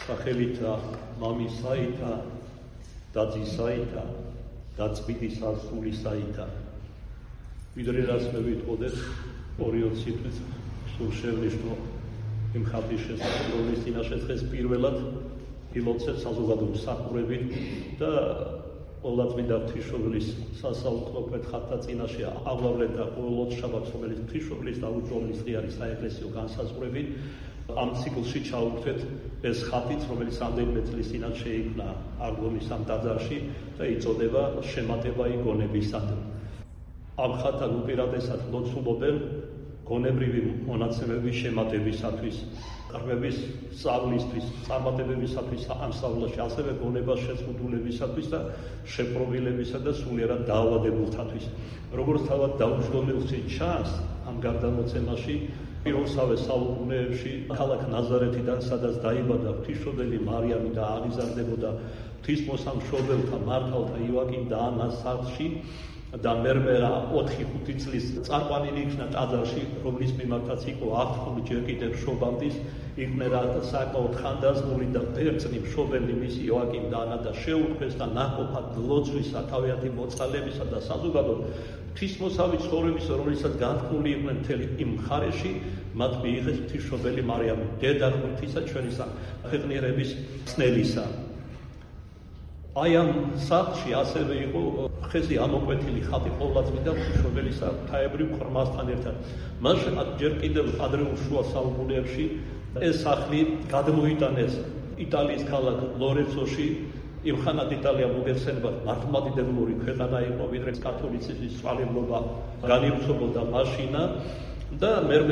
სახელითა მამისაითა და ძისაითა და წმინდისა სულისაითა. ვიდრე რაც მე ვიტყოდეთ ორი-ოც სიტყვით სულ შევნიშნო იმ ხალხის შესახებ, რომლის წინაშე დღეს პირველად ილოცეთ საზოგადო მსახურებით და ყოვლადწმინდა ღვთისმშობლის სასაუწყო ხატთა წინაშე აღვავლეთ და ყოველ შაბათს, რომელიც ღვთისმშობლის დაუძროლის დღე არის საეკლესიო განსაზღვრებით, ამ ციკლში ჩავუდგეთ ეს ხატიც, რომელიც რამდენიმე წლის წინათ შეიქმნა არგონის ამ ტაძარში და იწოდება შემატებაი გონებისადმი. ამ ხატთან უპირატესად ლოცულობენ გონებრივი მონაცემების შემატებისათვის, ყრმების სწავლისთვის, წარმატებებისათვის ამ სწავლაში, ასევე გონებას შეწყვეტილებისათვის და შეპრობილებისა და სულიერად დაავადებულთათვის. როგორც თავად დაუჯდომილში ჩანს ამ გარდამოცემაში, პირველსავე საუკუნეებში ქალაქ ნაზარეთიდან, სადაც დაიბადა ღვთისმშობელი მარიამი და აღიზარდებოდა ღვთისმოსამშობელთა მართალთა იოაკიმ და ანას სახლში და მერმერა 4-5 წლის წარყვანილი იქნა ტაძარში, რომლის მიმართაც იყო აღთქმული ჯერ კიდევ მშობანდის, იყვნენ საკმაოდ ხანდაზმული და ბერძნი მშობელი მისი იოაკიმ და ანა და შეუდგეს და ნაყოფად ლოცვისა, თავიანთი მოწყალებისა და საზოგადო ღვთისმოსავი ცხოვრების, რომელსაც განთქმული იყვნენ მთელი იმ მხარეში, მათ მიიღეს ღვთისმშობელი მარიამი, დედა ღვთისა ჩვენისა, ქვეყნიერების ცნელისა. აი ამ სახლში ასევე იყო ხეზე ამოკვეთილი ხატი ყოვლადწმინდა ღვთისმშობელისა ღვთაებრივ ყრმასთან ერთად. მას ჯერ კიდევ ადრეულ შუა საუკუნეებში ეს სახლი გადმოიტანეს იტალიის ქალაქ ლორენცოში. იმხანად იტალია მოგეხსენებათ მართლმადიდებლური ქვეყანა იყო, ვიდრე კათოლიციზმის სვალებლობა განივრცობოდა მაშინა და მერმე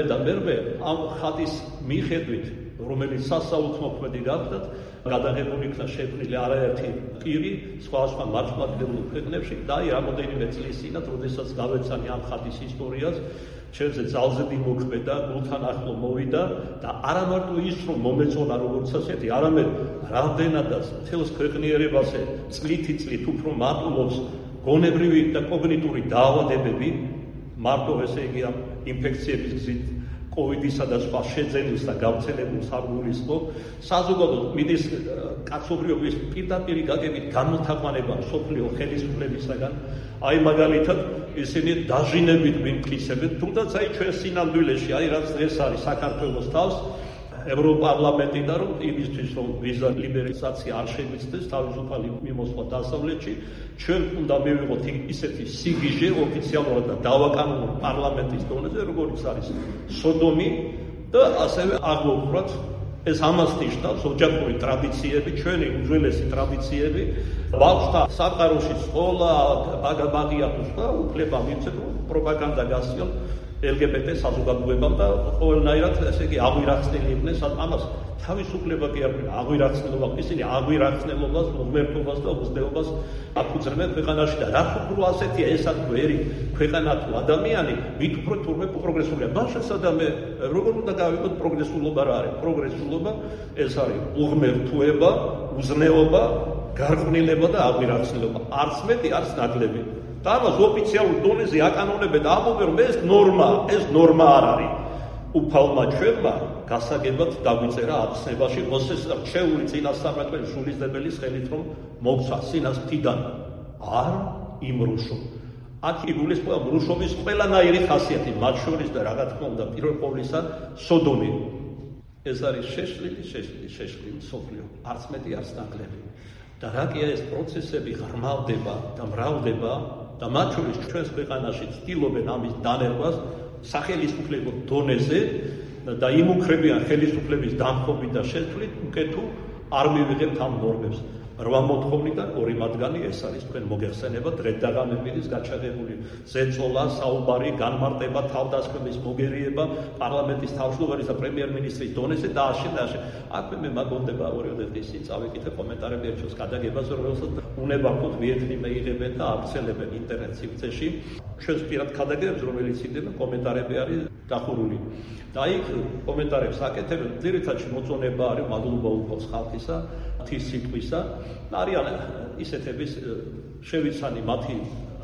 ამ ხატის მიხედვით, რომელიც სასაუცმოქმედი გახდათ, გადაღებული იქნა შექმნილი არაერთი პირი სხვა მართლმადიდებლურ ქვეყნებში და აი რამოდენიმე წლის წინათ, როდესაც გავეცანი ამ ხატის ისტორიას, ჩემზე ძალზედი მოქმედა, გულთან ახლო მოვიდა და არა მარტო ის, რომ მომეწონა როგორც ასეთი, არამედ რამდენადაც მთელს ქვეყნიერებაზე წლითი-წლით უფრო მატულობს გონებრივი და კოგნიტური დაავადებები, მარტო ესე იგი ამ ინფექციების გზით კოვიდისა და სხვა შეძენილს და გავრცელებულს არ გულისხმობ, საზოგადო მიდის კაცობრიობის პირდაპირი გაგებით განმთაყვანება მსოფლიო ხელისუფლებისაგან, აი მაგალითად ისინი დაჟინებით მიმტკიცებენ, თუნდაც აი ჩვენ სინამდვილეში, აი რაც დღეს არის საქართველოს თავს, ევროპარლამენტი და რომ იმისთვის რომ ვიზა ლიბერალიზაცია არ შემიცდეს, თავისუფალი მიმოსვლა დასავლეთში, ჩვენ უნდა მივიღოთ ისეთი სიგიჟე ოფიციალურად და დავაკანონოთ პარლამენტის დონეზე, როგორც არის სოდომი და ასევე აღვოხრათ ეს ამას ნიშნავს ოჯახური ტრადიციები, ჩვენი უძველესი ტრადიციები, ბავშვთა სამყაროში სკოლა, ბაღია და უფლება მივცეთ, პროპაგანდა გასწიონ LGBT საზოგადოებამ და ყოველნაირად ესე იგი აღვირახსნილი იყვნენ, ამას თავისუფლება კი არ გვინდა, აღვირახსნილობა, ისინი აღვირახსნილობას, ღმერთობას და უცნაობას აფუძნებენ ქვეყანაში და რაც უფრო ასეთია ეს ერი ქვეყანა თუ ადამიანი, მით უფრო თურმე პროგრესულია. მას შესაძლოა როგორ უნდა გავიგოთ პროგრესულობა რა არის? პროგრესულობა ეს არის უღმერთოება, უზნეობა, გარყვნილება და აღვირახსნილობა. არც მეტი, არც ნაკლები. და ამას ოფიციალურ დონეზე აკანონებენ და ამბობენ, რომ ეს ნორმა არ არის. უფალმა ჩვენმა გასაგებად დაგვიწერა აცნებაში მოსეს რჩეული წინასწარმეტყველი სულისდებელის ხელით, რომ მოგცა სინას მთიდან არ იმრუშო. აქ იგულისხმება მრუშობის ყველანაირი ხასიათი, მათ შორის და რა თქმა უნდა პირველ ყოვლისა სოდომი. ეს არის შეშლილი მსოფლიო, არც მეტი, არც ნაკლები. და რაკია ეს პროცესები ღრმავდება და მრავლდება და მათ შორის ჩვენს ქვეყანაში ცდილობენ ამის დანერგვას სახელისუფლებო დონეზე და იმუქრებიან ხელისუფლების დამხობით და შეცვლით, უკეთ თუ არ მივიღებთ ამ ნორმებს. 8 მოთხოვნიდან 2 მათგანი ეს არის თქვენ მოგეხსენება დრედაღამებილის გაჩაღებული ზეწოლა, საუბარი, განმარტება, თავდასხმების მოგერიება პარლამენტის თავმჯდომარის და პრემიერ-მინისტრის დონეზე და აშენ. აქ მე მაგონდება ორივე დღის წინ წავიკითხე კომენტარები ერჩოს გადაგებას, რომელსაც უნება ყოთ ვიეტნი მეიღებენ და აბცელებენ ინტერნეტ სივრცეში. ჩვენს პირად გადაგებებს, რომელიც იდება კომენტარები არის დახურული. და იქ კომენტარებს აკეთებენ, ძირითადში მოწონება არის მადლობა უფალს ხალხისა, ღვთის სიტყვისა. არიან ისეთების შევიცანი მათი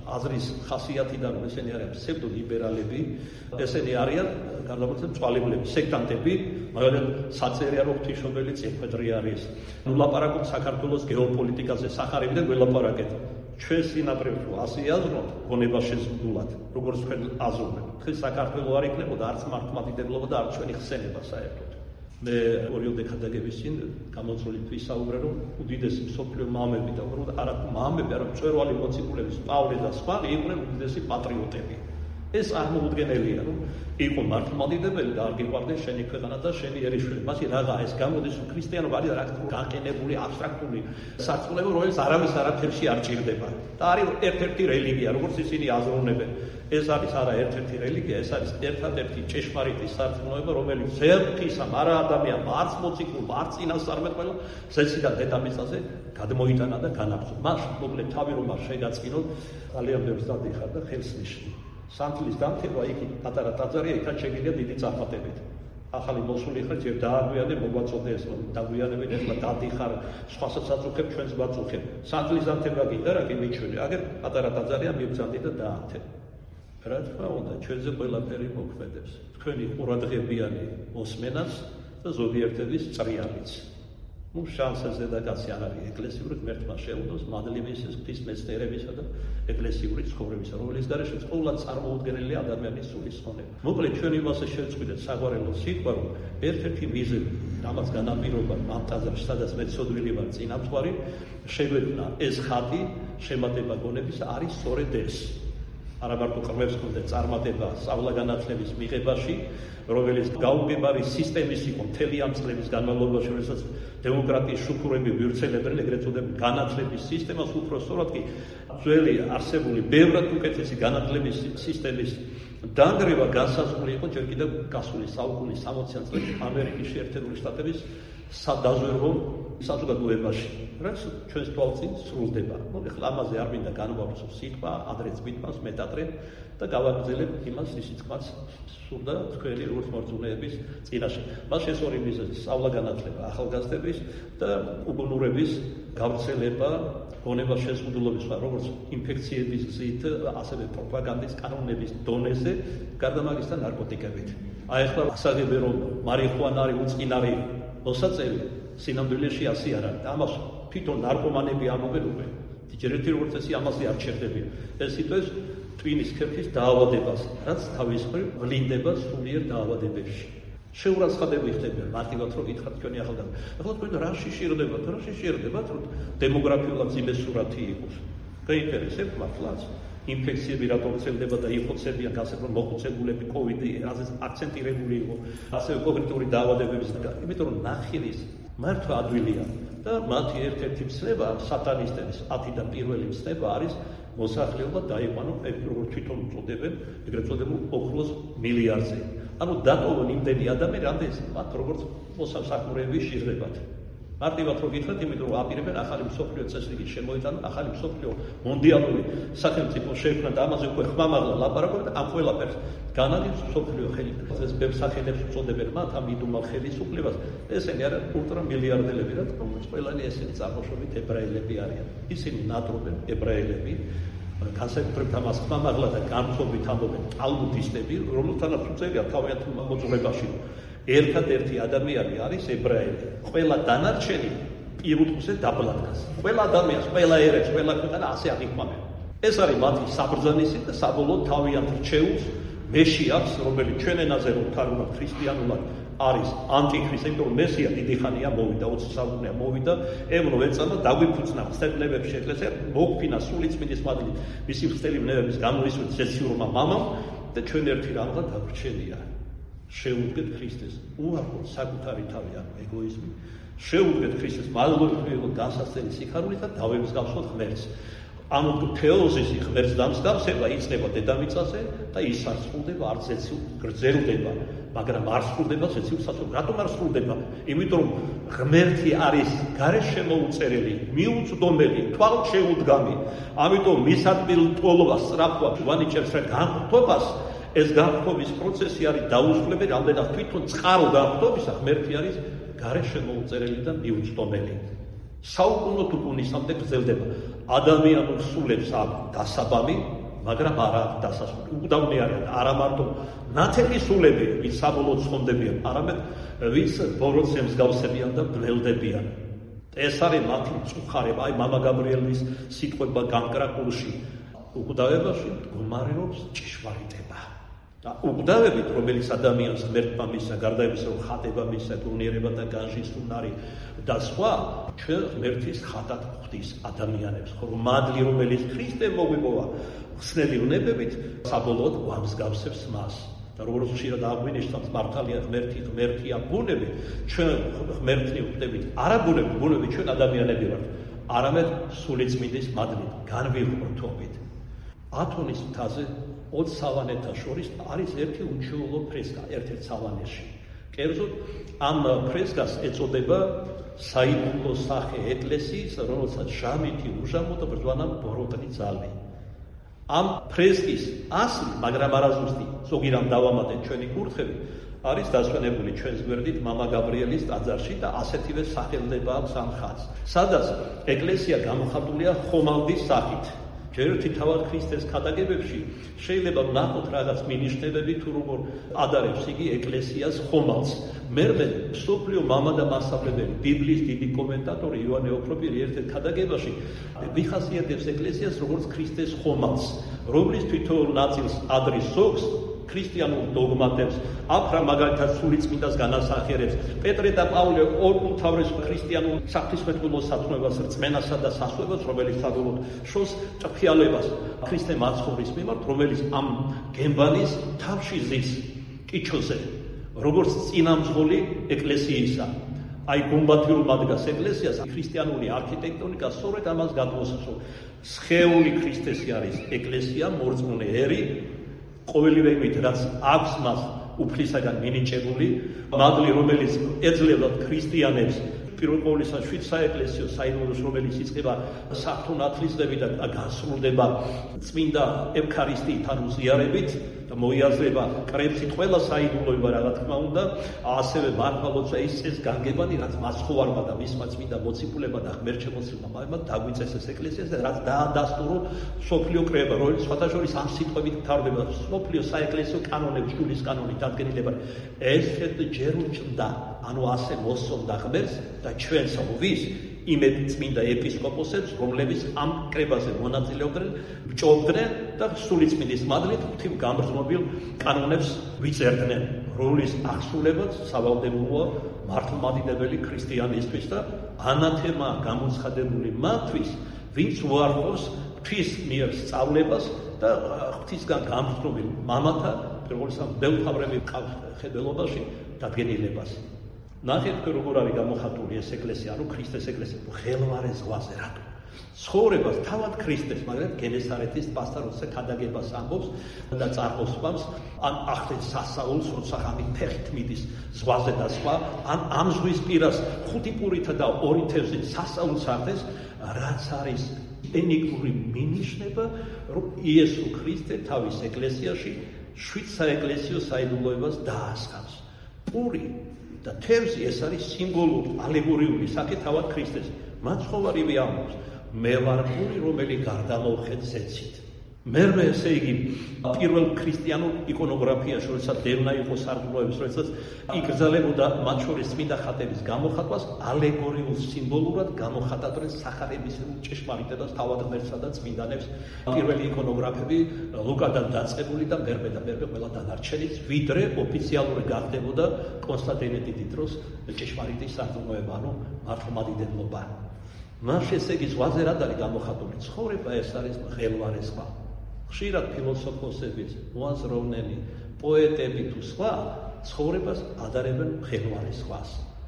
აზრის ხასიათიდან რომ ესენი არიან ფსევდოლიბერალები, ესენი არიან განსაკუთრებით მწვალებლები, სექტანტები, მაგრამ საწერია რომ ღვთისმშობელი წინხვედრი არის. ნუ ლაპარაკობ საქართველოს გეოპოლიტიკაზე, სახარებიდან გველაპარაკეთ. ჩვენ სინაპრევს რო ასე აზრობთ, გონება შეზღუდულად, როგორც თქვენ აზრობთ. დღეს საქართველოს არ იქნებოდა არც მართლმადიდებლობა და არც ჩვენი ხსენება საერთოდ. მე ორი დეკადაგების წინ გამოწვეული ვისაუბრე, რომ უდიდესი მსოფლიო მამები და არა მამები, არამედ მწვერვალი მოციქულების პავლე და სხვა იყვნენ უდიდესი პატრიოტები. ეს წარმოუდგენელია, რომ იყო მართლმადიდებელი და არ გიყვარდეს შენი ქვეყანა და შენი ერისშვილი. მაშინ რაღა ეს გამოდის, რომ ქრისტიანობა არის გაყენებული, აბსტრაქტული სარწმუნოება, რომელიც არავის არაფერში არ ჭირდება. და არის ერთ-ერთი რელიგია, როგორც ისინი აზროვნებენ. ეს არის არა ერთ-ერთი რელიგია, ეს არის ერთადერთი ჭეშმარიტი სარწმუნოება, რომელიც ზეპხისა, არა ადამიანმა, არც მოციქულმა, არც წინასწარმეტყველმა ზეციდან დედამიწაზე გადმოიტანა და განაგრძო. მას მოკლედ თავი რომ არ შეგაწყინოთ, ძალიან ბევრს დადიხარ და ხელს ნიშნი. სანთლის დამთება იქ პატარა ტაძარია, იქაც შეგიძლია დიდი წარფატებით. ახალი მოსული ხარ, ჯერ დააგვიანე, მოგვაწოდე ეს, რომ დაგვიანებენ, ეხლა დადიხარ, სხვასაც აწუხებ, ჩვენს ვაწუხებ. სანთლის დამთება გინდა რა, კი მიჩვენე, აგერ პატარა ტაძარია, მიბრძანდი და დაათებ. რა თქმა უნდა, ჩვენზე ყველაფერი მოქმედებს. თქვენი ყურადღებიანი მოსმენაც და ზოგიერთების წრიალიც. ნუ შანსზე და კაცი არ არის ეკლესიური ღმერთმა შეუდოს მადლების ღვთის მეცნიერებისა და ეკლესიური ცხოვრებისა, რომელიც გარეშეც ყოველად წარმოუდგენელია ადამიანის სულის ხონება. მოკლედ ჩვენ იმასე შევწყვიტეთ საგვარელო სიტყვა, რომ ერთ-ერთი მიზეზი, რამაც განაპირობა ამ ტაძარში, სადაც მე ცოდვილი ვარ წინამძღვარი, შეგვექმნა ეს ხატი შემატება გონების არის სწორედ ეს. არა მარტო ყრმებს ჰქონდა წარმატება სწავლა-განათლების მიღებაში, რომელიც გაუგებარი სისტემის იყო მთელი ამ წლების განმავლობაში, როდესაც დემოკრატიის შუქურები ვივრცელებდნენ ეგრეთ წოდებული განათლების სისტემას, უფრო სწორად კი ძველი არსებული ბევრად უკეთესი განათლების სისტემის დანგრევა განსაზღვრული იყო ჯერ კიდევ გასული საუკუნის 60-იან წლებში ამერიკის შეერთებული შტატების სადაზვერვო საზოგადოებაში, რაც ჩვენს თვალწინ სრულდება. ნუ ეხლა ამაზე არ მინდა განვავრცო სიტყვა, ადრეც მითმას, მეტადრე და გავაგრძელებ იმას, ისიც თქმაც სურდა თქვენი როგორც მორწმუნეების წინაშე. მას ეს ორი მიზეზი, სწავლა-განათლება ახალგაზრდების და უბუნურების გავრცელება, გონება შეზღუდულობის, როგორც ინფექციების გზით, ასევე პროპაგანდის კანონების დონეზე, გარდა მაგისა ნარკოტიკებით. აი ახლა ასაგებენ, რომ მარიხუანა არის უწყინარი მოსაწევი, სინამდვილეში ასე არ არის. ამას თვითონ ნარკომანები ამობენ უკვე. ჯერეთი როგორც ესე ამაზე არ ჩერდებიან. ეს იტყვის ტვინის ქერქის დაავადებას, რაც თავის მხრივ ვლინდება სულიერ დაავადებებში. შეურაცხადები ხდებიან, მარტივად რომ გითხრათ თქვენი ახალგაზრდა. ახლა თქვენ რა შეშერდებათ, რომ დემოგრაფიულად ძიმე სურათი იყოს. გაინტერესებთ მართლაც? ინფექციები რატომ ვრცელდება და იხოცებიან განსაკუთრებით მოხუცებულები კოვიდი, რაზეც აქცენტირებული იყო, ასევე კოგნიტიური დაავადებების, იმიტომ რომ ნახილის მართვა ადვილია და მათი ერთ-ერთი მცნება სატანისტების 10-დან პირველი მცნება არის მოსახლეობა დაიყვანო, როგორც თვითონ უწოდებენ, ეგრეთ წოდებულ ოქროს მილიარდზე. ანუ დატოვონ იმდენი ადამიანი, რამდენიც მათ როგორც მოსამსახურეები შეძლებათ. მარტივად რო გითხრათ, იმიტომ რომ აპირებენ ახალი მსოფლიო წესრიგი შემოიტანონ, ახალი მსოფლიო მონდიალური სახელმწიფო შექმნა და ამაზე უკვე ხმამაღლა ლაპარაკობენ და ამ ყველაფერს განაგებს მსოფლიო ხელი. ეს ბევრ სახელებს უწოდებენ მათ ამ მიდუმალ ხელისუფლებას. ესენი არიან ულტრამილიარდელები, რომელიც ყველანი ესენი წარმოშობით ებრაელები არიან. ისინი ნატრობენ ებრაელები, განსაკუთრებით ამას ხმამაღლა და განწყობით ამბობენ ტალმუდისტები, რომელთანაც უწევია თავიანთ მოძღვრებაში. ერთადერთი ადამიანი არის ებრაელი. ყველა დანარჩენი პირუტყვზე დაბლადგას. ყველა ადამიანს, ყველა ერებს, ყველა ქვეყანა ასე აღიქმამენ. ეს არის მათი საბრძანისი და საბოლოო თავიანთ რჩეულს მეშიას, რომელიც ჩვენ ენაზე რომ თარგმნათ ქრისტიანულად არის ანტიქრისტი, იმიტომ რომ მესია დიდი ხანია მოვიდა, 20 საუკუნეა მოვიდა, ემნო ეწამა დაგვიფუძნა ხსენებებში ეკლესია, მოგფინა სული წმინდის მადლით, მისი ხსნელი მნევების გამოისვით ზეციურმა მამამ და ჩვენ ერთი რამღა დაგვრჩენია. შეუდგეთ ქრისტეს უარყო საკუთარი თავი ან ეგოიზმი, შეუდგეთ ქრისტეს მალგორით განსაცდელი სიხარული და დავემსგავსოთ ღმერთს. ამ თეოზისი ღმერთს დამსგავსება იწება დედამიწაზე და ის არ სრულდება, არც ეცილ გრძელდება, მაგრამ არ სრულდება ეცილ საწოლ. რატომ არ სრულდება? იმიტომ რომ ღმერთი არის გარშემოუწერელი, მიუწვდომელი, თვალშეუდგამი. ამიტომ მის ადგილმტოლობა სწრაფვა ვანიჭებს რა განხთობას. ეს განხთობის პროცესი არის დაუსრულებელი, რამდენად თვითონ წყარო განხთობისა ღმერთი არის გარშემოუწერელი და მიუწვდომელი. საუკუნო თუკუნისამდე გრძელდება. ადამიანურ სულებს აქვს დასაბამი, მაგრამ არა დასასრული. უკდავნე არიან არა მარტო ნათელი სულები, ვინც საბოლოოდ ცხონდებიან, არამედ ვინც ბოროტზე მსგავსებიან და ბნელდებიან. ეს არის მათი მწუხარება, აი მამა გაბრიელის სიტყვა განკრაკულში. უკვდავებაში მდგომარეობს ჭიშმარიტება. და უკვდავებით, რომელიც ადამიანს ღმერთმა მისცა, გარდაებისა, რომ ხატება მისცა, გონიერება და განშის უნარი და სხვა, ჩვენ ღმერთის ხატად ხვდის ადამიანებს, რომ მადლი, რომელიც ქრისტემ მოგვიპოვა, ხსნელი უნებებით, საბოლოოდ გვამსგავსებს მას. და როგორც ხშირად აღვინიშნავს მართალია ღმერთია ბუნები, ჩვენ ღმერთნი ვხვდებით, არა ბუნები ჩვენ ადამიანები ვართ, არამედ სულიწმინდის მადლით, განვიღრმთობით. ათონის მთაზე 20 სავანეთა შორის არის ერთი უჩვეულო ფრესკა, ერთ-ერთ სავანეში. კერძოდ, ამ ფრესკას ეწოდება საიდუმლო სახე ეკლესიის, რომელსაც ჟამითი უჟამო და ბრძანა ბოროტნი ძალი. ამ ფრესკის ასლი, მაგრამ არაზუსტი, ზოგი რამ დავამატეთ ჩვენი კურთხევი, არის დასვენებული ჩვენს გვერდით მამა გაბრიელის ტაძარში და ასეთივე სახელდება აქვს ამ ხატს, სადაც ეკლესია გამოხატულია ხომალდის სახით. ჯერ ერთი თავად ქრისტეს ქადაგებებში შეიძლება ვნახოთ რაღაც მინიშნებები თუ როგორ ადარებს იგი ეკლესიას ხომალდს. მერმე მსოფლიო მამა და მასწავლებელი, ბიბლიის დიდი კომენტატორი იოანე ოქროპირი ერთ-ერთ ქადაგებაში ვიხასიათებს ეკლესიას როგორც ქრისტეს ხომალდს, რომლის თითოეულ ნაწილს ადრის ზოგს ქრისტიანულ დოგმატებს, აფრა მაგალითად სულიწმინდას განასახიერებს, პეტრე და პავლე ორ უმთავრეს ქრისტიანულ საღვთისმეტყველო სათნოებას, რწმენასა და სასწაულებას, რომელიც საბოლოოდ შოს ჭფიალებას ქრისტე მაცხოვრის მიმართ, რომელიც ამ გემბანის თავში ზის კიჩოზე, როგორც წინამძღოლი ეკლესიისა. აი გუმბათი რომ ადგას ეკლესიას, ქრისტიანული არქიტექტონიკა სწორედ ამას გადმოსცემს, რომ სხეული ქრისტესი არის ეკლესია, მორწმუნე ერი, ყოველივე იმით, რაც აქვს მას უფლისაგან მინიჭებული, მადლი, რომელიც ეძლევა ქრისტიანებს, პირველ ყოვლისა შვიდ საეკლესიო საიდუმლოს, რომელიც იწყება საღვთო ნათლისღებით და გასრულდება წმინდა ევქარისტიით, ანუ ზიარებით და მოიაზრება კრებსით ყველა საიდუმლოება, რა თქმა უნდა, ასევე მართლმადლოცა ის წეს განგებანი, რაც მაცხოვარმა და მისმა წმინდა მოციქულებმა და ღმერთშემოცლმა მამებმა დაგვიწესეს ეკლესიას და რაც დაადასტურო სოფლიო კრება, რომელიც სხვათა შორის ამ სიტყვებით მთავრდება სოფლიო საეკლესიო კანონების, შულის კანონით დადგენილება. ეს ჯერ უჩნდა, ანუ ასე მოსწონდა ღმერთს და ჩვენს ვის იმედ წმინდა ეპისკოპოსებს, რომლებიც ამ კრებაზე მონაწილეობდნენ, ბჭობდნენ და სულიწმინდის მადლით ღვთივ გამგრძნობილ კანონებს ვიწერდნენ, რომლის აღსრულებაც სავალდებულოა მართლმადიდებელი ქრისტიანისთვის და ანათემა გამოცხადებული მათთვის, ვინც უარყოფს ღვთის მიერ სწავლებას და ღვთისგან გამგრძნობილ მამათა, პირველსა ბელთავრები ხედველობაში დადგენილებას. ნახეთ, როგორ არის გამოხატული ეს ეკლესია, ანუ ქრისტეს ეკლესია, ხელვარე ზღვაზე, რატო? ცხოვრებას თავად ქრისტეს, მაგრამ გენესარეთის პასტოროზე ქადაგებას ამბობს და წარყოსპამს, ან ახდენს სასაულს, როცა ღამით ფეხით მიდის ზღვაზე და სხვა, ან ამ ზღვის პირას 5 პურითა და 2 თევზით სასაულს ახდენს, რაც არის ენიგმური მინიშნება, რომ იესო ქრისტე თავის ეკლესიაში 7 საეკლესიო საიდუმლოებას დაასხავს. პური და თევზი ეს არის სიმბოლური, ალეგორიული საკითხი თავად ქრისტეს. მაცხოვარი ამბობს, მე ვარ პური, რომელი გარდამოვხედ ზეცით. მერმე ესე იგი პირველ ქრისტიანულ იკონოგრაფიაში, როდესაც დევნა იყო სარდლოების, როდესაც იგრძელებოდა მათ შორის წმინდა ხატების გამოხატვას, ალეგორიულ სიმბოლურად გამოხატავდნენ სახარების ჭეშმარიტებას, თავად ღმერთსა და წმინდანებს. პირველი იკონოგრაფები ლუკადან დაწყებული და მერმე ყველა დანარჩენიც, ვიდრე ოფიციალური გახდებოდა კონსტანტინე დიდი დროს ჭეშმარიტი სარდლოება, ანუ მართლმადიდებლობა. მას ესე იგი ზღვაზე რა არის გამოხატული ცხოვრება, ეს არის ხელვარე ზღვა. ხშირად ფილოსოფოსები, მოაზროვნენი, პოეტები თუ სხვა ცხოვრებას ადარებენ ხელვარე ზღვას.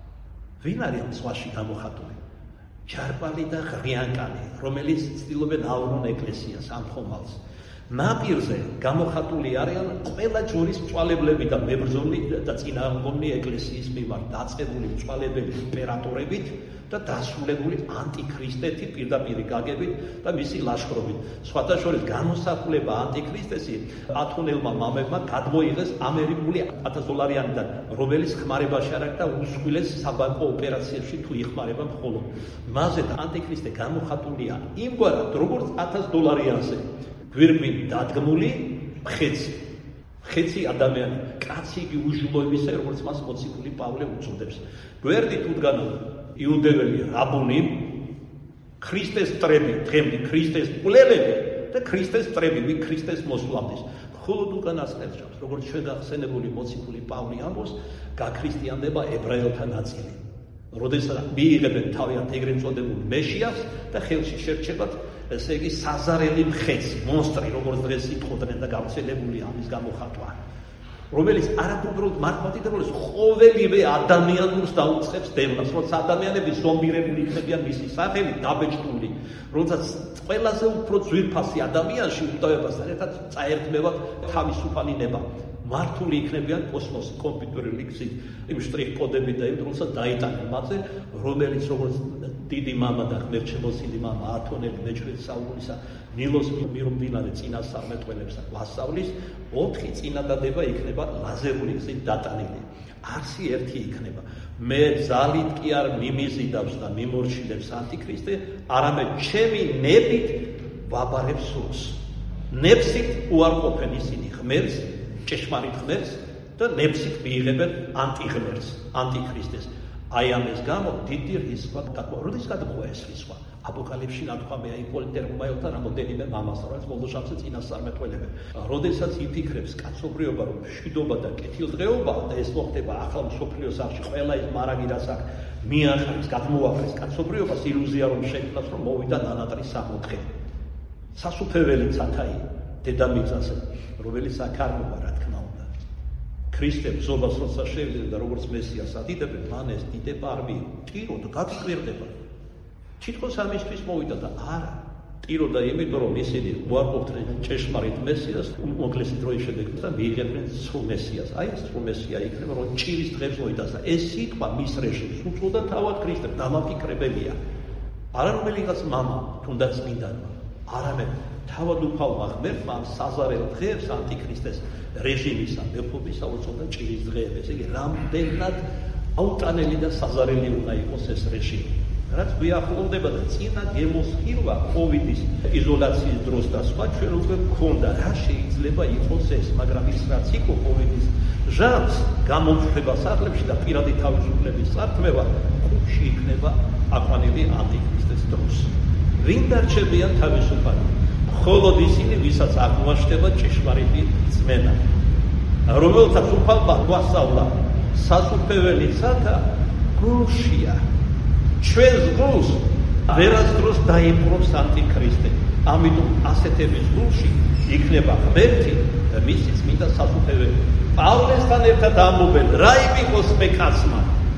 ვინ არის ამ ზღვაში გამოხატული? ჯარბალი და ღრიანკანი, რომელიც ცდილობენ ავრონ ეკლესიას ამ ხომალდს. ნაპირზე გამოხატული არიან ყველა ჯვრის მწვალებლები და მებრძოლი და წინააღმდეგი ეკლესიის მიმართ დაწყებული მწვალებელი იმპერატორებით და დასრულებული ანტიქრისტეთი პირდაპირ გაგებით და მისი ლაშქრობით. სხვათა შორის გამოსახულება ანტიქრისტესი ათონელმა მამებმა გადმოიღეს ამერიკული $1000-დან, რომელიც ხმარებაში არ აქვს და უსხვილეს საბანკო ოპერაციებში თუ იხმარება მხოლოდ. მასზე ანტიქრისტე გამოხატულია იმგვარად, როგორც $1000-ზე. გვირგვინი დადგმული ხეცი ადამიანი, კაცი იგი უჟილოებისა, როგორც მას მოციქული პავლე უწოდებს. გვერდით უდგანო იუდეველი რაბუნი, ქრისტეს მტრები, დღემდე ქრისტეს მკვლელები და ქრისტეს მტრები, ვინ ქრისტეს მოსვლამდის. მხოლოდ უკანასკნელს ჩავს, როგორც ჩვენ გახსენებული მოციქული პავლე ამბობს, გაქრისტიანდება ებრაელთა ნაწილი. როდესაც მიიღებენ თავიანთ ეგრეთ წოდებულ მესიას და ხელში შერჩებათ ესე იგი საზარელი მხეცი, მონსტრი, როგორც დღეს იტყოდნენ და გავრცელებულია ამის გამოხატვა, რომელიც არაფუძროდ მართლმადიდებლებს ყოველივე ადამიანურს დაუწყებს დევნას, როცა ადამიანები ზომბირებული იქნებიან მისი სახელით დაბეჭდული, როდესაც ყველაზე უფრო ძვირფასი ადამიანში უტოვებასთან ერთად წაერთმევათ თავისუფალი ნება. მართული იქნებიან კოსმოსი, კომპიუტერული გზით, იმ შტრიხ-კოდებით და იმ დროსაც დაიტანენ მათზე, რომელიც როგორც დიდი მამა და ღმერთშემოსილი მამა ათონელი მეჭრით საუგულისა ნილოს მირობდინარე წინასწარმეტყველებს გვასწავლის, 4 წინადადება იქნება ლაზერული გზით დატანილი. არსი ერთი იქნება. მე ძალით კი არ მიმიზიდავს და მიმორჩილებს ანტიქრისტე, არამედ ჩემი ნებით ვაბარებს სულს. ნებსით უარყოფენ ისინი ღმერთს, ჭეშმარიტ ღმერთს და ნებსით მიიღებენ ანტიღმერთს, ანტიქრისტეს. აი ამის გამო დიდი რისკა დაგვა. როდის გადმოვა ეს რისკა? აპოკალიფსში ნათქვამია იპოლიტერმაელთა რამოდენიმე მამას, რაც ბოლოშაბზე წინასწარმეტყველებენ. როდესაც იფიქრებს კაცობრიობა, რომ მშვიდობა და კეთილდღეობაა და ეს მოხდება ახალ მსოფლიოს არში, ყველა ის მარაგი რაც აქ მიახარეს, გადმოახერეს კაცობრიობას, ილუზია რომ შექმნას, რომ მოვიდა ნანატრის სამოთხე. სასუფეველი ცათაი დედამიწაზე, რომელიც აქ არ მოვა, რა თქმა უნდა. ქრისტე ბრძოლას როცა შევიდა და როგორც მესიას ადიდებენ, მან ეს დიდება არ მიიღო. ტირო და გაგიკვირდება. თითქოს ამისთვის მოვიდა და არა. ტირო და იმიტომ რომ ისინი უარყოფდნენ ჭეშმარიტ მესიას, უმოკლესი დროის შედეგად და მიიღებდნენ სრულ მესიას. აი ეს სრულ მესია იქნება, რომ ჭირის დღეს მოიტანს. ეს სიტყვა მის რეჟიმს უწოდა თავად ქრისტემ, დამაფიქრებელია. არა რომელიღაც მამა, თუნდაც წმინდანმა, არამედ თავად უფალმა ღმერთმა საზარელ დღეებს ანტიქრისტეს რეჟიმისა, მეფობისა უწოდა ჭირის დღეებს. ესე იგი, რამდენად აუტანელი და საზარელი უნდა იყოს ეს რეჟიმი. რაც გვიახლოვდება და წინა გემოსხილვა კოვიდის იზოლაციის დროს და სხვა ჩვენ უკვე გქონდა, რა შეიძლება იყოს ეს, მაგრამ ის რაც იყო კოვიდის ჟამს გამომშვება სახლებში და პირადი თავისუფლების წართმევა კუბში იქნება აყვანილი ანტიქრისტეს დროს. ვინ დარჩებიან თავისუფალი? მხოლოდ ისინი, ვისაც აღმოაჩნდება ჭეშმარიტი რწმენა, რომელთაც უფალმა გვასწავლა სასუფეველი ცათა გულშია. ჩვენს გულს ვერასდროს დაიპყრობს ანტიქრისტე. ამიტომ ასეთების გულში იქნება ღმერთი და მისი წმინდა სასუფეველი. პავლესთან ერთად ამბობენ, რა იმიყოს მეკაცმა.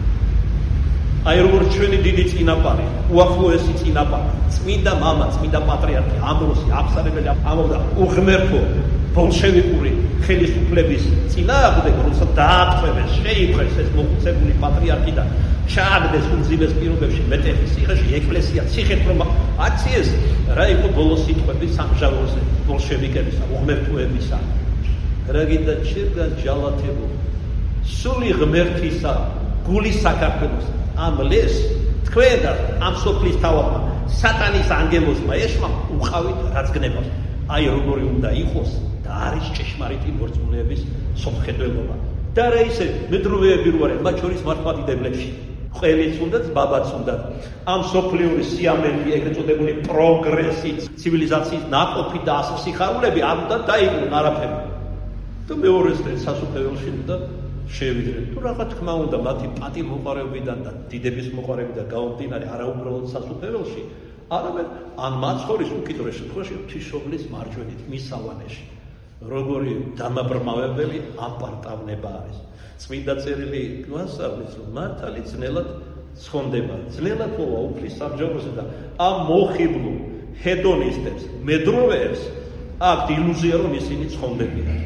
აი როგორც ჩვენი დიდი წინაპარი, უახლოესი წინაპარი, წმინდა მამა, წმინდა პატრიარქი ამბროსი აფსარებელი ამბობდა უღმერთო ბოლშევიკური ხელისუფლების წინააღმდეგ, როცა დაატყვევეს, შეიპყრეს ეს მოხუცებული პატრიარქი და ჩააგდეს უძიმეს პირობებში მეტეხის ციხეში ეკლესია ციხეთ რომ აქციეს, რა იყო ბოლოს სიტყვები სამჟავოზე ბოლშევიკებისა, უღმერთოებისა. რა გინდა ჩემგან ჯალათებო, სული ღმერთისა, გული საქართველოს ამ ლეს თქვენ და ამ სოფლის თავმა სატანის ანგელოზმა ეშმა უყავით რაც გნებას. აი როგორი უნდა იყოს და არის ჭეშმარიტი მორწმუნეების სამხედველობა. და რა ისე მედროვეები რო არიან, მათ შორის მართლმადიდებლებში. ყველიც უნდათ, ბაბაც უნდათ. ამ სოფლიური სიამოვნებები, ეგრეთ წოდებული პროგრესი, ცივილიზაციის ნაყოფი და ასე სიხარულები არ უნდა დაიყვნენ არაფერი. და მეორეს დღეს სასუფეველში უნდა შევიდნენ. თუ რა თქმა უნდა, მათი პატი მოყარებიდან და დიდების მოყარებიდან გაუდინარი არაუბრალოდ სასუფეველში, არამედ ან მაცხოვრის უკიდურეს შემთხვევაში ღვთისმშობლის მარჯვენით მისავანეში. როგორი დამაბრმავებელი ამპარტავნება არის. წმინდა წერილი გვასწავლის, რომ მართალი ძნელად ცხონდება, ძნელად მოვა უფლის სამჯაროზე და ამ მოხიბლულ ჰედონისტებს, მედროვეებს აქ ილუზია რომ ისინი ცხონდებიან.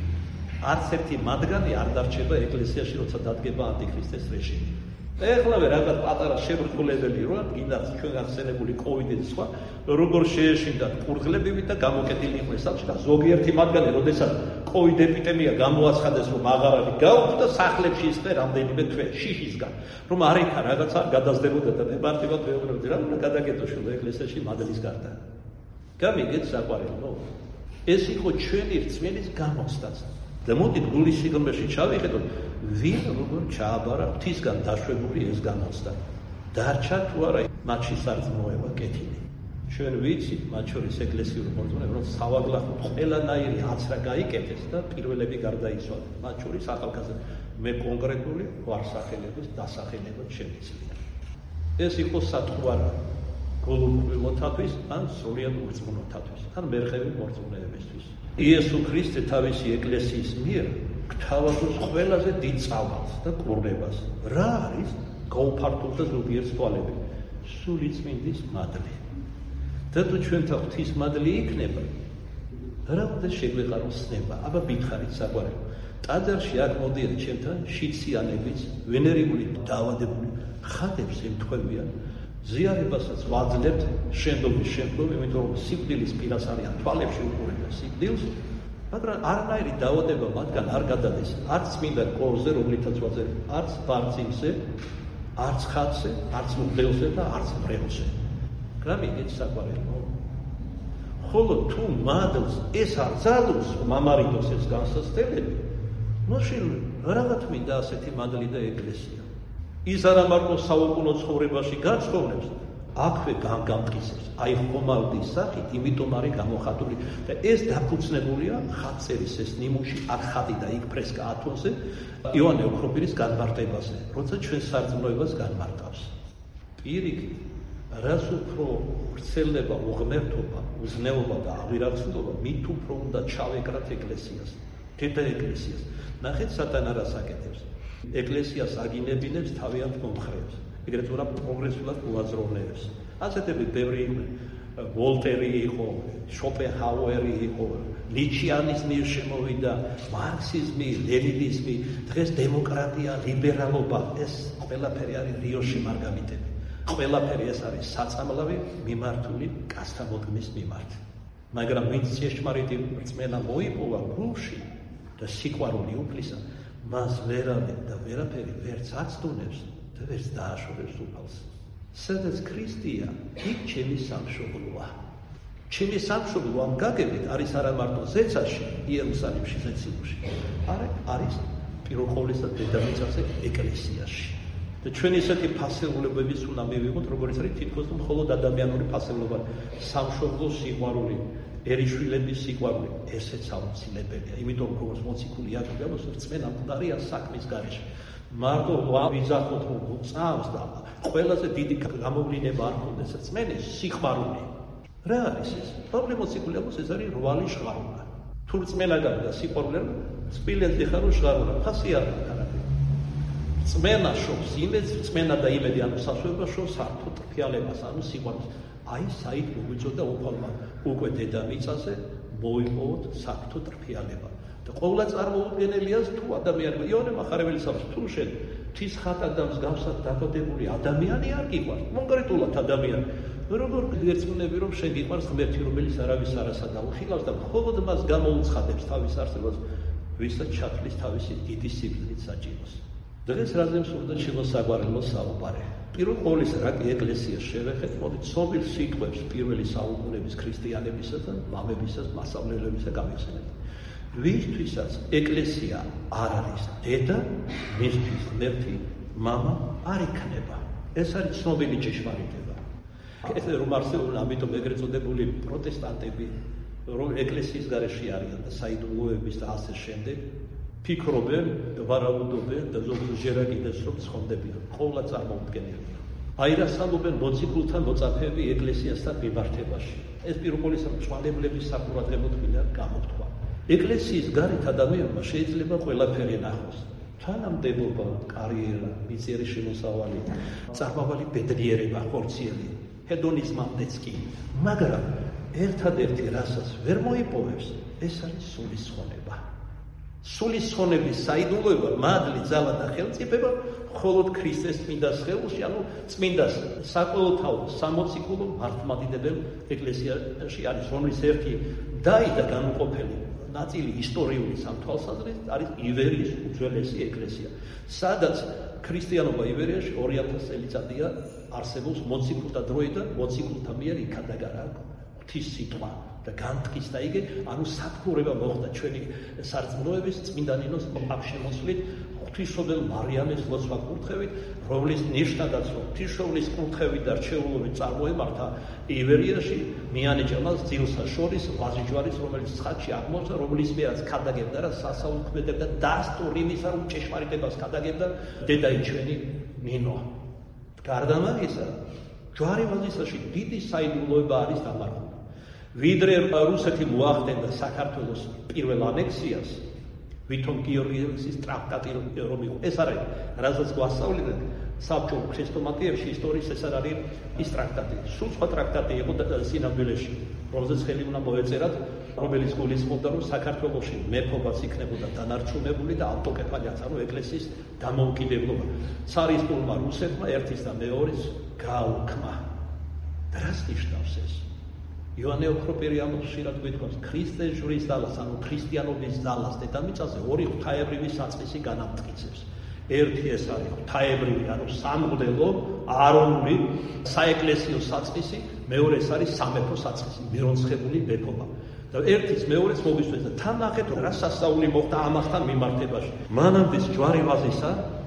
არც ერთი მათგანი არ დარჩება ეკლესიაში, როცა დადგება ანტიქრისტეს რეჟიმი. ეხლავე რაღაც პატარა შებრწყულებელი როა გინდათ ჩვენ გახსენებული კოვიდით სხვა როგორ შეეშინდათ კურდღლებივით და გამოკეტილი იყო საჭიროა ზოგიერთი მათგანი როდესაც კოვიდ ეპიდემია გამოაცხადეს რომ აღარ არის გაუხდა სახლებში ისე რამდენიმე თვე შიშისგან რომ არ იქა რაღაცა გადასდებოდა და ნებართებად ვეუბნებოდი რა უნდა გადაგეტო შუა ეკლესიაში მადლის გარდა. გამიგეთ საყვარელო. ეს იყო ჩვენი რწმენის გამოცდაც. და მოდით გულის სიღრმეში ჩავიხედოთ ვინ როგორ ჩააბარა ღვთისგან დაშვებული ეს გამოცდა. დარჩა თუ არა მათში სარწმუნოება კეთილი. ჩვენ ვიცით მათ შორის ეკლესიურ მოძღვრებს რომ სავაგლახო ყველანაირი აცრა გაიკეთეს და პირველები გარდაიცვალა. მათ შორის ახალგაზრდა მე კონკრეტული ვარსახელების დასახელება შემიძლია. ეს იყო სათხოვარა გულუბრილოთათვის ან სრულიად ურწმუნოთათვის ან მერხევი მორწმუნეებისთვის. იესო ქრისტე თავისი ეკლესიის მიერ გთავაზობს ყველაზე დიდ წამალს და კურნებას. რა არის გაუფართოვდა ზოგიერთ თვალები? სულიწმინდის მადლი. და თუ ჩვენთან ღვთის მადლი იქნება, რა უნდა შეგვეყაროს ცნება? აბა მითხარით საყვარელო. ტაძარში აქ მოდიან ჩემთან შიციანებიც, ვენერიული დაავადებული ხატებს ემთხვევიან. ზიარებასაც ვაძლევთ შენდობის შემდგომ, იმიტომ რომ სიკვდილის პირას არიან თვალებში უყურებენ სიკვდილს, მაგრამ არანაირი დაავადება მათგან არ გადადის, არც წმინდა კორზე, რომლითაც ვაძლევთ, არც ბარწიმზე, არც ხატზე, არც მღვდელზე და არც მრევლზე. გამიგეთ საყვარელო. ხოლო თუ მადლს ეს არ ძალობს, მამარიდოს ეს განსაცდელები, მაშინ რაღაც მინდა ასეთი მადლი და ეკლესია. ის არა მარტო საუკუნო ცხოვრებაში გაცხოვრებს, აქვე გამგამტკიცებს, აი ხომალდის სახით, იმიტომ არის გამოხატული და ეს დაფუძნებულია ხატწერის ეს ნიმუში, აქ ხატი და იქ ფრესკა ათონზე, იოანე ოქროპირის განმარტებაზე, როცა ჩვენ სარწმუნოებას განმარტავს. პირიქით, რას უფრო ვრცელდება უღმერთობა, უზნეობა და აღირაცილობა, მით უფრო უნდა ჩავეკრათ ეკლესიას, თეთა ეკლესიას. ნახეთ სატანა რას აკეთებს. ეკლესიას აგინებინებს თავიანთ მომხრეებს, ეგრეთ წოდებული პროგრესულად მოაზროვნეებს. ასეთები ბევრი იყვნენ. ვოლტერი იყო, შოპენჰაუერი იყო, ნიჩიანის მიერ შემოვიდა, მარქსიზმი, ლენინიზმი, დღეს დემოკრატია, ლიბერალობა, ეს ყველაფერი არის რიოში მარგალიტები. ყველაფერი ეს არის საწამლავი მიმართული კასტამოტკნის მიმართ. მაგრამ ვინც ჭეშმარიტი რწმენა მოიპოვა გულში და სიყვარული უფლისა, მას ვერავე და ვერაფერი ვერც აცდუნებს და ვერც დააშორებს უფალს. სადაც ქრისტეა, იქ ჩემი სამშობლოა. ჩემი სამშობლო ამ გაგებით არის არა მარტო ზეცაში, იერუსალიმში, ზეცილოში, არამედ არის პირველ ყოვლისა დედამიწაზე ეკლესიაში. და ჩვენ ისეთი ფასეულებების უნდა მივიღოთ, როგორც არის თითქოს მხოლოდ ადამიანური ფასეულობა, სამშობლო სიყვარული, ერიშვილების სიყვარული, ესეც აუცილებელია. იმიტომ რომ როგორც მოციქული იაკობი რწმენა მკვდარია საქმის გარეშე. მარტო ვიზახოთ რომ წამს და ყველაზე დიდი გამოვლინება არ ქონდეს რწმენის სიყვარული. რა არის ეს? პავლე მოციქული ამბობს, ეს არის რვალი შღარულა. თუ რწმენა გაქვს და სიყვარული არ გაქვს, სპილენძი ხარ შღარულა, ფასი არ გაქვს. რწმენა შობს იმედს, რწმენა და იმედი ანუ სასწაულება შობს საერთო ტრფიალებას, ანუ სიყვარულს. აი საით მოგვიწოდა უფალმა უკვე დედამიწაზე მოიპოვოთ საერთო ტრფიალება. და ყოვლა წარმოუდგენელია თუ ადამიანმა იოანე მახარებელის ამბობს, თუ შენ ღვთის ხატად და მსგავსად დაბადებული ადამიანი არ გიყვარს, კონკრეტულად ადამიანი, როგორ გერწმუნები რომ შენ გიყვარს ღმერთი, რომელიც არავის არასა დაუხილავს და მხოლოდ მას გამოუცხადებს თავის არსებას, ვისაც ჩათვლის თავისი დიდი სიკვდილით საჭიროს. დღეს რაზე მსურდა შემოსაგვარელო საუბარი. პირველ ყოვლისა რა კი ეკლესიას შევეხეთ, მოდით ცნობილ სიტყვებს პირველი საუკუნეების ქრისტიანებისა და მამებისა, მასწავლებლებისა გამიხსენებთ. ვისთვისაც ეკლესია არ არის დედა, მისთვის ღმერთი მამა არ იქნება. ეს არის ცნობილი ჭეშმარიტება. ეს რომ არსებობენ ამიტომ ეგრეთ წოდებული პროტესტანტები, რომ ეკლესიის გარეშე არიან და საიდუმლოების და ასე შემდეგ, ფიქრობენ, ვარაუდობენ და ზოგჯერ კიდეც რომ ცხონდებიან. ყოვლა წარმოუდგენელია. აი რას ამბობენ მოციქულთან მოწაფეები ეკლესიასთან მიმართებაში. ეს პირველი მწვალებლების საყურადღებოდ მინდა გამოთქვა. ეკლესიის გარეთ ადამიანმა შეიძლება ყველაფერი ნახოს. თანამდებობა, კარიერა, მიწიერი შემოსავალი, წარმავალი ბედნიერება, ხორციელი, ჰედონიზმამდეც კი. მაგრამ ერთადერთი რასაც ვერ მოიპოვებს, ეს არის სულისხმონება. სულისხმონების საიდუმლოება, მადლი, ძალა და ხელმწიფება მხოლოდ ქრისტეს წმინდა სხეულში, ანუ წმინდა საყოველთაო სამოციქულო მართლმადიდებელ ეკლესიაში არის, რომლის ერთი დაი და განუყოფელი ნაწილი ისტორიული სამთვალსაზრისით არის ივერიის უძველესი ეკლესია, სადაც ქრისტიანობა ივერიაში 2000 წელიწადია არსებობს მოციქულთა დროიდან, მოციქულთა მიერ იქადაგარა ღვთის სიტყვა და განთქმის და იგი, ანუ სათქმულება მოხდა ჩვენი სარწმუნოების წმინდა ნინოს აღშემოსვლით, ღვთისმშობელ მარიამის ლოცვა კურთხევით, რომლის ნიშნადაც ღვთისმშობლის კურთხევით და რჩეულობით წარმოემართა ივერიაში მიანეჭელას ძილსა შორის ვაზი ჯვარის, რომელიც ცხადში აღმოჩნდა, რომლის მიერაც ქადაგებდა რა სასაუქმედებდა დასტურ იმისა, რომ ჭეშმარიტებას ქადაგებდა დედაი ჩვენი ნინო. გარდა ამისა, ჯვარი ვაზისაში დიდი საიდუმლოება არის დამარხული. ვიდრე რუსეთი მოახდენდა საქართველოს პირველ ანექსიას, ვითომ გიორგიევსკის ტრაქტატი რომ იყო. ეს არის, რასაც გვასწავლდნენ საბჭოთა ქრისტომატიებში ისტორიის, ეს არის ის ტრაქტატი. სულ სხვა ტრაქტატი იყო სინამდვილეში, რომელზეც ხელი უნდა მოეწერათ, რომელიც გულისხმობდა, რომ საქართველოში მეფობაც იქნებოდა დანარჩუნებული და ავტოკეფალიაც, ანუ ეკლესიის დამოუკიდებლობა. ცარისტულმა რუსეთმა ერთის და მეორის გააუქმა. და რას ნიშნავს ეს? იოანე ოქროპირიანოს ხშირად გვითხავს, ქრისტეს ჯვრის ძალას, ანუ ქრისტიანობის ძალას დედამიწაზე ორი ღვთაებრივი საწყისი განამტკიცებს. ერთი ეს არის ღვთაებრივი, ანუ სამღვდელო, აარონული საეკლესიო საწყისი, მეორე ეს არის სამეფო საწყისი, მირონცხებული მეფობა. და ერთის მეორეს მოგისვენს და თან ნახეთ, რა სასწაული მოხდა ამასთან მიმართებაში. მანამდე ჯვარი ვაზისა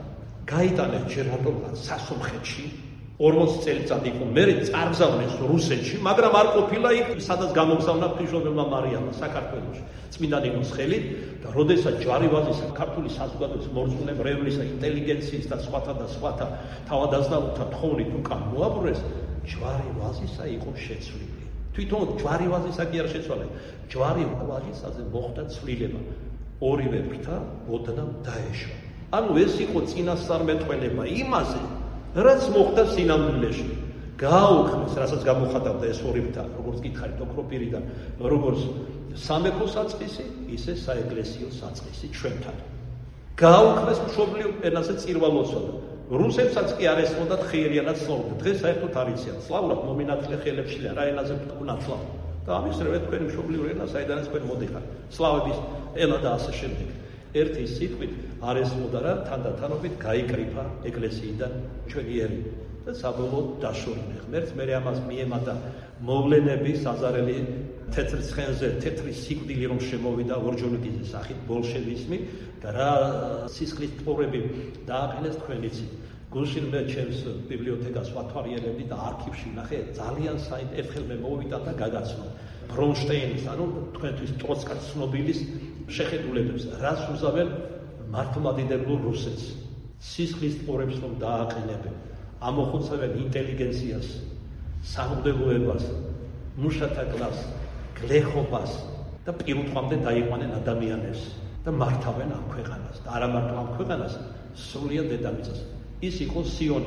გაიტანეს ჯერ რატომ სასომხეთში 40 წელიწად იყო, მერე წარგზავნეს რუსეთში, მაგრამ არ ყოფილა იქ, სადაც გამოგზავნა ღვთისმშობელმა მარიამმა საქართველოში, წმინდა ნინოს ხელით და როდესაც ჯვარი ვაზისა ქართული საზოგადოების მორწმუნე მრევლისა, ინტელიგენციის და სხვათა თავადაზნაურთა თხოვნით უკან მოაბრუნეს, ჯვარი ვაზისა იყო შეცვლილი. თვითონ ჯვარი ვაზისა კი არ შეცვალა, ჯვარი ვაზისაზე მოხდა ცვლილება. ორივე ფრთა ოდნავ დაეშვა. ანუ ეს იყო წინასწარმეტყველება იმაზე, რაც მოხდა სინამდვილეში. გააუქმეს, რასაც გამოხატავდა ეს ორი ფრთა, როგორც გითხარით ოქროპირიდან, როგორც სამეფო საწყისი, ისე საეკლესიო საწყისი ჩვენთან. გააუქმეს მშობლიურ ენაზე წირვალოცვა. რუსებსაც კი არ ესმოდათ ხეირიანად სლავდა. დღეს საერთოდ არ იციან. სლავრად მომინათლე ხელებში რა ენაზე უნათლა. და ამის რევე თქვენი მშობლიური ენა, საიდანაც თქვენ მოდიხარ. სლავების ენა და ასე შემდეგ. ერთი სიტყვით არ ესმოდა რა, თანდათანობით გაიკრიფა ეკლესიიდან ჩვენი ერი და საბოლოოდ დაშორდნენ. ღმერთს მერე ამას მიემატა მოვლენები, საზარელი თეთრ ცხენზე, თეთრი სიკვდილი რომ შემოვიდა ორჯონიკიძის სახით ბოლშევიზმი და რა სისხლის ტყურები დააყენეს თქვენიცი. გუშინ მე ჩემს ბიბლიოთეკას ვათვალიერებდი და არქივში ვნახე ძალიან ერთხელ მე მოვიდა და გაგაცნო ბრონშტეინის, ანუ თქვენთვის ტროცკას ცნობილის შეხედულებებს, რას უზავენ მართლმადიდებლურ რუსეთს, სისხლის ტყურებს რომ დააყენებენ, ამოხოცებენ ინტელიგენციას, სამღვდელოებას, მუშათა კლასს, გლეხობას და პირუტყვამდე დაიყვანენ ადამიანებს და მართავენ ამ ქვეყანას და არა მარტო ამ ქვეყანას, სრულიად დედამიწას. ის იყო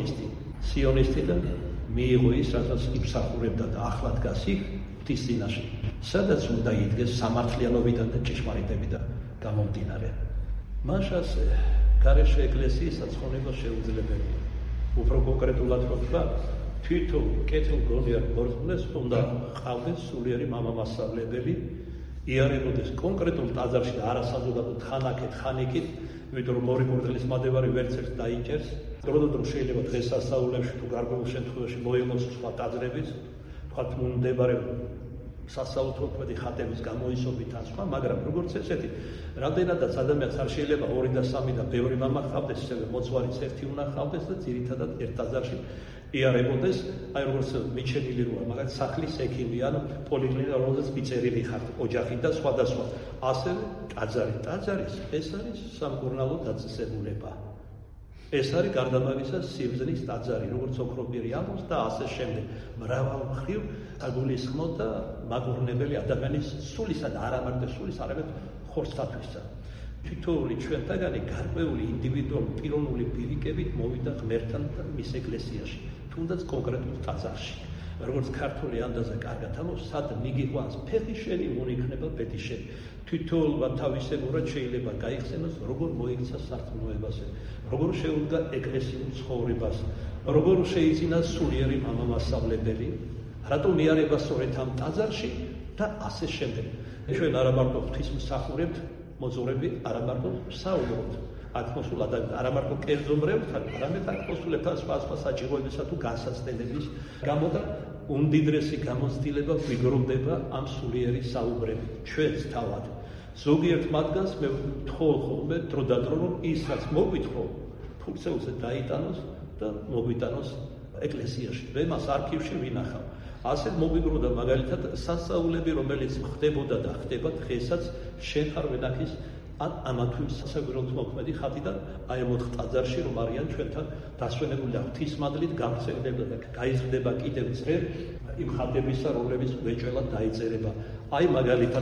სიონისტი და მიიღო ის, რასაც იმსახურებდა და ახლა დგას იქ ღვთის წინაშე, სადაც უნდა იდგეს სამართლიანობიდან და ჭეშმარიტებიდან გამომდინარე. მაშას გარეშე ეკლესიის საცხონება შეუძლებელია. უფრო კონკრეტულად რომ ვთქვა, თვითონ კეთილგონიერ მორწმუნეს უნდა ყავდეს სულიერი მამამასწავლებელი, იარებოდეს კონკრეტულ ტაძარში და არა საზოგადოდ ხანაკეთ, ხანიკით, იმიტომ რომ ორი კურდღლის მადევარი ვერც ერთ დაიჭერს. დროდადრო შეიძლება დღესასწაულებში თუ გარკვეულ შემთხვევაში მოიღოს სხვა ტაძრების, თქვათ მდებარე სასაუთმოქმედი ხატების გამოისობით ან სხვა, მაგრამ როგორც ესეთი, რამდენადაც ადამიანს არ შეიძლება 2 და 3 და ბევრი მამა ხავდეს, ისევე მოძღვარიც ერთი უნდა ხავდეს და ძირითადად ერთ ტაძარში იარებოდეს, აი როგორც მიჩენილი როა, მაგალითად სახლის ექიმი ან პოლიკლინიკა, რომელზეც მიწერილი ხართ, ოჯახი და სხვადასხვა. ასევე ტაძარის ეს არის სამკურნალო დაწესებულება. ეს არის გარდამავისა სიბრძნის ტაძარი, როგორც ოქროპირი ამბობს და ასე შემდეგ. მრავალ მხრივ საგულისხმო და მაგურნებელი ადამიანის სულისა და არა მარტო სულის, არამედ ხორცთათვისა. თითოეული ჩვენთაგანი გარკვეული ინდივიდუალური პიროვნული პირიქებით მოვიდა ღმერთთან და მის ეკლესიაში, თუნდაც კონკრეტულ ტაძარში. როგორც ქართული ანდაზე კარგად ამბობს, სად მიგიყვანს ფეხი შენი, მოიქნება ბედი შენი. თვითოულმა თავისებურად შეიძლება გაიხსენოს, როგორ მოიქცა სარწმუნოებაზე, როგორ შეუდგა ეკლესიურ ცხოვრებას, როგორ შეიძინა სულიერი მამამასწავლებელი, რატომ მიარება სწორედ ამ ტაძარში და ასე შემდეგ. ჩვენ არა მარტო ღვთისმსახურებთ, მოძღვრები, არა მარტო ვსაუბრობთ აქ მოსულ ადამიანთან, არა მარტო კერძო მრევლთან, არამედ აქ მოსულებთან სხვა საჭიროებისა თუ განსაცდელების გამო და უმდიდრესი გამოცდილება ვიგროვდება ამ სულიერი საუბრებით ჩვენს თავად. ზოგიერთ მათგანს მე ვთხოვ ხოლმე დროდადრო, რომ ის რაც მოგვითხოვ, ფურცელზე დაიტანოს და მოგვიტანოს ეკლესიაში. მე მას არქივში ვინახავ. ასე მოგვიგროვდა მაგალითად სასწაულები, რომელიც ხდებოდა და ხდება დღესაც შენ ხარ ვენახის ამათვლის სასაგვირელთ მოქმედი ხატიდან აი ამ 4 ტაძარში რომ არიან ჩვენთან დასვენებული და ღვთისმადლით გავრცელდება და გაიზრდება კიდევ წრე იმ ხატებისა, რომლებიც ვეჭველად დაიწერება. აი მაგალითად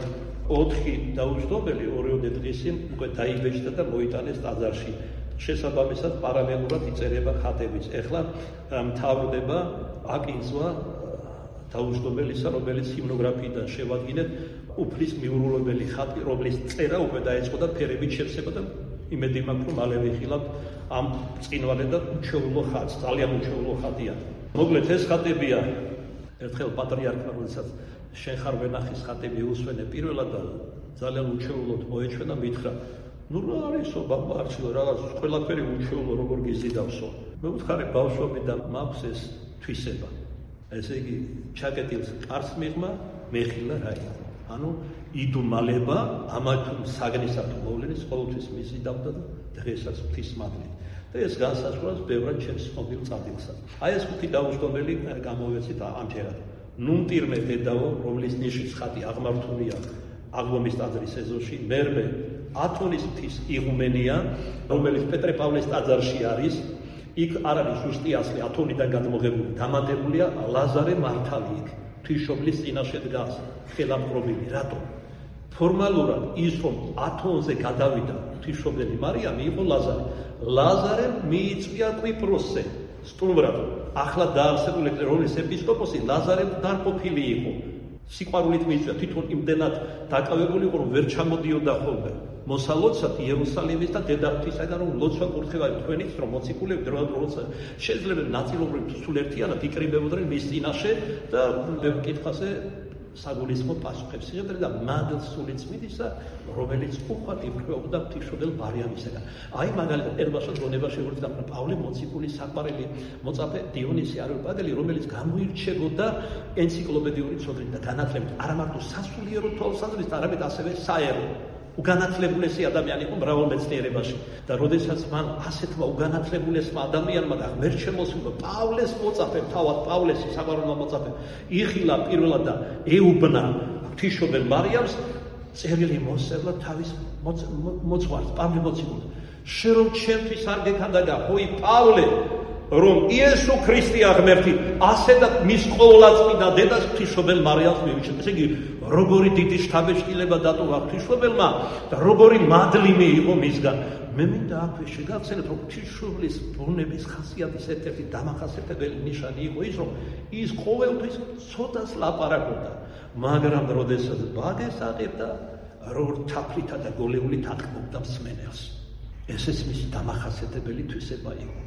4 დაუჯდომელი ორიოდე დღისი უკვე დაიბეჭდა და მოიტანეს ტაძარში. შესაბამისად პარალელურად იწერება ხატებიც. ეხლა მთავრდება აკინძვა დაუჯდომელისა, რომელიც ჰიმნოგრაფიიდან შევადგინეთ უფლის მიურულებელი ხატი, რომლის წერა უკვე დაიწყო და ფერებით შევსება და იმედი მაქვს, რომ მალე ვიხილავთ ამ ბრწყინვალე და უჩვეულო ხატს, ძალიან უჩვეულო ხატია. მოკლედ ეს ხატებია ერთხელ პატრიარქმა, როდესაც შენ ხარ ვენახის ხატები უსვენე პირველად და ძალიან უჩვეულოდ მოეჩვენა, მითხრა ნუ რა არისო ბაბარჩილო რაღაც ყველაფერი უჩვეულო როგორ გიზიდავსო. მე ვუთხარი ბავშვობიდან მაქვს ეს თვისება. ესე იგი ჩაკეტილს კარს მიღმა მეხილა რაია. ანუ იდუმალება ამათ საგნისა თუ მოვლენის ყოველთვის მიზიდავდა და დღესაც ღვთისმადლით. და ეს განსაზღვრავს ბევრად ჩემს მობილ წადილსა. აი ეს 5 დაუჯდომელი გამოვეცით ამჯერად. ნუმტირმე დედაო, რომლის ნიშის ხატი აღმართულია აღლომის ტაძრის ეზოში, მერმე ათონის მთის იღუმენია, რომელიც პეტრე-პავლეს ტაძარში არის. იქ არ არის ზუსტი ასლი, ათონიდან გადმოღებული, დამატებულია ლაზარე მართალი იქ, ღვთისმშობლის წინაშე დგას, ხელამყრობილი. რატომ? ფორმალურად ის რომ ათონზე გადავიდა ღვთისმშობელი მარიამი იყო ლაზარე. ლაზარემ მიიწვია კვიპროსზე, სტუმრად. ახლა დაარსებული რომის ეპისკოპოსი ლაზარემ დარყოფილი იყო. სიყვარულით მიიწვია, თვითონ იმდენად დაკავებული იყო, რომ ვერ ჩამოდიოდა ხოლმე. მოსალოცად იერუსალიმის და დედაღვთისაგან რომ ლოცვა კურთხევა თქვენიც რომ მოციქულები დროა შეიძლება ნაწილობრივ სულ ერთიანად იკრიბებოდნენ მის წინაშე და ბევრ კითხვაზე საგულისხმო პასუხებს იღებდნენ და მადლ სულიწმიდისა, რომელიც უხვად იფრქვეობდა ღვთისმშობელ მარიამისაგან. აი მაგალითად ერბაშო დრონებაში შეგვიძლია პავლე მოციქულის საყვარელი მოწაფე დიონისი არიოპაგელი, რომელიც გამოირჩეოდა ენციკლოპედიური ცოდნით და განათლებით, არა მარტო სასულიერო თვალსაზრისით, არამედ ასევე საერო. უგანათლებულესი ადამიანი იყო მრავალ მეცნიერებაში და როდესაც მან ასეთმა უგანათლებულესმა ადამიანმა და ღმერთშემოსულმა პავლეს მოწაფე, თავად პავლესი საყვარელმა მოწაფე იხილა პირველად და ეუბნა ღვთისმშობელ მარიამს, წერილი მოსწევლა თავის მოძღვარს, პავლე მოციქულს. შენ რომ ჩემთვის არ გექანდაგა, ხოი პავლე, რომ იესო ქრისტეა ღმერთი, ასეთად მის ყოვლადწმიდა დედას ღვთისმშობელ მარიამს მივიჩნდა. ესე იგი როგორი დიდი შთაბეჭდილება დატოვა ღვთისმშობელმა და როგორი მადლი მიიღო მისგან. მე მინდა აქვე შეგახსენოთ, რომ ღვთისმშობლის ბუნების ხასიათის ერთ-ერთი დამახასიათებელი ნიშანი იყო ის, რომ ის ყოველთვის ცოდას ლაპარაკობდა, მაგრამ როდესაც ბადეს აღებდა, როგორ თაფლითა და გოლეულით ატყობდა მსმენელს. ესეც მისი დამახასიათებელი თვისება იყო.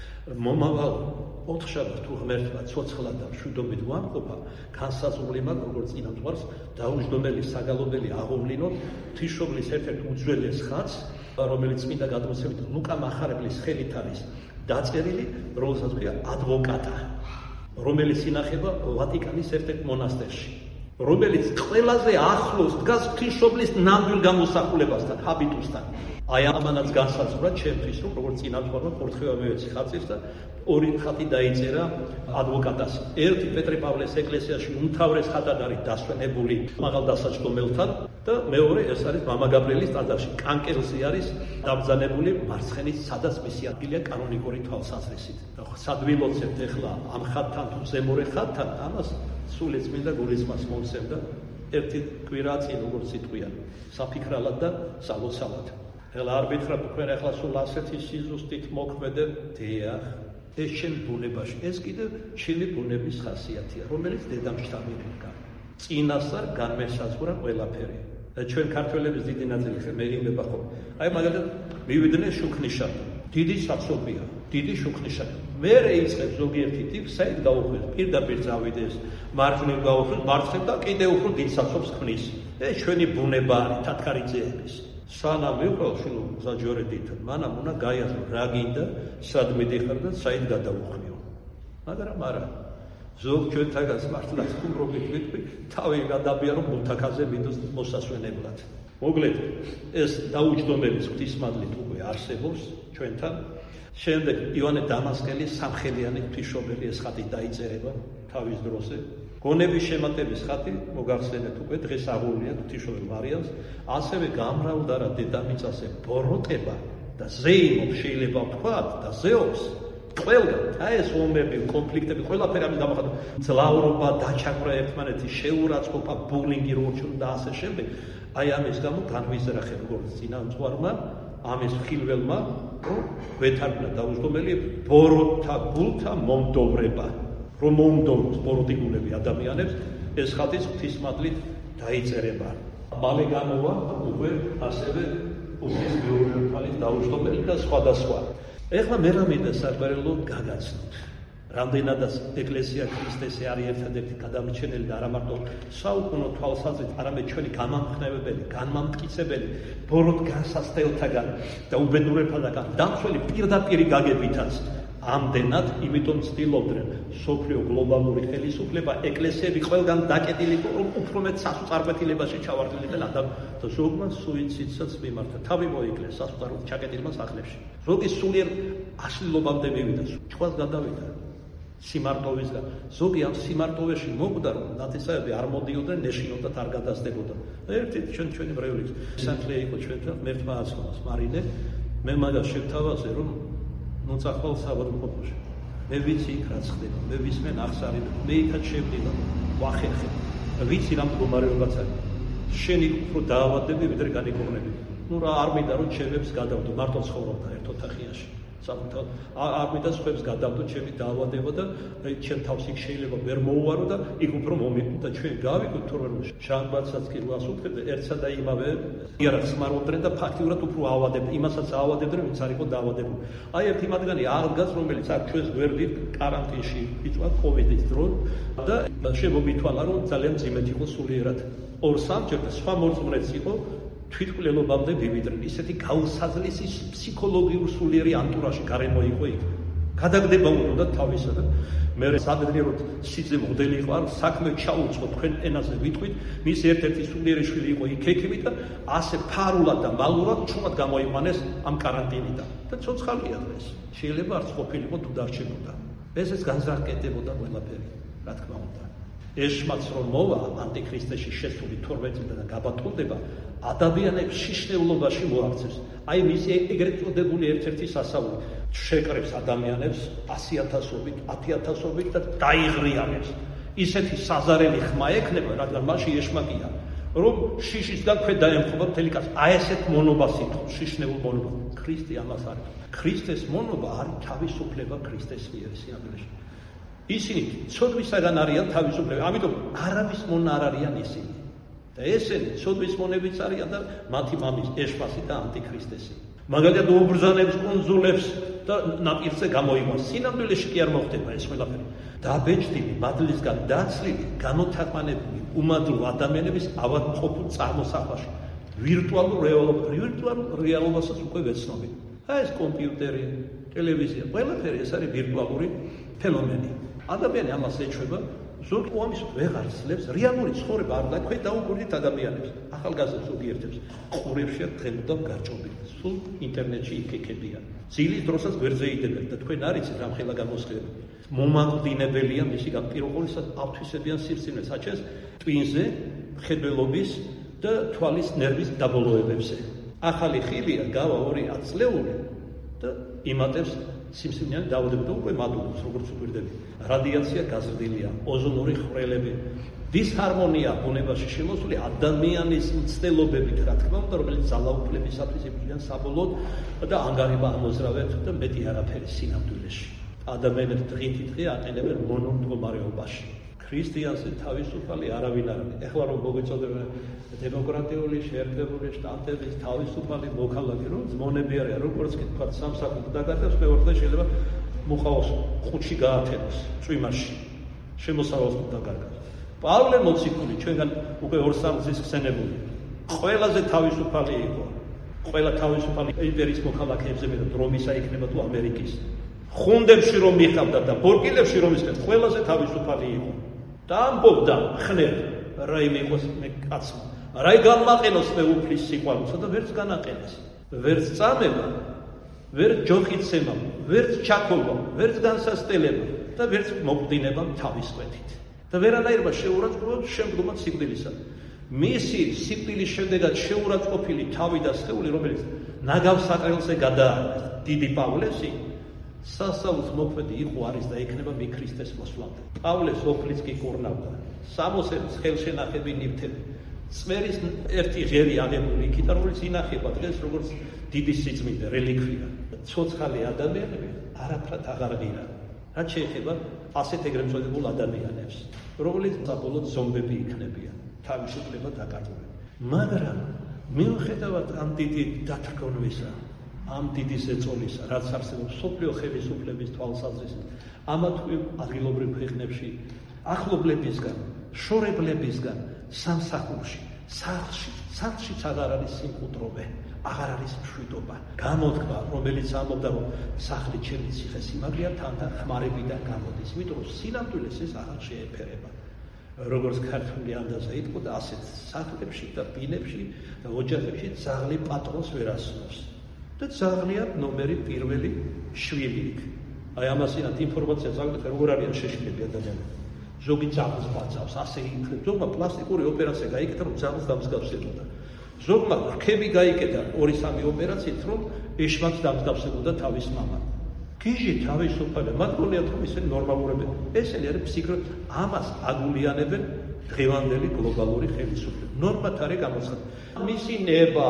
მომავალ ოთხშაბათს თუ ღმერთმა ცოცხლად და მშვიდობით ვამყოფა, განსაზღვრული მაქვს, როგორც წინა მთვარს, დაუჯდომელი საგალობელი აღოვლინოთ ღვთისმშობლის ერთ-ერთ უძველეს ხატს, რომელიც წმინდა გადმოცემით ლუკა მახარებლის ხელით არის დაწერილი, რომელსაც ქვია ადვოკატა, რომელიც ინახება ვატიკანის ერთ-ერთ მონასტერში, რომელიც ყველაზე ახლოს დგას ღვთისმშობლის ნამდვილ გამოსახულებასთან, ჰაბიტუსთან. აი ამანაც განსაზღვრა ჩემთვის, რომ როგორც წინა მთვარმა კურთხევა მივეცი ხატის და 2 ხატი დაიწერა ადვოკატას. ერთი პეტრე-პავლეს ეკლესიაში უმთავრეს ხატად არის დასვენებული მაღალ დასაჯდომელთან და მეორე ეს არის მამა გაბრიელის ტაძარში. კანკელზე არის დაბრძანებული მარცხენით, სადაც მისი ადგილია კანონიკური თვალსაზრისით. სად ვიმოცებთ ახლა ამ ხატთან თუ ზემორე ხატთან, ამას სული წმინდა გულისხმას მომცემდა ერთი კვირა წინ, როგორც იტყვიან, საფიქრალად და სალოცავად. ეხლა არ ვითხრათ თქვენ ახლა სულ ასეთი სიზუსტით მოქმედებ, დიახ, ეს ჩემი ბუნებაში, ეს კიდევ ჩემი ბუნების ხასიათია, რომელიც დედამშთან მიყვა. წინასწარ განმესაზღვრა ყველაფერი. ჩვენ ქართველების დიდი ნაწილი მეიმება ხო. აი მაგალითად მივიდნენ შუქნიშად. დიდი საცობია, დიდი შუქნიშად. მე რეიწყებს ზოგიერთი ტიპს, საით გაუხვეს, პირდაპირ წავიდეს, მარჯვნივ გაუხვეს, მარცხნივ და კიდევ უფრო დიდ საცობს ქმნის. ეს ჩვენი ბუნება არის თათქარიძეების. სანამ მივყავ შულო გზაჯვარედით, მანამ უნდა გაიაზრო რა გინდა, სად მიდიხარ და საით გადავუხმიო. მაგრამ არა. ზოგ ჩვენთაგანს მართლა ხუმრობით ვიტყვი, თავი გადაბიარო მუთაქაზე მიდოს მოსასვენებლად. მოკლედ, ეს დაუჯდომელი ღვთისმადლით უკვე არსებობს ჩვენთან. შემდეგ ივანე დამასკელის სამხელიანი ღვთისმშობელი ეს ხატი დაიწერება თავის დროზე. გონების შემატების ხატი მოგახსენეთ უკვე დღეს აღულია ღვთისმშობელ მარიამს, ასევე გამრავლდა რა დედამიწაზე ბოროტება და ზეიმობ შეიძლება ვთქვათ და ზეობს ყველგან. აი ეს ომები, კონფლიქტები, ყველაფერი ამის გამოხატვა. ძლავრობა, დაჩაგვრა ერთმანეთის, შეურაცხყოფა, ბულინგი როჩუნ და ასე შემდეგ. აი ამის გამო განვიზრახე როგორც წინამძღვარმა, ამის ხილველმა, რომ ვეთარგმნა დაუჯდომელი ბოროტთა გულთა მომდოვრება. რომ მომდოვროს ბოროტიგულები ადამიანებს, ეს ხატის ღვთისმადლით დაიწერება. მალე გამოვა უკვე ასევე უფლის მეორე ხალის დაუჯდომელი და სხვადასხვა. ეხლა მე რამინდა საგვარელოდ გაგაცნოთ. რამდენადაც ეკლესია ქრისტესი არის ერთადერთი გადამრჩენელი და არა მარტო საუკუნო თვალსაზრისით, არამედ ჩვენი გამამხნევებელი, განმამტკიცებელი, ბოროტ განსასწრებელთაგან და უბედურებთან დამცველი პირდაპირი გაგებითაც ამდენად, იმიტომ ცდილობდნენ სოფლიო გლობალური ხელისუფლება, ეკლესიები ყველგან დაკეტილი, რომ უფრო მეტ სასოწარკვეთილებაში ჩავარდნილიყენ ადამიანს და ზოგმა სუიციდსაც მიმართა. თავი მოიკლეს სასოწარკვეთ ჩაკეტილმა სახლებში. ზოგი სულიერ აშლილობამდე მივიდა, ჩხვალს გადავიდა სიმარტოვისგან. ზოგი ამ სიმარტოვეში მოკვდა, რომ ნათესავები არ მოდიოდნენ, ნეშინოდათ არ გადასდებოდა. ერთი ჩვენი მრევლის სახლია იყო ჩვენთან, მერთმა აცხოვას მარინე, მე მაგას შევთავაზე, რომ მოწახვალ საავადმყოფოში. მე ვიცი იქ რაც ხდება, მე ვისმენ აღსარიდან, მე იქაც შევდივარ, ვახერხებ. ვიცი რა მდგომარეობაც არის. შენი უფრო დაავადები, ვიდრე განიკურნები. ნუ რა არ მინდა რომ ჩემებს გადავდო, მარტო ცხოვრობდა ერთ ოთახიაში. საკუთარ არ მინდა სხვებს გადავდო ჩემი დაავადება და ჩემ თავს იქ შეიძლება ვერ მოუვარო და იქ უფრო მომიყვ და ჩვენ გავიგოთ თორემ რომ შამბაცაც კი რას უთხებდა ერთსა და იმავე იარაღს ხმარობდნენ და ფაქტიურად უფრო ავადებდნენ იმასაც ავადებდნენ ვინც არ იყო დაავადებული. აი ერთი მათგანი აღდგას რომელიც აქ ჩვენს გვერდით კარანტინში იწვა კოვიდის დროს და შემომითვალა რომ ძალიან ძიმედ იყო სულიერად. ორ-სამჯერ და სხვა მორწმუნეც იყო თვითმკვლელობამდე ვივიდნენ. ისეთი გაუსაძლისი ფსიქოლოგიური სულიერი ანტურაჟი გარემო იყო იქ. გადაგდება უნდა თავისა და მე სადღეროდ სიძე მოდელი იყო, საქმე ჩაუწყო თქვენ ენაზე ვიტყვით, მის ერთ-ერთი სულიერი შვილი იყო იქ-იქ და ასე ფარულად და მალურად ჩუმად გამოიყვანეს ამ კარანტინიდან. და ცოცხალია დღეს. შეიძლება არც ყოფილიყო თუ დარჩებოდა. ესეც განზრახკეტებოდა ყველაფერი, რა თქმა უნდა. ეშმაც რომ მოვა ანტიქრისტეში შესული 12 წლიდან გაბატონდება ადამიანებს შიშნეულობაში მოაქცევს. აი მისი ეგრეთ წოდებული ერთ-ერთი სასწაული შეკრებს ადამიანებს 100,000-ობით, 10,000-ობით და დაიღრიანებს. ისეთი საზარელი ხმა ექნება, რადგან მასში ეშმაკია, რომ შიშისგან ქვე დაემხობა მთელი კაცი. აი ესეთ მონობას ითხოვს, შიშნეულ მონობას. ქრისტე ამას არის. ქრისტეს მონობა არის თავისუფლება ქრისტეს მიერ სიამოვნებაში. ისინი ცოდვისაგან არიან თავისუფლები, ამიტომ არავის მონა არ არიან ისინი. და ესენი ცოდვის მონებიც არიან და მათი მამის ეშმასი და ანტიქრისტესი. მაგალითად უბრძანებს კუნძულებს და ნაპირზე გამოიყვანს. სინამდვილეში კი არ მოხდება ეს ყველაფერი. დაბეჭდილი, მადლისგან დაცლილი, განოთაყვანებული, უმადლო ადამიანების ავადმყოფურ წარმოსახვაში. ვირტუალურ რეალობასაც უკვე ვეცნობთ. აი ეს კომპიუტერი, ტელევიზია, ყველაფერი ეს არის ვირტუალური ფენომენი. ადამიანი ამას ეჩვება, ზოგი ამის ვეღარ ძლებს, რეალური ცხოვრება არ და ქვე დაუკვირდით ადამიანებს. ახალგაზრდა ზოგიერთებს ყურებშია დღემდე გარჭობილი. სულ ინტერნეტში იქეკებიან. ძილის დროსაც გვერდზე იდებენ და თქვენ არ იცით რამ ხელა გამოსხება. მომაკვდინებელია მისი განპირობებისა ათვისებიან სირცინეს აჩენს ტვინზე, მხედველობის და თვალის ნერვის დაბოლოებებზე. ახალი ხილია გავა 2 წლეული და იმატებს სიმსივნიანი დაავადება უკვე მადულობს როგორც უპირდები. რადიაცია გაზრდილია, ოზონური ხვრელები, დისჰარმონია ბუნებაში შემოსული ადამიანის მცდელობებით, რა თქმა უნდა, რომელიც ძალაუფლებისათვის იბრძვიან საბოლოოდ და ანგარება ამოზრავეთ და მეტი არაფერი სინამდვილეში. ადამიანებს დღითი დღე აყენებენ მონომდგომარეობაში. ქრისტიანზე თავისუფალი არავინ არ არის. ეხლა რომ მოგეწოდება დემოკრატიული შეერთებული შტატების თავისუფალი მოქალაქე, რომ ძმონები არიან, როგორც კი თქვა სამსახურს დაგატევს, მეორე დღე შეიძლება მუხაოს ხუთში გაათენოს წვიმაში. შემოსავალს დაგარგავს. პავლე მოციქული ჩვენგან უკვე 2-3 წლის ხსენებული. ყველაზე თავისუფალი იყო. ყველა თავისუფალი იმპერიის მოქალაქეებზე მეტად რომისა იქნება თუ ამერიკის. ხუნდებში რომ მიხავდა და ბორკილებში რომ ისეთ ყველაზე თავისუფალი იყო. და ამბობდა ხნერ რაიმე იყოს მე კაცმა. რა გამაყენოს მე უფლის სიყვარულსა და ვერც განაყენეს. ვერც წამება, ვერც ჯოხიცება, ვერც ჩაქოლვა, ვერც განსასწელება და ვერც მოგვდინება თავის კვეთით. და ვერანაირმა შეურაცხყოფა შემდგომად სიკვდილისა. მისი სიკვდილის შემდეგაც შეურაცხყოფილი თავი და სხეული, რომელიც ნაგავს საყრელზე გადაარეს, დიდი პავლესი სასწაულს მოქმედი იყო არის და იქნება მი ქრისტეს მოსვლამდე. პავლეს ოფლიც კი კურნავდა. 60 ხელშენახები ნივთები. წვერის ერთი ღერი აღებული იქით, რომელიც ინახება დღეს როგორც დიდი სიწმინდე რელიკვია. ცოცხალი ადამიანები არაფრად აღარ ღირა. რაც შეეხება ასეთ ეგრეთ წოდებულ ადამიანებს, რომლებიც საბოლოოდ ზომბები იქნებიან, თავისუფლება დაკარგული. მაგრამ მიუხედავად ამ დიდი დათრგონვისა, ამ დიდი ზეწოლისა, რაც არსებობს სოფლიო ხელისუფლების თვალსაზრისით, ამა თუ იმ ადგილობრივ ქვეყნებში, ახლობლებისგან, შორებლებისგან, სამსახურში, სახლშიც აღარ არის სიმყუდროვე, აღარ არის მშვიდობა. გამოთქმა, რომელიც ამბობდა, რომ სახლი ჩემი ციხე-სიმაგრეა, თანდათან ხმარებიდან გამოდის, იმიტომ რომ სინამდვილეს ეს აღარ შეეფერება. როგორც ქართული ანდაზა იტყოდა, ასეთ სახლებში და ბინებში და ოჯახებში ძაღლი პატრონს ვერ ასწავს. და ძაღლია ნომერი პირველი შვილი იქ. აი ამასინათ ინფორმაცია ზოგადად როგორ არიან შეშლები ადამიანები. ზოგი ძაღლს ბაძავს, ასე იქნება. ზოგმა პლასტიკური ოპერაცია გაიკეთა, რომ ძაღლს დამსგავსებოდა. ზოგმა რქები გაიკეთა 2-3 ოპერაციით, რომ ეშმაკს დამსგავსებოდა თავის მამა. გიჟი თავისუფალი, მათ გონიათ, რომ ისინი ნორმალურებია. ესენი არის ფსიქოლოგიურად ამას აგულიანებენ დღევანდელი გლობალური ხელისუფლება. ნორმათ არის გამოცხადებული. მისი ნება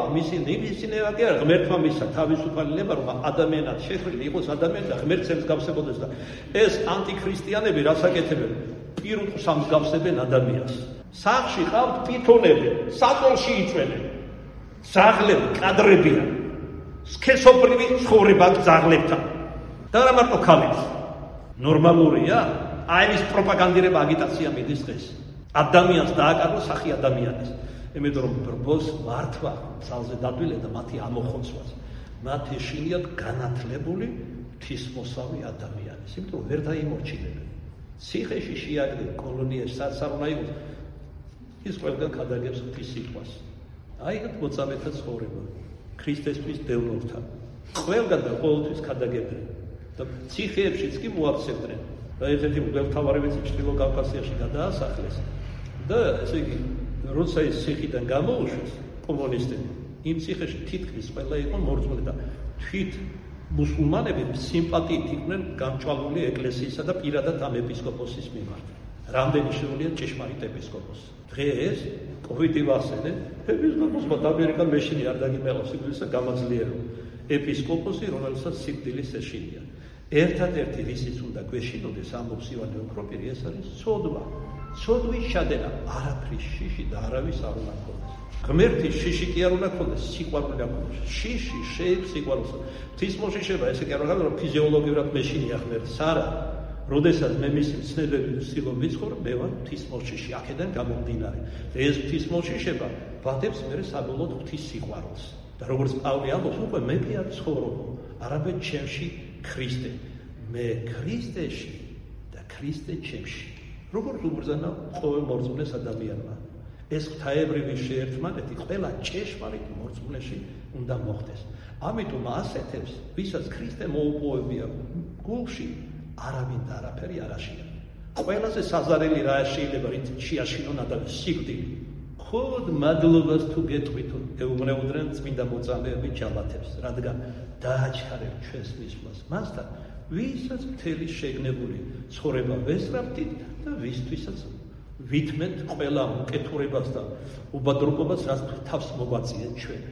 კი არა, ღმერთმა მისცა თავისუფალი ნება, რომ ადამიანად შეხრილი იყოს ადამიანი და ღმერთს ემსგავსებოდეს და ეს ანტიქრისტიანები რას აკეთებენ? პირუტყვს ამსგავსებენ ადამიანს. სახლში ყავთ პითონები, საწოლში იწვენენ. ძაღლები კადრებიან. სქესობრივი ცხოვრება ძაღლებთან. და რა მარტო ქალებს. ნორმალურია? აი ეს პროპაგანდირება აგიტაცია მიდის დღეს. ადამიანს დააკარგო სახი ადამიანის. იმიტომ რომ ბრბოს მართვა ძალზე დადვილე და მათი ამოხოცვას. მათ ეშინიათ განათლებული ღვთისმოსავი ადამიანის. იმიტომ რომ ვერ დაიმორჩილებენ. ციხეში შეაგდენ კოლონიაში საცარონა იყოს. ის ყველგან ქადაგებს ღვთის სიტყვას. აი ეს მოწამეთა ცხოვრება. ქრისტესთვის დევნილთან. ყველგან და ყოველთვის ქადაგებდნენ. და ციხეებშიც კი მოაქცევდნენ. და ერთ-ერთი მღვდელმთავარებიც ჩრდილო კავკასიაში გადაასახლეს. და ესე იგი როცა ის ციხიდან გამოუშვეს კომუნისტები, იმ ციხეში თითქმის ყველა იყო მორწმუნე და თვით მუსულმანები სიმპათიით იყვნენ გამჭვალული ეკლესიისა და პირადად ამ ეპისკოპოსის მიმართ. რამდენი შეუძლია ჭეშმარიტ ეპისკოპოსს. დღეს კოვიდი ვახსენე, ეპისკოპოსმა ამერიკან მეშინი არ დაგიმელავს სიკვდილისა გამაძლიერო. ეპისკოპოსი, რომელსაც სიკვდილის ეშინია. ერთადერთი რისიც უნდა გვეშინოდეს ამბობს ივანე ოქროპირი, ეს არის ცოდვა. ცოდვის შადენა, არაფრის შიში და არავის არ უნდა ქონდეს. ღმერთის შიში კი არ უნდა ქონდეს, სიყვარული არ ქონდეს. შიში შეებს სიყვარულს. ღვთისმოშიშება ესე კი არ უნდა, რომ ფიზიოლოგიურად მეშინია ღმერთს, არა. როდესაც მე მისი ცნებები ვცდილობ ვიცხოვრ, მე ვარ ღვთისმოშიში, აქედან გამომდინარე. ეს ღვთისმოშიშება ვადებს მე საბოლოოდ ღვთის სიყვარულს. და როგორც პავლე ამბობს, უკვე მე კი არ ცხოვრობ, არამედ ჩემში ქრისტე. მე ქრისტეში და ქრისტე ჩემში. როგორც უბრძანა ყოველ მორწმუნეს ადამიანმა. ეს ღვთაებრივი შეერთმანეთი ყველა ჭეშმარიტ მორწმუნეში უნდა მოხდეს. ამიტომ ასეთებს, ვისაც ქრისტე მოუპოვებია გულში, არავინ და არაფერი არ აშია. ყველაზე საზარელი რა შეიძლება რით შეაშინონ ადამიანს სიკვდილი. ხოდ მადლობას თუ გეტყვით, ეუბნებოდნენ წმინდა მოწამეები ჯალათებს, რადგან დააჩქარებ ჩვენს მისვლას მასთან, ვისაც მთელი შეგნებული ცხოვრება ვესწრაფდით და ვისთვისაც ვითმენთ ყველა უკეთურებას და უბადრობობას, რაც თავს მოგვაწიეთ ჩვენ.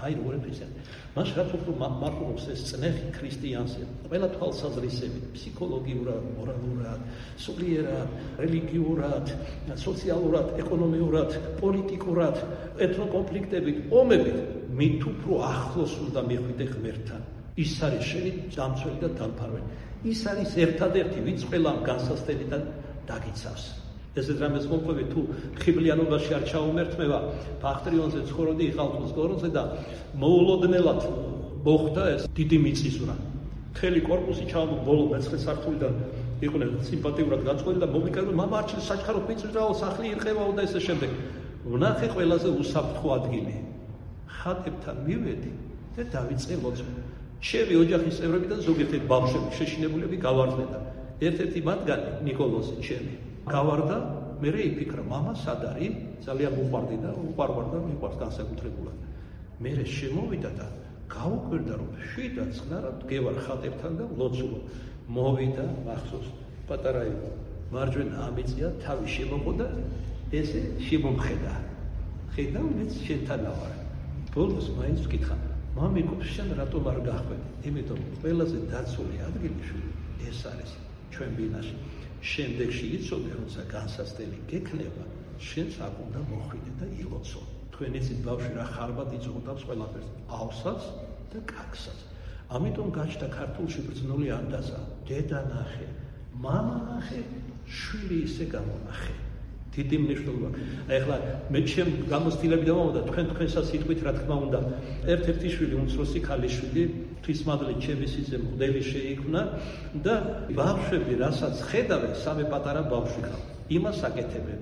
აი როგორ ეფისიან. მას რაც უფრო მართლობს ეს წნეხი ქრისტიანზე, ყველა თვალსაზრისებით, ფსიქოლოგიურად, მორალურად, სულიერად, რელიგიურად, სოციალურად, ეკონომიურად, პოლიტიკურად, ეთნოკონფლიქტებით, ომებით, მით უფრო ახლოს უნდა მიხვიდე ღმერთთან. ის არის შენი დამცველი და დამფარველი. ის არის ერთადერთი, ვინც ყველამ განსასწრებიდან დაგიცავს. ესეთ რამეს მომყვები თუ ხიბლიანობაში არ ჩაუმერთმევა, ბახტრიონზე ცხოვრობდი იყალთოს გორონზე და მოულოდნელად მოხდა ეს დიდი მიწისძვრა. მთელი კორპუსი ჩავამო ბოლო მეცხრე სართულიდან იყვნენ სიმპათიურად გაწყვეტილი და მომიკარგო მამა არჩილ საჩქაროდ მიწისძვრაო სახლი ირყევაო და ესე შემდეგ. ვნახე ყველაზე უსაფრთხო ადგილი. ხატებთან მივედი და დავიწყე ლოცვა. ჩემი ოჯახის წევრები და ზოგიერთი ბავშვები შეშინებულები გავარდნენ და ერთ-ერთი მათგანი ნიკოლოზი ჩემი გავარდა, მე იფიქრა მამა სად არის? ძალიან უყვარდი და უყვარვარ და მიყვარს განსაკუთრებულად. მე შემოვიდა და გავუკვირდა რომ შვიდად ცნარად გევარ ხატებთან და ლოცვა. მოვიდა მახსოვს პატარა იყო. მარჯვენა ამიწია თავი შემოყოდა ესე შემომხედა. ხედა მეც შენთან ვარ. ბოლოს მაინც ვკითხა მამიკო შენ რატომ არ გახვედი? იმიტომ ყველაზე დაცული ადგილი ეს არის ჩვენ ბინაში. შემდეგში იცოდე როცა განსასწრელი გექნება, შენც აქ უნდა მოხვიდე და ილოცო. თქვენ იცით ბავშვი რა ხარბად იწოდავს ყველაფერს, ავსაც და კაკსაც. ამიტომ გაჩნდა ქართულში ბრძნული ანდაზა, დედა ნახე, მამა ნახე, შვილი ისე გამონახე. დიდი მნიშვნელობა. ეხლა მე ჩემ გამოცდილები დავამო და თქვენსაც იტყვით რა თქმა უნდა. ერთ-ერთი შვილი, უმცროსი ქალიშვილი, ღვთისმადლით ჩემი სიძე მღვდელი შეიქმნა და ბავშვები, რასაც ხედავენ, სამი პატარა ბავშვი ყავ. იმას აკეთებენ,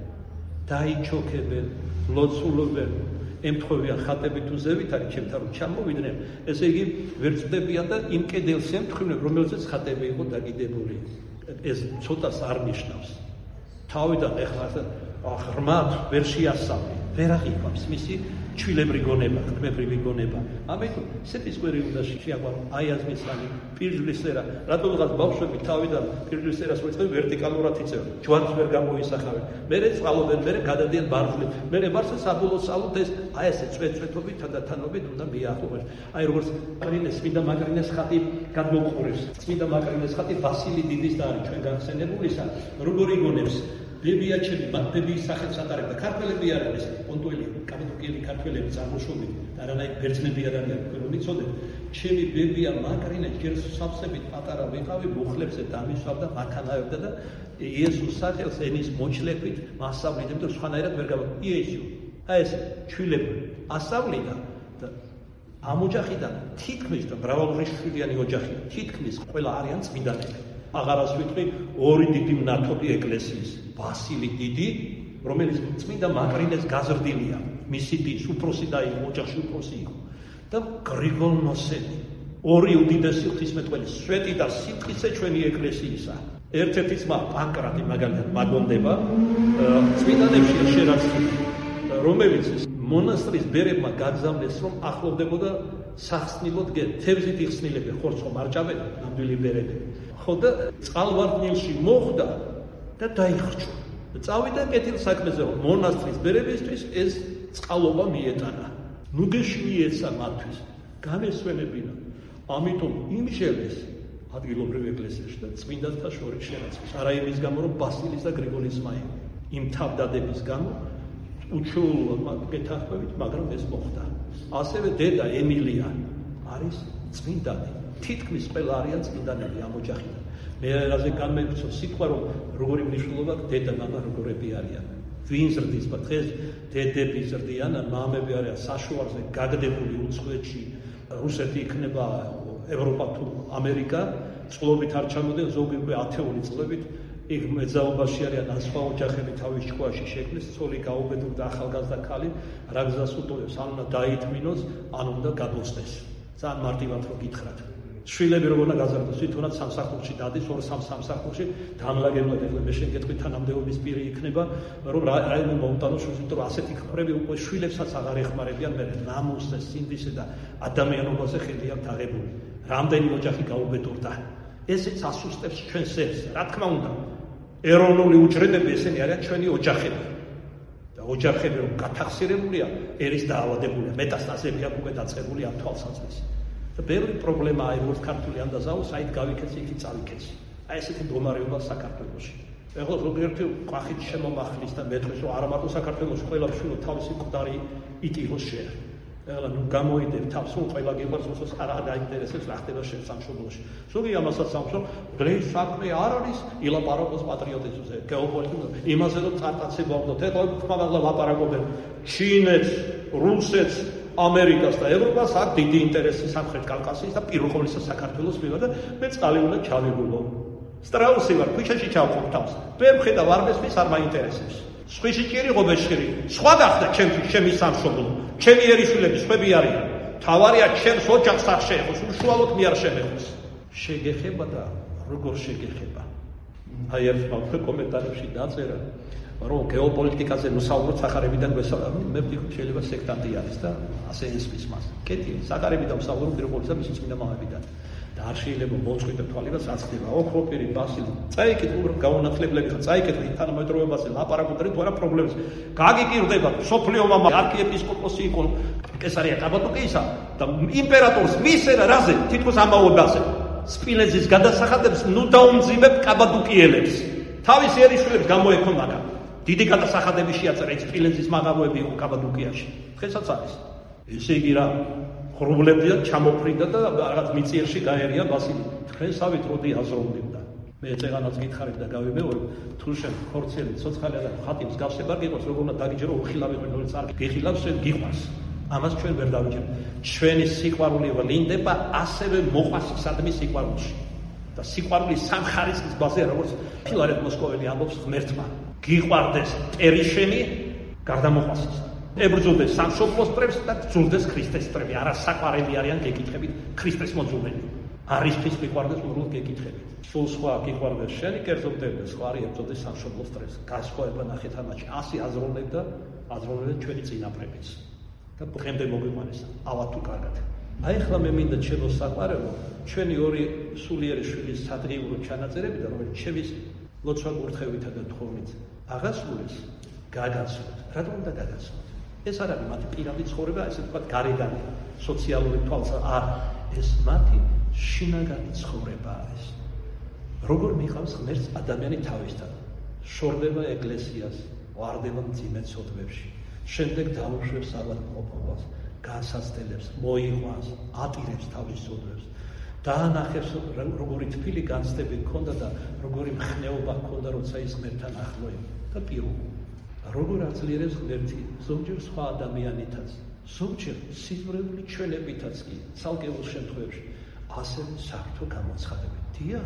დაიჩოქებენ, ლოცულობენ, ემთხვევიან ხატები თუ ზევით არის ჩემთან რომ ჩამოვიდნენ, ესე იგი ვერ წდებიან და იმ კედელს ემთხვევენ, რომელზეც ხატები იყო დაგიდებული. ეს ცოტას არ ნიშნავს. თავიდან ეხლა ღრმად ვერ შეასწავლე, ვერ აღიქვამს მისი ჩვილებრი გონება, ღმერთი გონება. ამიტომ სეპისკვერი უნდა შეაგვარო აი აზმისანი პირჯვლისერა, რატომღაც ბავშვები თავიდან პირჯვლისერას უეწყებენ ვერტიკალურად იწევენ, ჯვარს ვერ გამოისახავენ. მერე წყალობენ, მერე გადადიან ბარძლებს. მერე მარსა საბოლოო სწავლობთ ეს აი ესე წვეთწვეთობით თანდათანობით უნდა მიახლოვდეს. აი როგორც მაკრინეს, წმინდა მაკრინეს ხატი გადმოყურებს. წმინდა მაკრინეს ხატი ვასილი დიდის და არის ჩვენ განხსენებულისა, როგორ იგონებს ბებიაჩები, ბებიის სახელს ატარებდა. ქართველები არიან ეს, პონტუელი, კაპადოკიელი ქართველები წარმოშობით, არანაირ ბერძნები არიან, რომ იცოდეთ. ჩემი ბებია მაკრინე ჯერ სავსებით პატარა ვიყავი, მუხლებზე დამისვავდა, მათანაებდა და იესოს სახელს ენის მოჩლებით მასწავლიდა და სხვანაირად ვერ გავა. იესო. აი ეს ჩვილები ასწავლიდა და ამ ოჯახიდან თითქმის და მრავალრიცხოვანი ოჯახი, თითქმის ყველა არიან წმინდანები. აღარას ვიტყვი ორი დიდი მნათობი ეკლესიის. ვასილი დიდი, რომელიც წმინდა მაკრინეს გაზრდილია, მისი დის უფროსი და იყო, ოჯახში უფროსი იყო. და გრიგოლ ნოსელი, ორი უდიდესი ღვთისმეტყველი, სვეტი და სიფხისე ჩვენი ეკლესიისა. ერთ-ერთი ძმა პანკრატი მაგალითად მაგონდება, წმინდანებში შერაცხილი, რომელიც მონასტრის ბერებმა გაგზავნეს, რომ ახლოვდებოდა სახსნილოდ თევზით იხსნილებენ, ხორცო მარჭავენ, ნამდვილი ბერები. ხო და წყალვარდნილში მოხვდა და დაიხრჩვა. წავიდა კეთილ საქმეზე, რომ მონასტრის ბერებისთვის ეს წყალობა მიეტანა. ნუგეში მიეცა მათთვის, განესვენებინა. ამიტომ იმშელეს ადგილობრივ ეკლესიაში და წმინდანთა შორის შერაცხეს. არა იმის გამო, რომ ბასილის და გრიგოლის ძმა იყო. იმ თავდადების გამო უჩვეულოდ გეთანხმებით, მაგრამ ეს მოხდა. ასევე დედა ემილია არის წმინდანი. თითქმის ყველა არიან წმინდანები ამ ოჯახიდან. მე რაზე განმეფიცო სიტყვა, რომ როგორი მნიშვნელობა დედა მამა როგორები არიან. ვინ ზრდის, დღეს დედები ზრდიან, მამები არიან საშუალზე გაგდებული უცხოეთში, რუსეთი იქნება ევროპა თუ ამერიკა, წყლობით არ ჩამოდენ, ზოგი უკვე ათეული წლებით იქ მეძაობაში არიან სხვა ოჯახები თავის ჭკუაში შექმნეს, ცოლი გაუბედურდა და ახალგაზრდა ქალი, რა გზას უტოვებს, ან უნდა დაითმინოს, ან უნდა გადოსცეს. ძალიან მარტივად რო გითხრათ. შვილები როგორ უნდა გაზარდოს, თვითონაც სამსახურში დადის, ორ-სამ სამსახურში დამლაგებლად ეხლა მე შენ გეტყვი თანამდებობის პირი იქნება, რომ რაიმე მოუტანო შვილს, იმიტომ რომ ასეთი ქმრები უკვე შვილებსაც აღარ ეხმარებიან, მე ნამუსზე, სინდისე და ადამიანობაზე ხელი აქვს აღებული. რამდენი ოჯახი გაუბედურდა. ესეც ასუსტებს ჩვენ სერს, რა თქმა უნდა. ეროვნული უჯრედები ესენი არიან ჩვენი ოჯახები. და ოჯახები რომ გათახსირებულია, ერის დაავადებულია, მეტასტაზები აქვს უკვე დაწყებული ამ თვალსაზრისით. და ბევრი პრობლემაა როგორც ქართული ანდაზაო, საით გავიქეცი, იქით წავიქეცი. აი ესეთი მდგომარეობა საქართველოში. ეხლა ზოგიერთი ყვახით შემომახლის და მეტყვის რომ არა მარტო საქართველოში ყველა შვილო თავისი მკვდარი იტიროს შეერ. ეხლა ნუ გამოიდებ თავს რომ ყველა გიყვარს უსოს არ დაინტერესებს რა ხდება შენ სამშობლოში. ზოგი ამასაც სამშობლო დღეს საქმე არ არის ილაპარაკოს პატრიოტიზმზე, გეოპოლიტიკაზე, იმაზე რომ წარტაცება უნდა. ეხლა თქვა ლაპარაკობენ ჩინეთს, რუსეთს, ამერიკას და ევროპას აქვს დიდი ინტერესი სამხრეთ კავკასიის და პირველ ყოვლისა საქართველოს მიმართ და მე წყალი უნდა ჩავიგულო. სტრაუსი ვარ, ქუჩაში ჩავხობ თავს. ვერ ვხედავ არ მესმის არ მაინტერესებს. სხვისი ჭირი ღობეშხირი. სხვა გახდა ჩემთვის ჩემი სამშობლო. ჩემი ერისულები სხვები არიან. თავარია ჩემს ოჯახს არ შეეხოს, უშუალოდ მე არ შემეხოს. შეგეხება და როგორ შეგეხება? აი ერთმა კომენტარებში დაწერა რომ გეოპოლიტიკაზე ნუსაუბროთ სახარებიდან გვესწავლა. მე ვთქვი შეიძლება სექტანტი არის და ასე ესმის მას. კეთილი, სახარებიდან ვსაუბრობ პირველისა მისი წმინდა მამებიდან. და არ შეიძლება მოწყვიტო თვალებას რაც ხდება. ოქროპირი, ბასილი, წაიკეთ უბრალოდ გაუნათლებლები ხარ, წაიკეთ თანამედროვეობაზე ლაპარაკობთ თუ არა პრობლემებს. გაგიკირდება სოფლიო მამა არქიეპისკოპოსი იყო კესარია კაბადოკიისა და იმპერატორს მისერა რაზე თითქოს ამაობაზე. სპილენძის გადასახადებს ნუ დაუმძიმებ კაბადოკიელებს. თავის ერისულებს გამოექონდა. დიდი გადასახადები შეაწერა სპილენძის მაღაროები იყო კაბადოკიაში. დღესაც არის. ესე იგი რა პრობლემია ჩამოფრინდა და რაღაც მიწიერში გაერია ბასილი. თქვენსავით როდი აზროვნებდა. მე წეგანაც გითხარით და გავიმეორებ, თუ შენ ხორცელი ცოცხალია და ხატი მსგავსი ბარ გიყოს, როგორ უნდა დაგიჯერო უხილავი რომ წარ გიხილავს შენ გიყვარს. ამას ჩვენ ვერ დავიჯერებთ. ჩვენი სიყვარული ვლინდება ასევე მოყვას სადმის სიყვარულში. და სიყვარული სამხარისის ბაზეა, როგორც ფილარეტ მოსკოველი ამბობს ღმერთმა. გიყვარდეს ტერიშენი გარდამოყვასის. ებრძოლდეს სამშობლოს წრებს და გძულდეს ქრისტეს წრები. არა საყვარელი არიან გეკითხებით ქრისტეს მოძულები. არისთვის მიყვარდეს უბრალოდ გეკითხებით. სულ სხვა გიყვარდეს შენი კერძობდები, სხვა არ ებრძოლდეს სამშობლოს წრებს. გასხვავება ნახეთ ამაში. ასე აზროვნებდა ჩვენი წინაპრებიც. და დღემდე მოგვიყვანეს ავა თუ კარგად. აი ახლა მე მინდა ჩემო საყვარელო, ჩვენი ორი სულიერი შვილის სადღიურო ჩანაწერებიდან, რომელიც ჩემის ლოცვა კურთხევითა და თხოვნით აღასრულეს, გაგაცნოთ. რატომ უნდა გაგაცნოთ? ეს არ არის მათი პირადი ცხოვრება, ესე ვთქვათ, გარეგანი, სოციალური თვალსა არ, ეს მათი შინაგანი ცხოვრებაა ეს. როგორ მიყავს ღმერთს ადამიანი თავისთან, შორდება ეკლესიას, ვარდება მძიმე ცოდვებში, შემდეგ დაუშვებს ავადმყოფობას, განსაცდელებს, მოიყვანს, ატირებს თავის ცოდვებს, დაანახებს როგორი თბილი განცდები ჰქონდა და როგორი მხნეობა ჰქონდა, როცა ის ღმერთთან ახლო იყო და პირობა. როგორ აძლიერებს ღმერთი ზოგჯერ სხვა ადამიანითაც, ზოგჯერ სიზმრებული ჩვენებითაც კი, ცალკეულ შემთხვევებში, ასევე საერთო გამოცხადებით. დიახ,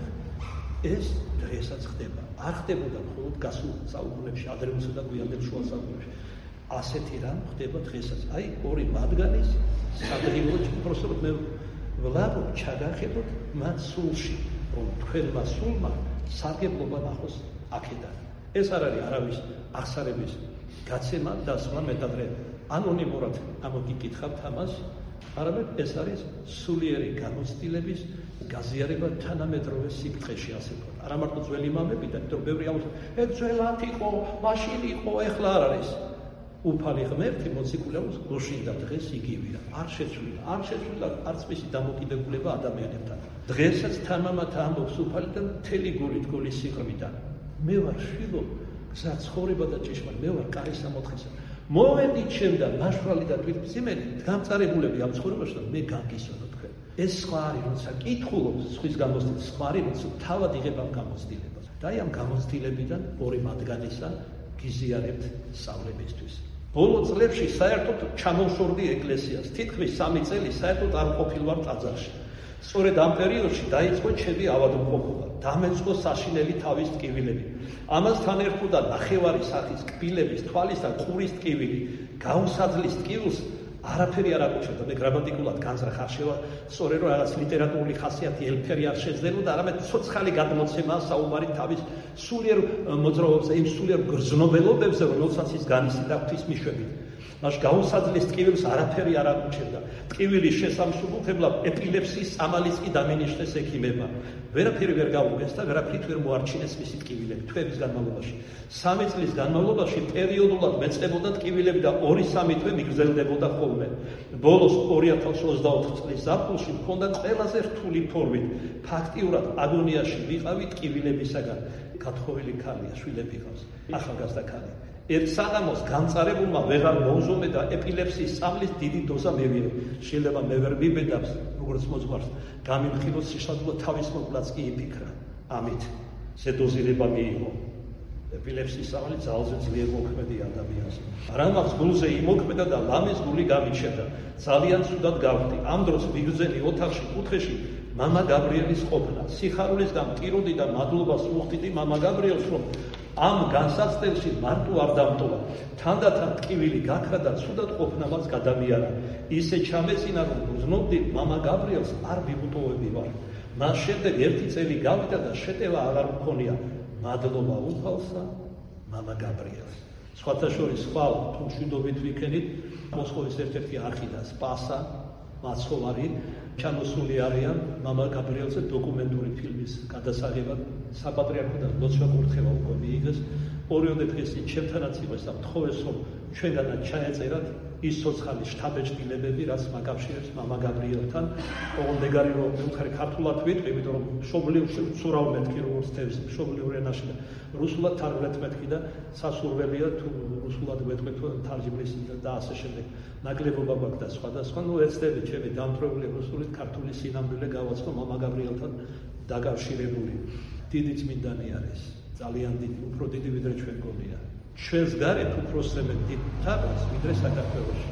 ეს დღესაც ხდება. არ ხდებოდა მხოლოდ გასულ საუკუნეებში, ადრეულსა და გვიანდელ შუა საუკუნეებში. ასეთი რამ ხდება დღესაც. აი, ორი მათგანის სადღიურო პროსტოთ მე ვლაბობ ჩაგახებოთ მათ სულში, რომ თქვენმა სულმა სარგებლობა ნახოს აქედან. ეს არ არის არავის აღსარების გაცემა და სხვა მეტადრე ანონიმურად ამოგიკითხავთ ამას, არამედ ეს არის სულიერი გამოცდილების გაზიარება თანამედროვე სიფრთხეში, ასე ვთქვათ. არა მარტო ძველი მამებიდან, იმიტომ რომ ბევრი ამბობს, ძველად იყო, მაშინ იყო, ეხლა არ არის. უფალი ღმერთი მოციქულებს გუშინ და დღეს იგივეა. არ შეცვლილა არც მისი დამოკიდებულება ადამიანებთან. დღესაც თანამამათა ამბობს უფალი და მთელი გულით გულის სიღრმიდან. მე ვარ შვილო, გზა ცხოვრება და ჭიშმა, მე ვარ კარის ამოთხისა. მოვედი ჩემდა ნაშვალი და თვითმძიმედ გამწარებულები ამ ცხოვრებაში და მე გაგისვენო თქვენ. ეს სხვა არის, როცა კითხულობს სხვის გამოცდილებას, სხვა არის, როცა თავად იღებ ამ გამოცდილებას. და აი ამ გამოცდილებიდან ორი მათგანისა გიზიარებთ სწავლებისთვის. ბოლო წლებში საერთოდ ჩამოვშორდი ეკლესიას. თითქმის 3 წელი საერთოდ არ ყოფილ ვარ ტაძარში. სწორედ ამ პერიოდში დაიწყო ჩემი ავადმყოფობა. დამეწყო საშინელი თავის ტკივილები. ამასთან ერთოდა ნახევარი სახის კბილების, თვალის და ყურის ტკივილი. გაუსაძლის ტკივილს არაფერი არ აკუჩებდა. მე გრამატიკულად განზრახ არ შევა, სწორედ რომ რაღაც ლიტერატურული ხასიათი ელფერი არ შეძლება და არამედ ცოცხალი გადმოცემაა საუბარი თავის სულიერ მოძრაობებზე, იმ სულიერ გრძნობელობებზე, რომელსაც ის განიცდიდა ღვთისმიშვებით. მას გაუსაძლეს ტკივილს არაფერი არ აღმოჩნდა. ტკივილის შესამსუბუქებლად ეპილეფსიის სამალის კი დამინიშნეს ექიმებმა. ვერაფერი ვერ გაუგეს და ვერაფრით ვერ მოარჩინეს მისი ტკივილები თვეების განმავლობაში. 3 წლის განმავლობაში პერიოდულად მეწყებოდა ტკივილები და 2-3 თვე მიგრძელდებოდა ხოლმე. ბოლოს 2024 წლის ზაფხულში მქონდა ყველაზე რთული ფორმით. ფაქტიურად აგონიაში ვიყავი ტკივილებისაგან. გათხოვილი ქალია, შვილები ყავს, ახალგაზრდა ქალი. ერთ საღამოს განწარებულმა ვეღარ მოუზომე და ეპილეფსიის სამლის დიდი დოზა მევიე. შეიძლება მე ვერ მიბედავს, როგორც მოძღვარს, გამიმხილოს სიშადულო თავის მოკვლაც კი იფიქრა. ამით ზედოზირება მიიღო. ეპილეფსიის სამალი ძალზე ძლიერ მოქმედი ადამიანს. რამაც გულზე იმოქმედა და ლამის გული გამიჩნდა. ძალიან ცუდად გავხდი. ამ დროს მიგრძენი ოთახში კუთხეში მამა გაბრიელის ყოფნა. სიხარულისგან მტიროდი და მადლობას უხდიდი მამა გაბრიელს, რომ ამ განსაცდელში მარტო არ დამტოვა. თანდათან ტკივილი გაქრა და ცუდად ყოფნამაც გადამიარა. ისე ჩამეცინა, რომ გრძნობდი მამა გაბრიელს არ მივუტოვები ვარ. მას შემდეგ 1 წელი გავიდა და შეტევა აღარ მქონია. მადლობა უფალსა მამა გაბრიელს. სხვათა შორის ხვალ თუ მშვიდობით ვიქენით, მოსკოვის ერთ-ერთი არხი და სპასა მაცხოვარი ჩამოსული არიან მამა გაბრიელზე დოკუმენტური ფილმის გადასაღებად. საპატრიარქო და ლოცვა კურთხევა უკვე მიიღეს. ორიოდე დღეს ჩემთანაც იყო და მთხოვეს, რომ ჩვენგანაც ჩაეწერათ ის ცოცხალი შთაბეჭდილებები, რაც მაკავშირებს მამა გაბრიელთან. ოღონდ რომ უხარ ქართულად ვიტყვი, იმიტომ რომ მშობლიურ ცურავ მეთქი როგორც თევზი, მშობლიურ ენაში და რუსულად თარგმნეთ მეთქი და სასურველია თუ რუსულად ვეთქვით თარგმნის და ასე შემდეგ. ნაკლებობა გვაქვს და სხვადასხვა. ეცდები ჩემი დამთვრეული რუსულით ქართული სინამდვილე გავაცხო მამა გაბრიელთან დაკავშირებული. დიდი წმინდანი არის, ძალიან დიდი, უფრო დიდი ვიდრე ჩვენ გონია. ჩვენს გარეთ უფრო სრემეთ დიდ თაგვს ვიდრე საქართველოში.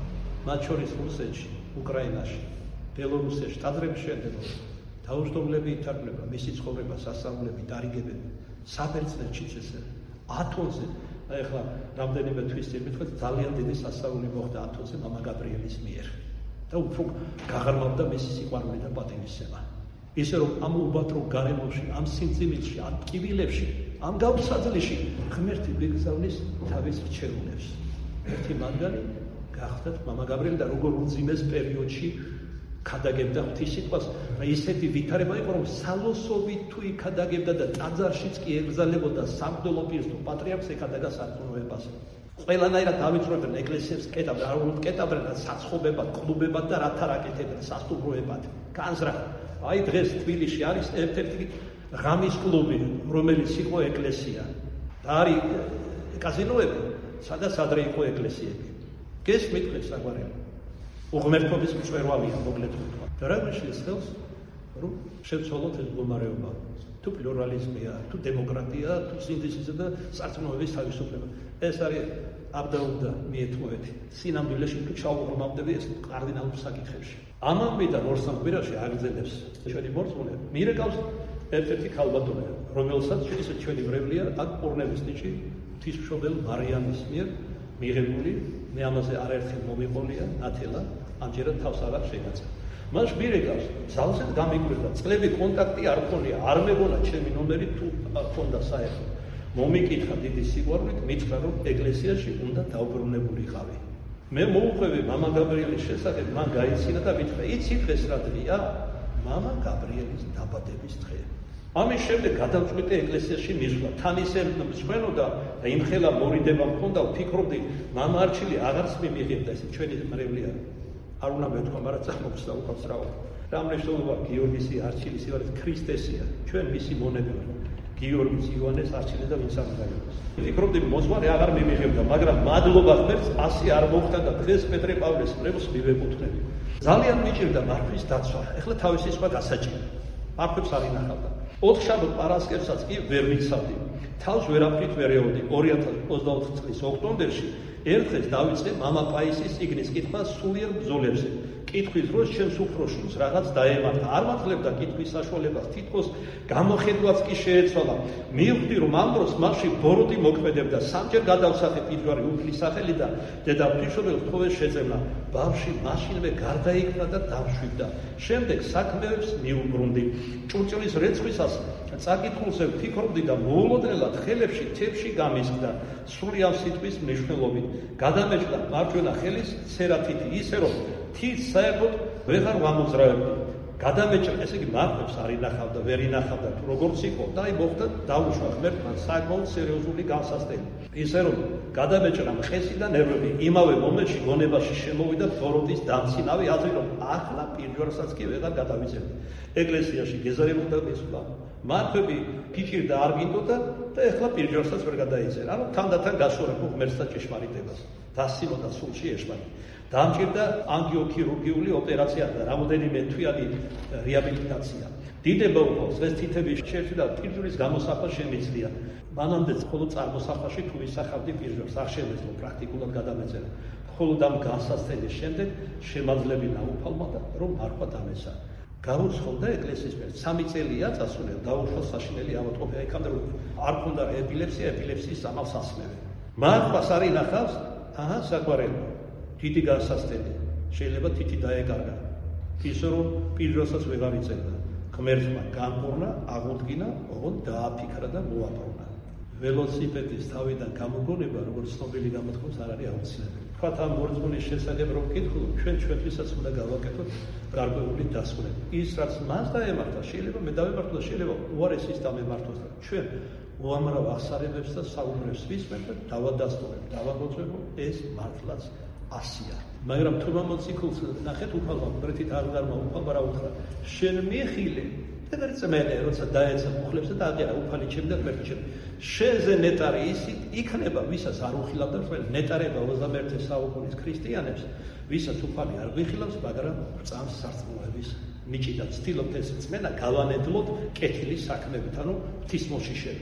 მათ შორის რუსეთში, უკრაინაში, ბელორუსეთში, ტაძრების შენდებოდა. დაუჯდომლები ითარგმნება, მისი ცხოვრება, სასწაულები, დარიგებები, საბერძნეთშიც ესე. ათონზე, ახლა რამდენიმე თვის წინ მithქვეთ, ძალიან დიდი სასწაული მოხდა ათონზე მამა გაბრიელის მიერ. და უფრო გაღრმავდა მისი სიყვარული და პატივისცემა. ისე რომ ამ უბადრო გარემოში, ამ სიმძიმილში, ამ ტკივილებში, ამ გაუსაძლეში ღმერთი მიგზავნის თავის რჩეულებს. ერთი მათგანი გახდათ მამა გაბრიელი და როგორ უძიმეს პერიოდში ქადაგებდა ღვთის სიტყვას, ისეთი ვითარება იყო, რომ სალოსობით თუ იქადაგებდა და ტაძარშიც კი ეკრძალებოდა სამღვდელო პირს თუ პატრიარქს ეკადაგა სარწმუნოებას. ყველანაირად დავიწროებდნენ ეკლესიებს, კეტაბრ, არ უკეტაბრენ და საცხობებად, კლუბებად და რათა რაკეთებდნენ სასტუმროებად. განზრახ. აი დღეს თბილისში არის ერთ-ერთი ღამის კლუბი, რომელიც იყო ეკლესია. და არის კაზინოები, სადაც ადრე იყო ეკლესიები. გესმით საგვარელი. უღმერთობის მწვერვალია, მოკლედ ვთქვა. და რა გვიშლის ხელს, რომ შევცვალოთ ეს მდგომარეობა. თუ პლურალიზმია, თუ დემოკრატია, თუ სინთეზისა და სარწმუნოების თავისუფლება. ეს არის აბდაუბდა მიეთმოეთი. სინამდვილეში თუ ჩაუღრმავდები ეს კარდინალურ საკითხებში. ამავიდან ორ-სამ კვირაში აგრძელებს ჩვენი მორწმუნე. მირეკავს ერთ-ერთი ქალბატონი, რომელსაც ისე ჩვენი ვრევლია აქ პურნევის ნიჭი ღვთისმშობელ მარიამის მიერ მიღებული. მე ამაზე არაერთხელ მომიყოლია ნათელა, ამჯერად თავს აღარ შეგაცა. მას მირეკავს, ძალზე გამიკვირდა, წლები კონტაქტი არ ქონია, არ მეგონა ჩემი ნომერი თუ ქონდა საერთოდ. მომიკითხა დიდი სიყვარულით, მითხრა რომ ეკლესიაში უნდა დაუბრუნებულიყავი. მე მოუყვები მამა გაბრიელის შესახებ, მან გაიცინა და მითხრა, იცი დღეს რა დღეა? მამა გაბრიელის დაბადების დღე. ამის შემდეგ გადავწყვიტე ეკლესიაში მისვლა. თან ისე მსვენოდა და იმხელა მორიდება მქონდა, ვფიქრობდი, მამა არჩილი აღარც მიმიღებდა, ესე ჩვენი მრევლია. არ უნდა მეთქვა, მაგრამ წამოხსნა უკაცრავ. რა მნიშვნელობა გიორგისი არჩილის ივანეს ქრისტესია, ჩვენ მისი მონები ვართ. გიორგის ივანეს არჩილი და ვინც ამგაიგოს. ვფიქრობდი, მოძღვარი აღარ მიმიღებდა, მაგრამ მადლობა ღმერთს ასე არ მოხდა და დღეს პეტრე პავლეს მრევლს მივეკუთვნები. ძალიან მიჭირდა მართვის დაცვა. ეხლა თავისი სხვა გასაჭირა. მარხვებს არ ინახავდა. 4 შაბათ პარასკევსაც კი ვერ ვიცავდი. თავს ვერაფრით ვერ ევოდი. 2024 წლის ოქტომბერში ერთხელ დავიწყე მამა პაისის წიგნის კითხვა სულიერ ბრძოლებზე. კითხვის დროს ჩემს უფროშვილს რაღაც დაემართა. არ მართლებდა კითხვის საშუალებას, თითქოს გამოხედვაც კი შეეცვალა. მივხვდი, რომ ამ დროს მასში ბოროტი მოქმედებდა. სამჯერ გადავსახე პირჯვარი უფლის სახელი და დედა ღვთისმშობელს თხოვეს შეძებნა. ბავშვი მაშინვე გარდაიქმნა და დამშვიდდა. შემდეგ საქმეებს მიუბრუნდი. ჭურჭლის რეცხვისას წაკითხულზე ვფიქრობდი და მოულოდნელად ხელებში თებში გამისხდა სრული ამ სიტყვის მნიშვნელობით. გადამეჭდა მარჯვენა ხელის ცერათითი ისე რომ თითს საერთოდ ვეღარ ვამოძრავებდი. გადამეჭრა, ესე იგი მართლაც არ ინახავდა, ვერ ინახავდა თუ როგორც იყო და აი მოხდა დაუშვა ღმერთმა საკმაოდ სერიოზული განსასწრებელი. ისე რომ გადამეჭრა მყესი და ნერვები იმავე მომენტში გონებაში შემოვიდა ბოროტის დამცინავი აზრი რომ ახლა პირჯვარსაც კი ვეღარ გადავიწერდი. ეკლესიაში გეზარებოდა მისვლა. მართები გიჭირდა არ გინდოდა და ეხლა პირჯვარსაც ვერ გადაიწერა. ანუ თანდათან გასურებო ღმერთს და ჭეშმარიტებას. დასცინოდა სულში ეშმარი. დამჭირდა ანგიოქირურგიული ოპერაცია და რამოდენიმე თვიანი რეაბილიტაცია. დიდება უყოს ეს თითების შეერთი და პირჯვრის გამოსახვა შემიძლია. მანამდე მხოლოდ წარმოსახვაში თუ ისახავდი პირჯვარს არ შემეძლო პრაქტიკულად გადამეწერა. მხოლოდ ამ განსასწრების შემდეგ შემაძლებინა უფალმა და რომ მარხვა დამეცა. გაუცხობდა ეკლესიის მიერ 3 წელია წასული დაუშვა საშინელი ავადმყოფია იქამდე არ ქონდა ეპილეფსიის ამავს ასმევი. მარხვას არ ინახავს, საგვარელო. დიდი განსასწრელი. შეიძლება თითი დაეკარგა. ისე რომ პირდასაც ვეღარ იწერდა. ღმერთმა განკურნა, აღუდგინა, ოღონდ დააფიქრა და მოაბრუნა. ველოსიპედის თავიდან გამოგონება, როგორც ცნობილი გამოთქმის არ არის აუცილებელი. თქვათ ამ მორწმუნის შესახებ რომ ვკითხულობ, ჩვენთვისაც უნდა გავაკეთოთ გარკვეული დასკვნები. ის რაც მას დაემართა, შეიძლება მე დავემართო და შეიძლება უარესის დამემართოს. ჩვენ უამრავ აღსარებებს და საუბრებს ვისმენთ და დავადასტურებ, დავაგოწვებო, ეს მართლაც ასია. მაგრამ თუ მომწიქულს ნახეთ უფალმა, ბრეთით აღარმა უფალმა რა უთხრა, შენ მიხილე ეგრე წმენე, როცა დაეცა მუხლებს და აღარა უფალი ჩემი და ღმერთი ჩემი. შენზე ნეტარი ისიც იქნება, ვისაც არ უხილავდა რწმენა. ნეტარება 21 საუკუნის ქრისტიანებს, ვისაც უფალი არ გვიხილავს, მაგრამ წამს სარწმუნოების ნიჭი და ცდილობთ ეს რწმენა გავანედლოთ კეთილის საქმებით, ანუ ღვთისმოშიშები.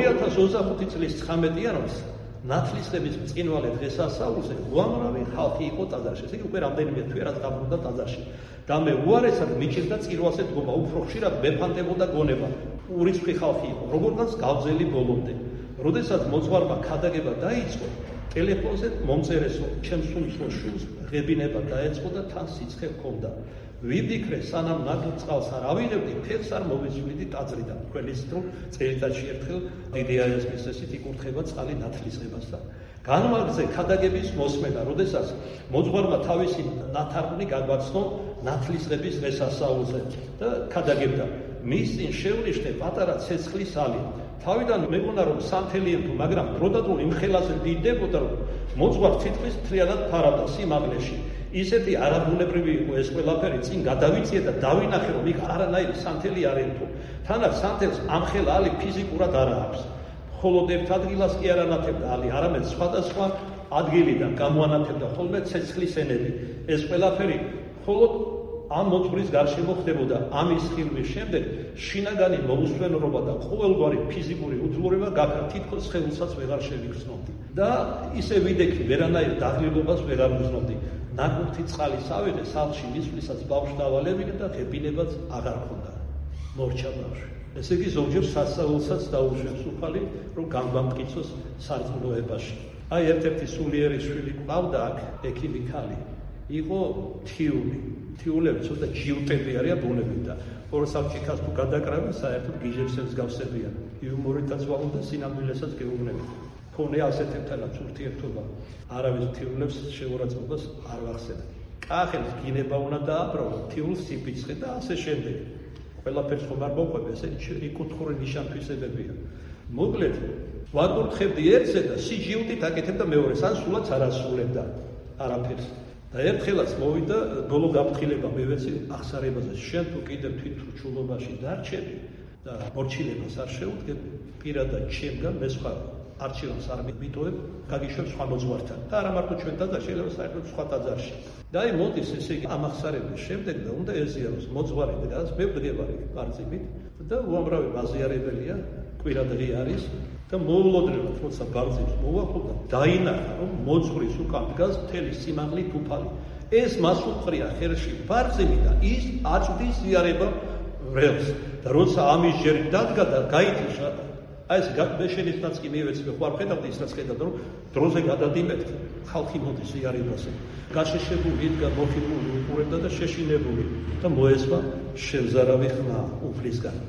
2025 წლის 19 იანვარს ნათლისღების ბრწყინვალე დღესასწაულზე უამრავი ხალხი იყო ტაძარში. ესე იგი უკვე რამდენიმე თვე რაც დაბრუნდა ტაძარში. და მე უარესად მიჭირდა წირვაზე დგომა, უფრო ხშირად მეფანდებოდა გონება. ურიცხვი ხალხი იყო, როგორღაც გავძელი ბოლომდე. როდესაც მოძღვარმა ქადაგება დაიწყო, ტელეფონზე მომწერესო, ჩემს სულსო შულს ღებინება დაეწყო და თან სიცხე ჰქონდა. ვიფიქრე, სანამ ნაკლ წყალს არ ავიღებდი, ფეხს არ მოვიცვლიდი ტაძრიდან. თქვენიც თუ წელიწადში ერთხელ დიდი აიას მისესით იკურთხება წყალი ნათლისღებასთან. განმაგზე ქადაგების მოსმენა, როდესაც მოძღვარმა თავისი ნათარგმნი გაგვაცნო ნათლისღების დღესასწაულზე და ქადაგებდა. მის წინ შევნიშნე პატარა ცეცხლის ალი. თავიდან მეგონა რომ სანთელიებო, მაგრამ დროდადრო იმ ხელაზე დიდებოდა რომ მოძღვარ თითქმის მთლიანად ფარავდა სიმაღლეში. ისეთი არაბუნებრივი იყო ეს ყველაფერი, წინ გადავიწიე და დავინახე რომ იქ არანაირი სანთელი არ ემთო. თანაც სანთელს ამ ხელ ალი ფიზიკურად არ აქვს. მხოლოდ ერთ ადგილას კი არ ანათებდა ალი, არამედ სხვადასხვა ადგილიდან გამოანათებდა ხოლმე ცეცხლის ენები. ეს ყველაფერი მხოლოდ ამ მოძღვრის გარშემო ხდებოდა. ამის ხილვის შემდეგ შინაგანი მოუსვენრობა და ყოველგვარი ფიზიკური უძლურება გაქრა, თითქოს სხეულსაც ვეღარ შევიგრძნობდი. და ისე ვიდექი, ვერანაირ დაღლილობას ვეღარ ვგრძნობდი. ნაყოფი წყალი ავიღე, სახლში მისვლისას ბავშვს დავალებინე და ღებინებაც აღარ ჰქონდა. მორჩა ბავშვი. ესე იგი ზოგჯერ სასწაულსაც დაუშვებს უფალი, რომ განვამტკიცოს სარწმუნოებაში. აი ერთ-ერთი სულიერი შვილი ყავდა აქ, ექიმი ქალი. იყო თიული. თიულები ცოტა ჯიუტები არიან ბუნებით და ორსავჭიქას თუ გადაკრავენ, საერთოდ გიჟებს ემსგავსებიან. იუმორითაც ვაღოთ და სინამდვილესაც გეუბნებით. ქონე ასეთებთანაც ურთიერთობა. არავის თიულებს შეურაცხყოფას არ ვახსენებ. კახელს გინება უნდა დააბრალო, თიულს სიფიცხე და ასე შემდეგ. ყველაფერს ხომ არ მოყვება, ესეთი იკუთხური ნიშან-თვისებებია. მოკლედ, ვაკურთხებდი ერთზე და სიჯიუტით აკეთებდა მეორეს, ან სულაც არ ასრულებდა არაფერს. და ერთხელაც მოვიდა ბოლო გაფრთხილება, მე ვეცი აღსარებაზე, შენ თუ კიდევ თვითრჩულობაში დარჩები და მორჩილებას არ შეუდგები, პირადად ჩემგან მე სხვა არჩევანს არ მიტოვებ, გაგიშვებ სხვა მოძღვართან. და არა მარტო ჩვენ ტაძარში, შეიძლება საერთოდ სხვა ტაძარში. და აი მოდის ესე იგი ამ აღსარების შემდეგ და უნდა ეზიაროს მოძღვარი დგას, მე ვდგებარი ბარძიმით და უამრავი ბაზიარებელია, კვირადღი არის და მოულოდნელად როცა ბარძიმს მოვახულდა, დაინახა რომ მოძღვრის უკან დგას მთელი სიმაღლით უფალი. ეს მას უყრია ხელში ბარძიმი და ის აწვდის ზიარება ვრელს. და როცა ამის ჯერი დადგა და გაითიშა აი ეს მეშენისთანაც კი მივეცი, ხო არ ხედავდი ის რაც ხედავდა, რომ დროზე გადადიმეთ, ხალხი მოდის ზიარებაზე. გაშეშებული იდგა მოხიბული უყურებდა და შეშინებული და მოესვა შევზარავი ხმა უფლისგან.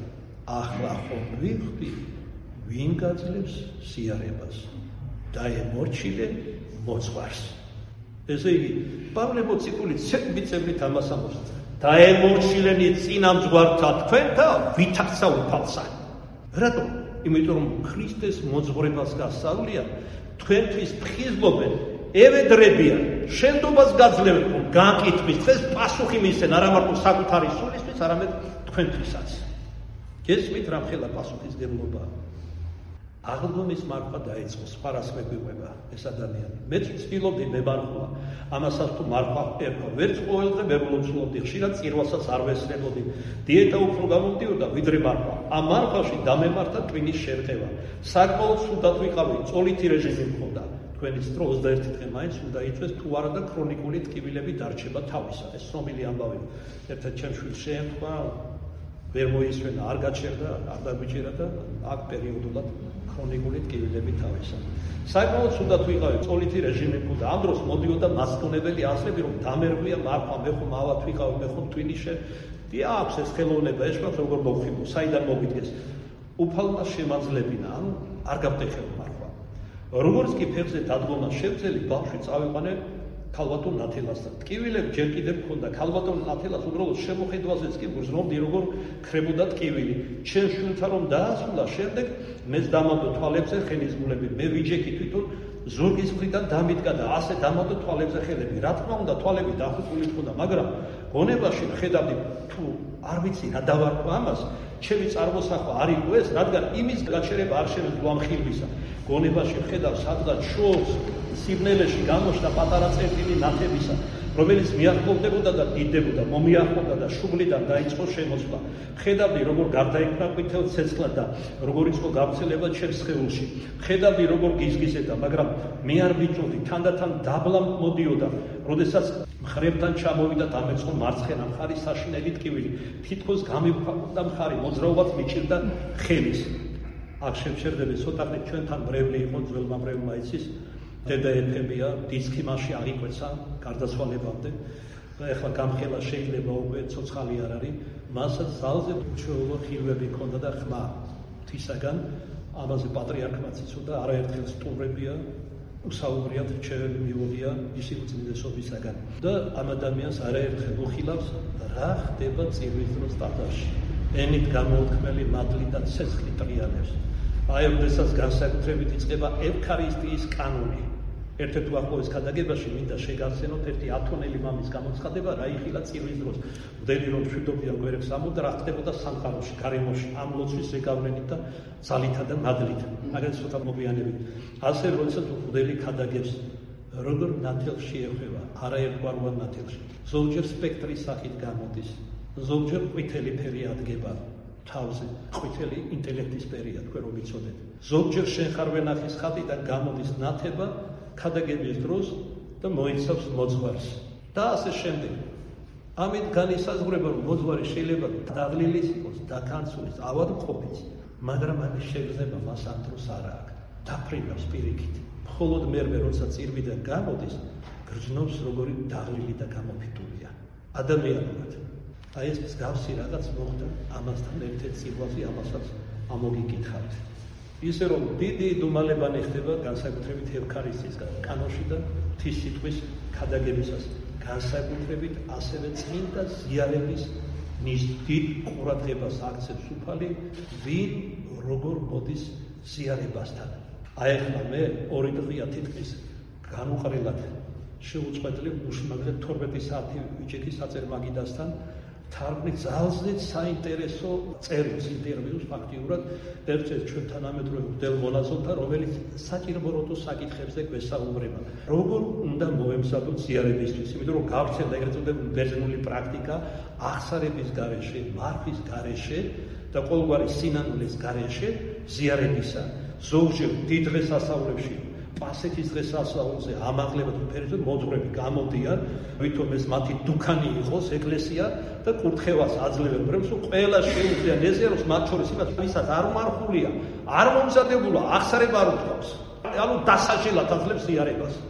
ახლა ხომ ვიხდი, ვინ გაძლევს სიარებას და ემორჩილე მოძღვარს. ესე იგი, პავლე მოციქული ცეკვით ამას ამბობს. დაემორჩილენი წინამძღვართა თქვენთა ვითარცა უფალსა. რატომ? იმიტომ რომ ქრისტეს მოძღვრებას გასავლია, თქვენთვის ფხიზლობენ, ევედრებიან, შენდობას გაძლევენ, რომ განკითხვის დღეს პასუხი მისცენ არა მარტო საკუთარი სულისთვის, არამედ თქვენთვისაც. გესმით რა ხელა პასუხისგებლობა? აღდგომის მარხვა დაიწყო, სხვა რას მეგვიყვება ეს ადამიანი. მეც ვცდილობდი მემარხვა, ამასაც თუ მარხვა ერქვა, ვერც ყოველდღე ვერ ვლოცულობდი, ხშირად წირვასაც არ ვესწრებოდი. დიეტა უფრო გამომდიოდა, ვიდრე მარხვა. ამ მარხვაში დამემართა ტვინის შერყევა. საკმაოდ სუდად ვიყავი, წოლითი რეჟიმი მქონდა. თქვენი სტრო 21 დღე მაინც უნდა იწვეს, თუ არა და ქრონიკული ტკივილები დარჩება თავისა. ეს ცნობილი ამბავი. ერთად ჩემ შვილს შეემთხვა, ვერ მოისვენა, არ გაჩერდა, არ დაგვიჭირა და აქ პერიოდულად ქრონიკული ტკივილები თავისა. საკმაოდ სუდად ვიყავი, წოლითი რეჟიმი მქონდა. ამ დროს მოდიოდა მასწავლებელი ასლები, რომ დამერგვია მარხვა, მე ხომ ავად ვიყავი, მე ხომ ტვინიშე. აქვს ეს ხელოვნება, ეშმაკ როგორ მოვხიბო, საიდან მოგიდგეს. უფალმა შემაძლებინა, ანუ არ გამტეხება მარხვა. როგორც კი ფეხზე დადგომა შევძელი, ბავშვი წავიყვანე ქალბატონ ნათელასთან. ტკივილები ჯერ კიდევ მქონდა. ქალბატონ ნათელას უბრალოდ შემოხედვაზეც კი გრძნობდი, როგორ ქრებოდა ტკივილი. ჩემ შვილთა რომ დაასრულა, შემდეგ მეც დამადო თვალებზე ხელისგულები. მე ვიჯექი თვითონ ზურგის მხრიდან დამიდგა და ასე დამადო თვალებზე ხელები. რა თქმა უნდა, თვალები დახუჭული მქონდა, მაგრამ გონებაში ხედავდი, თუ არ ვიცი რა დავარქვა ამას, ჩემი წარმოსახვა არ იყო ეს, რადგან იმის გაჩერება არ შემეძლო ამ ხილვისა. გონებაში ხედავ სადღაც შორს სიბნელეში გამოჩნდა პატარა წერტილი ნათებისა, რომელიც მიახლოვდებოდა და დიდდებოდა, მომიახლოვდა და შუბლიდან დაიწყო შემოსვლა. ხედავდი, როგორ გარდაიქმნა ყვითელ ცეცხლად და როგორ იწყო გავრცელება ჩემს სხეულში. ხედავდი, როგორ გიზგიზებდა, მაგრამ მე არ ვიჭროდი, თანდათან დაბლა მოდიოდა, როდესაც მხრებთან ჩამოვიდა დამეწყო მარცხენა მხარი საშინელი ტკივილი. თითქოს გამივქვაყნდა მხარი, მოძრაობაც მიჭირდა ხელის. აქ შევჩერდები ცოტახნით, ჩვენთან მრევლი იყო, ძველმა მრევლმა იცის. დედა ეფებია, დისკი მასში აღიკვეცა გარდაცვალებამდე. ეხლა გამხელა შეიძლება უკვე ცოცხალი არ არის. მასაც ძალზე უჩვეულო ხილვები ჰქონდა და ხმა თვისაგან. ამაზე პატრიარქმაც იცოდა, არაერთხელ სტუმრებია, უსაუბრიათ რჩევები მიუღია ისი უწმინდესობისაგან. და ამ ადამიანს არაერთხელ უხილავს, რა ხდება წირვის დროს ტაძარში. ენით გამოუთქმელი მადლი და ცეცხლი ტრიალებს. აი, როდესაც განსაკუთრებით იწყება ევქარისტიის კანონი. ერთ-ერთ უახლოეს ქადაგებაში მინდა შეგახსენოთ ერთი ათონელი მამის გამოცხადება, რა იხილა წირვის დროს. ვდენი რომ მშვიდობიან გვერებს ამოდა, რა ხდებოდა სამყაროში, გარემოში, ამ ლოცვის ზეგავლენით და ძალითა და მადლით. მაგას ცოტა მოგვიანებით. ასე როდესაც ვდენი ქადაგებს, როგორ ნათელში ეხვევა, არაერთგვაროვან ნათელში. ზოგჯერ სპექტრის სახით გამოდის, ზოგჯერ ყვითელი ფერი ადგება. თავზე ყვითელი ინტელექტის ფერია, თქვენ რომ იცოდეთ. ზოგჯერ შენხარვენახის ხატიდან გამოდის ნათება ქადაგების დროს და მოიცავს მოძღვარს. და ასე შემდეგ. ამით განისაზღვრება, რომ მოძღვარი შეიძლება დაღლილის იყოს, დაქანცულის, ავადმყოფიც, მაგრამ ამის შეგრძნება მას ამ დროს არ აქვს. დაფრინავს პირიქით. მხოლოდ მერმე, როცა წირვიდან გამოდის, გრძნობს როგორი დაღლილი და გამოფიტულია. ადამიანურად. აი ეს მსგავსი რაღაც მოხდა ამასთან ერთ-ერთ სიტყვაზე, ამასაც ამოგიკითხავთ. ისე რომ დიდი დუმალებანი ხდება განსაკუთრებით ევქარისტიის კანონში და ღვთის სიტყვის ქადაგებისას, განსაკუთრებით ასევე წმინდა ზიარების დიდ ყურადღებას აქცევს უფალი, ვინ როგორ მოდის ზიარებასთან. აი ახლა მე 2 დღეა თითქმის განუყრელად შეუწყვეტლი უშმაგრე 12 საათი ვიჭექი საწერ-მაგიდასთან. თარგმნით ძალზედ საინტერესო წერილს, ინტერვიუს ფაქტიურად ერთ-ერთ ჩვენ თანამედროვე მღვდელ მონაზონთან, რომელიც საჭირობროდო საკითხებზე გვესაუბრება. როგორ უნდა მოემზადოთ ზიარებისთვის, იმიტომ რომ გავრცელდა ეგრეთ წოდებული ბერძნული პრაქტიკა აღსარების გარეშე, მარხვის გარეშე და ყოველგვარი სინანულის გარეშე ზიარებისა. ზოგჯერ დიდ დღესასწაულებში პასექის დღესასწაულზე ამაღლება თუ ფერიზე მოძღვრები გამოდიან, ვითომ ეს მათი დუქანი იყოს ეკლესია და კურთხევას აძლევენ, პრემსო ყველა შეუძლია ნეზიაროს მათ შორის იმას, ვისაც არ მარხულია, არ მომზადებულა, აღსარება არ უთქვამს. ანუ დასაჯელად აძლევს ზიარებას.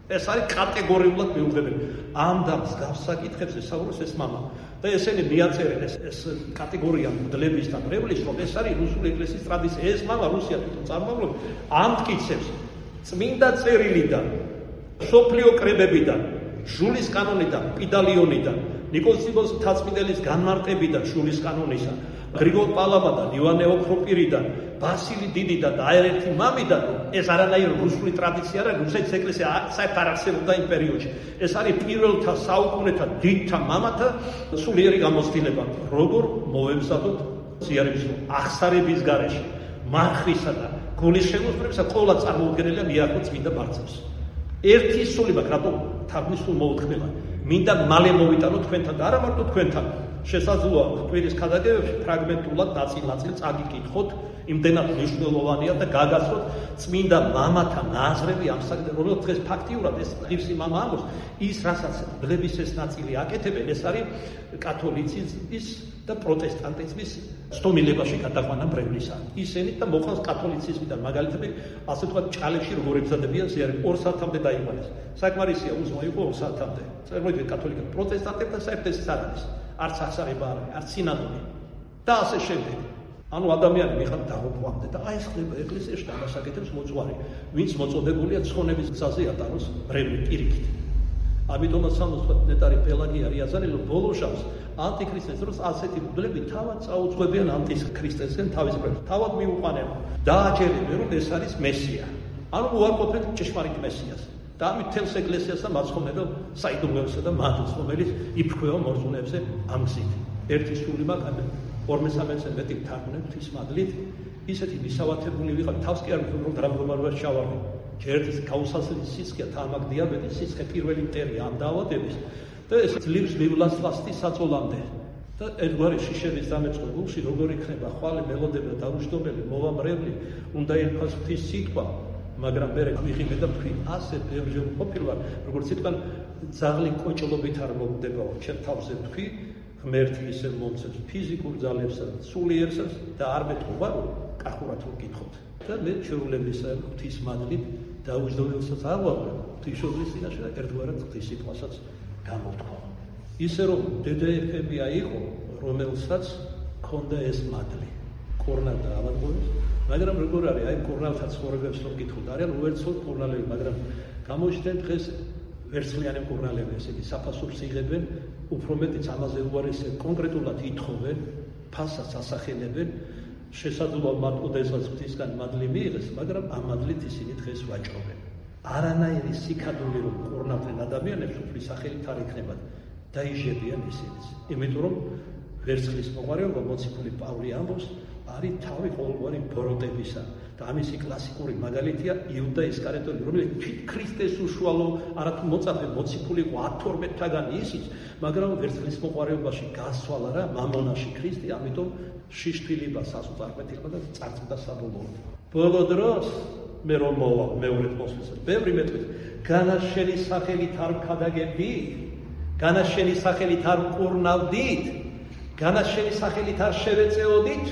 ეს არის კატეგორიულად მიუღებელი. ამ და მსგავს საკითხებზე საუბრობს ეს მამა. და ესენი მიაწერენ ეს კატეგორია მღვდლების და მრევლის, რომ ეს არის რუსული ეკლესიის ტრადიცია. ეს მამა რუსია თვითონ წარმომავლობით ამტკიცებს წმინდა წერილიდან, სოფლიო კრებებიდან, ჟულის კანონიდან, პიდალიონიდან, ნიკოლოზ მთაწმიდელის განმარტებიდან, ჟულის კანონისა, გრიგოლ პალამადან, ივანე ოქროპირიდან, ბასილი დიდიდან და აერეთი მამიდან, ეს არანაირი რუსული ტრადიცია არა, რუსეთის ეკლესია საერთოდ არ არსებობდა იმ პერიოდში. ეს არის პირველთა საუკუნეთა დიდთა მამათა სულიერი გამოცდილება, როგორ მოვემზადოთ ზიარების ახსარების გარეშე, მარხვისა და გულის შემოსწრებისა ყოველად წარმოუდგენელია მიაღო წმინდა ბარძებს. ერთი სული მაქვს, რატომ თარგმნის სულ მოუთხმელა. მინდა მალე მოვიტანო თქვენთან და არა მარტო თქვენთან. შესაძლოა ღვთის ქადაგებებში ფრაგმენტულად ნაწილ-ნაწილ წაგიკითხოთ, იმდენად მნიშვნელოვანია და გაგაცნოთ წმინდა მამათა ნაზრები ამ საკითხზე, რომელიც დღეს ფაქტიურად ეს ღირსი მამა ამბობს, ის რასაც მგლების ეს ნაწილი აკეთებენ, ეს არის კათოლიციზმის და პროტესტანტიზმის სტომილებაში გადაყვანა მრევლისა. ისინი და მოყავს კათოლიციზმიდან მაგალითები, ასე ვთქვათ, ჭალებში როგორ ებზადებიან ზიარები 2 საათამდე დაიყვანეს. საკმარისია უზმა იყო 2 საათამდე. წარმოიდგინეთ კათოლიკები, პროტესტანტებთან საერთოდ ეს არ არის. არც აღსარება არ არის, არც სინამდვილე. და ასე შემდეგ. ანუ ადამიანი მიხარ დაღუპვამდე და აი ეს ხდება ეკლესიაში დამასაკეთებს მოძღვარი, ვინც მოწოდებულია ცხონების გზაზე ატაროს მრევლი პირიქით. ამიტომაც სამოსვათ ნეტარი პელაგია რიაზანელო ბოლო შავს ანტიქრისტეს დროს ასეთი მგლები თავად წაუძღვებიან ანტიქრისტესგან თავის პრებს. თავად მიუყვანენ, დააჯერებენ, რომ ეს არის მესია. ანუ უარყოფენ ჭეშმარიტ მესიას. და ამით თელს ეკლესიას და მაცხოვნებელ საიდუმლოებსა და მათს, რომელიც იფრქვევა მორწმუნეებზე ამ გზით. ერთი სული მაქვს, 2/3-ზე მეტი თარგმნებ ღვთის მადლით, ისეთი მისავათებული ვიყავ, თავს კი არ ვიყავ, რომ დრამდგომარეობას ჩავარდე. ჯერთვის გაუსასწრელი სიცხეა, თამაკ დიაბეტი, სიცხე პირველი მტერი ამ დაავადების და ეს ძლივს მივლასლასტი საწოლამდე. და ერთგვარი შიშების დამეწყებულში როგორ იქნება ხვალე მელოდება დაუშტომელი, მოვამრევლი, უნდა ერქვა ღვთის სიტყვა. მაგრამ მე ვიღიმე და ვთქვი, ასე ბევრჯერ ყოფილვარ, როგორც იტყვიან, ძაღლი კოჭლობით არ მომდებაო, ჩემ თავზე ვთქვი, ღმერთი ისე მომცემს ფიზიკურ ძალებსაც, სულიერსაც და არ მეტყობა, რომ კახურად ვკითხოთ. და მე ჩვეულებისა ღვთის მადლით დაუჯდომელსაც ავავარ, ღვთისმშობლის წინაშე და ერთგვარად ღვთის სიტყვასაც გამოვთქვა. ისე რომ დედაეფებია იყო, რომელსაც ჰქონდა ეს მადლი. კორნალ და ავადმყოფს, მაგრამ როგორ არის, აი კორნალთა ცხოვრებებს რომ გითხოთ, არიან უერთოდ კორნალები, მაგრამ გამოჩნდნენ დღეს ვერცხლიანი კორნალები, ესე იგი საფასურს იღებენ, უფრო მეტიც ამაზე უარესია, კონკრეტულად ითხოვენ, ფასას ასახელებენ, შესაძლოა მათ ოდესღაც ღვთისგან მადლი მიიღეს, მაგრამ ამ მადლით ისინი დღეს ვაჭრობენ. არანაირი სიკადული რომ კორნალთან ადამიანებს უფლის სახელით არ იქნებათ, დაიჟებიან ისინიც. იმიტომ რომ ვერცხლის მოყვარეობა მოციქული პავლე ამბობს, არის თავი ყოველგვარი ბოროტებისა და ამისი კლასიკური მაგალითია იუდა ისკარიოტელი, რომელიც თვით ქრისტეს უშუალო არათუ მოწაფე მოციქული იყო 12-თაგანი ისიც, მაგრამ ვერცხლის მოყვარეობაში გასვლა რა მამონაში ქრისტე, ამიტომ შიშთვილება სასუწარკვეთილება და წარწმდა საბოლოოდ. ბოლო დროს მე რომ მოვა მეორე მოსვლისა, ბევრი მეტყვით, განაშენი სახელით არ ვქადაგებდით, განაშენი სახელით არ ვკურნავდით, განაშენი სახელით არ შევეწეოდით,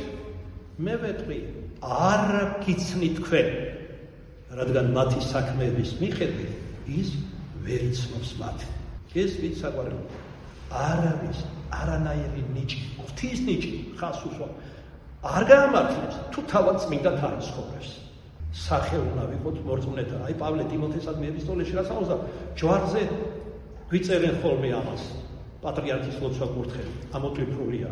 მე ვეტყვი, არ გიცნით თქვენ, რადგან მათი საქმეების მიხედვით ის ვერ იცნობს მათ. ეს ვით საყვარელი, არავის არანაირი ნიჭი, ღვთის ნიჭი ხას უსვა არ გაამართლებს, თუ თავად წმინდად არ ცხოვრობს. სახე უნდა ვიყოთ მორწმუნეთა. აი პავლე ტიმოთესადმი ეპისტოლეში რაც ამბობს, ჯვარზე გვიწერენ ხოლმე ამას. პატრიარქის ლოცვა კურთხევი, ამოტვიფრულია.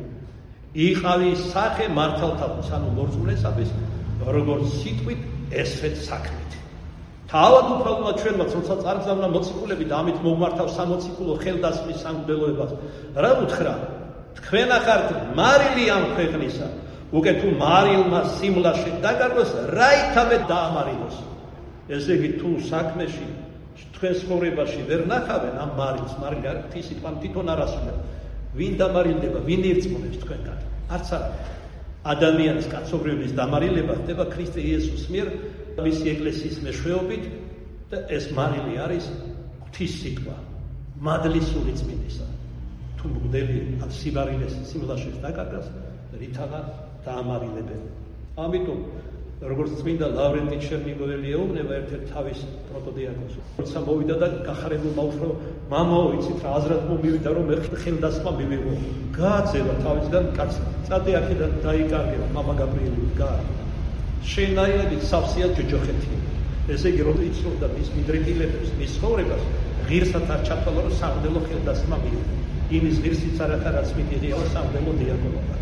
იყავი სახე მართალთათვის, ანუ მორწმუნესათვის, როგორც სიტყვით, ესეც საქმით. თავად უფალმა ჩვენმაც, როცა წარგზავნა მოციქულები და ამით მოუმართავ სამოციქულო ხელდასხმის სამღვდელოებას, რა უთხრა? თქვენ ახართ მარილი ამ ქვეყნისა, უკვე თუ მარილმა სიმლაში დაგარგვეს, რაითავე დაამარილოს. ესე იგი, თუ საქმეში თქვენ ცხოვრებაში ვერ ნახავენ ამ მარილს, მარილი არის ღვთის სიტყვამ თვითონ არ ასრულებს. ვინ დამარილდება, ვინ ირწმუნებს თქვენგან? არც არა. ადამიანის კაცობრიობის დამარილება ხდება ქრისტე იესოს მიერ, მისი ეკლესიის მეშვეობით და ეს მარილი არის ღვთის სიტყვა, მადლის სული წმინდისა. თუ მღვდელი ან სიბარილეს სიმლაშეს დაკარგავს, რითაღა დაამარილებენ. ამიტომ როგორც წმინდა ლავრენტი ჩერნიგოველი ეუბნება ერთ-ერთ თავის პროტოდიაკონს. როცა მოვიდა და გახარებულმა უთხრა, მამაო, იცით რა, აზრად მომივიდა, რომ მე ხელდასხმა მივიღო. გააძევა თავისგან კაცი. წადე აქედან დაიკარგება, მამა გაბრიელი გა. შენაირად სავსეა ჯოჯოხეთი. ესე იგი, რომ იცნობდა მის მიდრეკილებებს, მის ცხოვრებას, ღირსად არ ჩათვალა, რომ სამღვდელო ხელდასხმა მიიღო. იმის ღირსიც არათა რაც მიდიღია სამღვდელო დიაკონობა.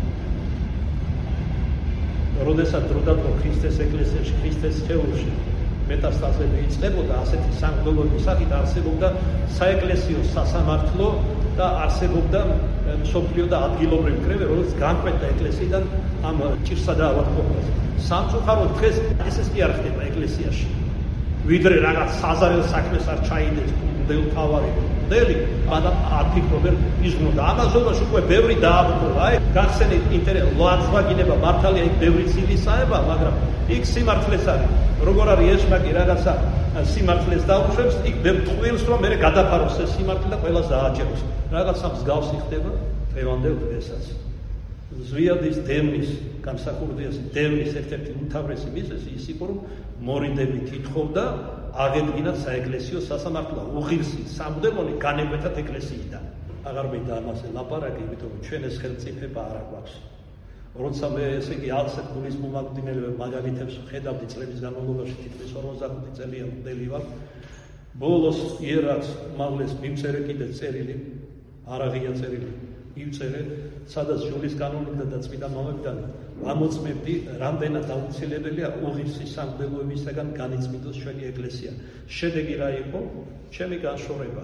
როდესაც დროდადრო ქრისტეს ეკლესიაში, ქრისტეს სხეულში მეტასტაზები იწყებოდა, ასეთი სამღვდელოების სახით არსებობდა საეკლესიო სასამართლო და არსებობდა მსოფლიო და ადგილობრივ კრებები, რომელიც განკვეთდა ეკლესიიდან ამ ჭირსა და ავადმყოფობას. სამწუხაროდ დღეს ესეც კი არ ხდება ეკლესიაში. ვიდრე რაღაც საზარელ საქმეს არ ჩაიდეს მდელთავარი მდელი, მაგრამ არ ფიქრობენ იზღნოდა. ამაზონაში უკვე ბევრი დააბრუნდა. აი, გახსენით ინტერესს, ლოაცვაგინება მართალია იქ ბევრი ცივისაება, მაგრამ იქ სიმართლეც არის. როგორ არის ეშმაკი რაღაცა სიმართლეს დაუშვებს, იქ ბევრ ტყუილს რომ მე გადაფაროს ეს სიმართლე და ყველას დააჭეროს. რაღაცა მსგავსი ხდება დღევანდელ დღესაც. ზვიადის დევნის გამსახურდიას დევნის ერთ-ერთი უმთავრესი მიზეზი ის იყო, რომ მორიდებით ითხოვდა აღედგინათ საეკლესიო სასამართლო, უღირსი სამღვდელონი განეკვეთათ ეკლესიიდან. აღარ მინდა ამაზე ლაპარაკი, იმიტომ რომ ჩვენ ეს ხელმწიფება არ აქვს. როცა მე ესე იგი ასეთ გულის მომაკვდინელებელ მაგალითებს ვხედავდი წლების განმავლობაში, თითქმის 45 წელია მღვდელი ვარ. ბოლოს იერაც უმაღლეს მიმწერე კიდე წერილი, არაღია წერილი. მივწერე, სადაც ჯვრის კანონიდან და წმინდა მამებიდან ამოწმებდი, რამდენად აუცილებელია უღირსი სამღვდელოებისაგან განიწმინდოს ჩვენი ეკლესია. შედეგი რა იყო? ჩემი განშორება.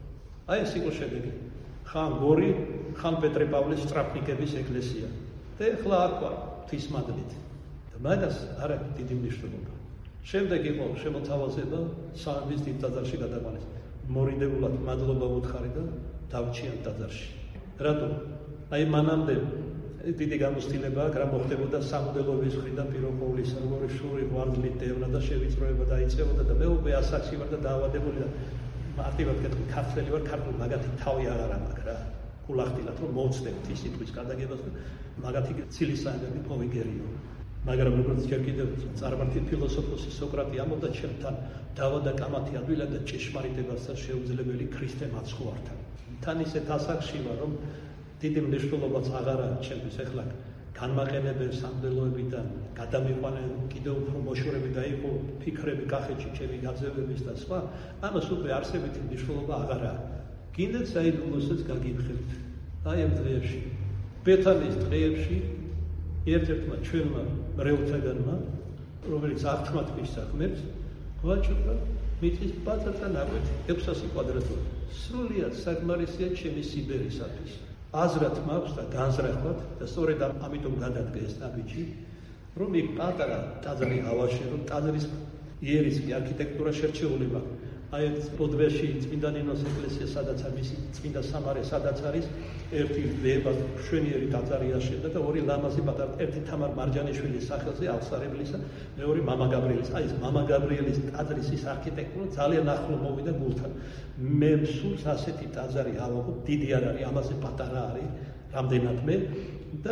აი ეს იყო შედეგი. ხან გორი, ხან პეტრე-პავლეს სტრაფნიკების ეკლესია. და ეხლა აქ ვარ ღვთისმადლით. და მაგას არ აქვს დიდი მნიშვნელობა. შემდეგ იყო შემოთავაზება სამების დიდ ტაძარში გადაყვანის. მორიდებულად მადლობა უთხარი და დავჭიან ტაძარში. რატო? აი მანამდე დიდი გამოცდილება აქ რა მოხდებოდა სამღვდელოების მხრიდან პიროყოლის როგორი შური ღვარძლით დევნა და შევიწროება დაიწყებოდა და მეუბე ასაკში ვარ და დაავადებული და მარტივად კეთილი ქართველი ვარ, ქართულ მაგათი თავი აღარ მაქვს რა. გულახდილად რომ მოვწდეთ ის სიტყვის გადაგებას და მაგათი ცილისაებები მოვიგერიო. მაგრამ როგორც ჯერ კიდევ წარმართი ფილოსოფოსი სოკრატე ამბობდა, ჩემთან დავა და კამათი ადვილა და ჭეშმარიტებასთან შეუძლებელი ქრისტე მაცხოვართან. თან ისეთ ასაკში ვარ, რომ დიდი მნიშვნელობაც აღარ აქვს ჩემთვის ეხლა განმაყენებელ სამღვდელოებიდან გადამიყვანენ კიდევ უფრო მოშორები დაიყო ფიქრები კახეთში ჩემი გაძევების და სხვა, ამას უკვე არსებითი მნიშვნელობა აღარ აქვს. გინდათ საიდუმლოსაც გაგიფხებთ. აი ამ დღეებში, ბეთანის დღეებში ერთ-ერთმა ჩვენმა მრევლთაგანმა, რომელიც აღთქმათ მისაქმებს, გვაჭრა მიწის ბაზართა ნაკვეთი 600 კვადრატული. სრულიად საკმარისია ჩემი სიბერისათვის. აზრად მაქვს და განზრახვად და სწორედ ამიტომ გადადგა ეს ნაბიჯი, რომ იქ პატარა ტაძარი ავაშენო, ტაძრის იერისკი არქიტექტურა შერჩეული მაქვს. აი ეს პოდვეში წმინდა ნინოს ეკლესია, სადაც არის წმინდა სამარე, სადაც არის ერთი ვება მშვენიერი ტაძარი აშენდა და ორი ლამაზი პატარა, ერთი თამარ მარჯანიშვილის სახელზე აღსარებლისა, მეორე მამა გაბრიელის. აი ეს მამა გაბრიელის ტაძრის ის არქიტექტურა ძალიან ახლო მოვიდა გულთან. მე მსურს ასეთი ტაძარი ავაღო, დიდი არ არის, ამაზე პატარა არის, რამდენადმე და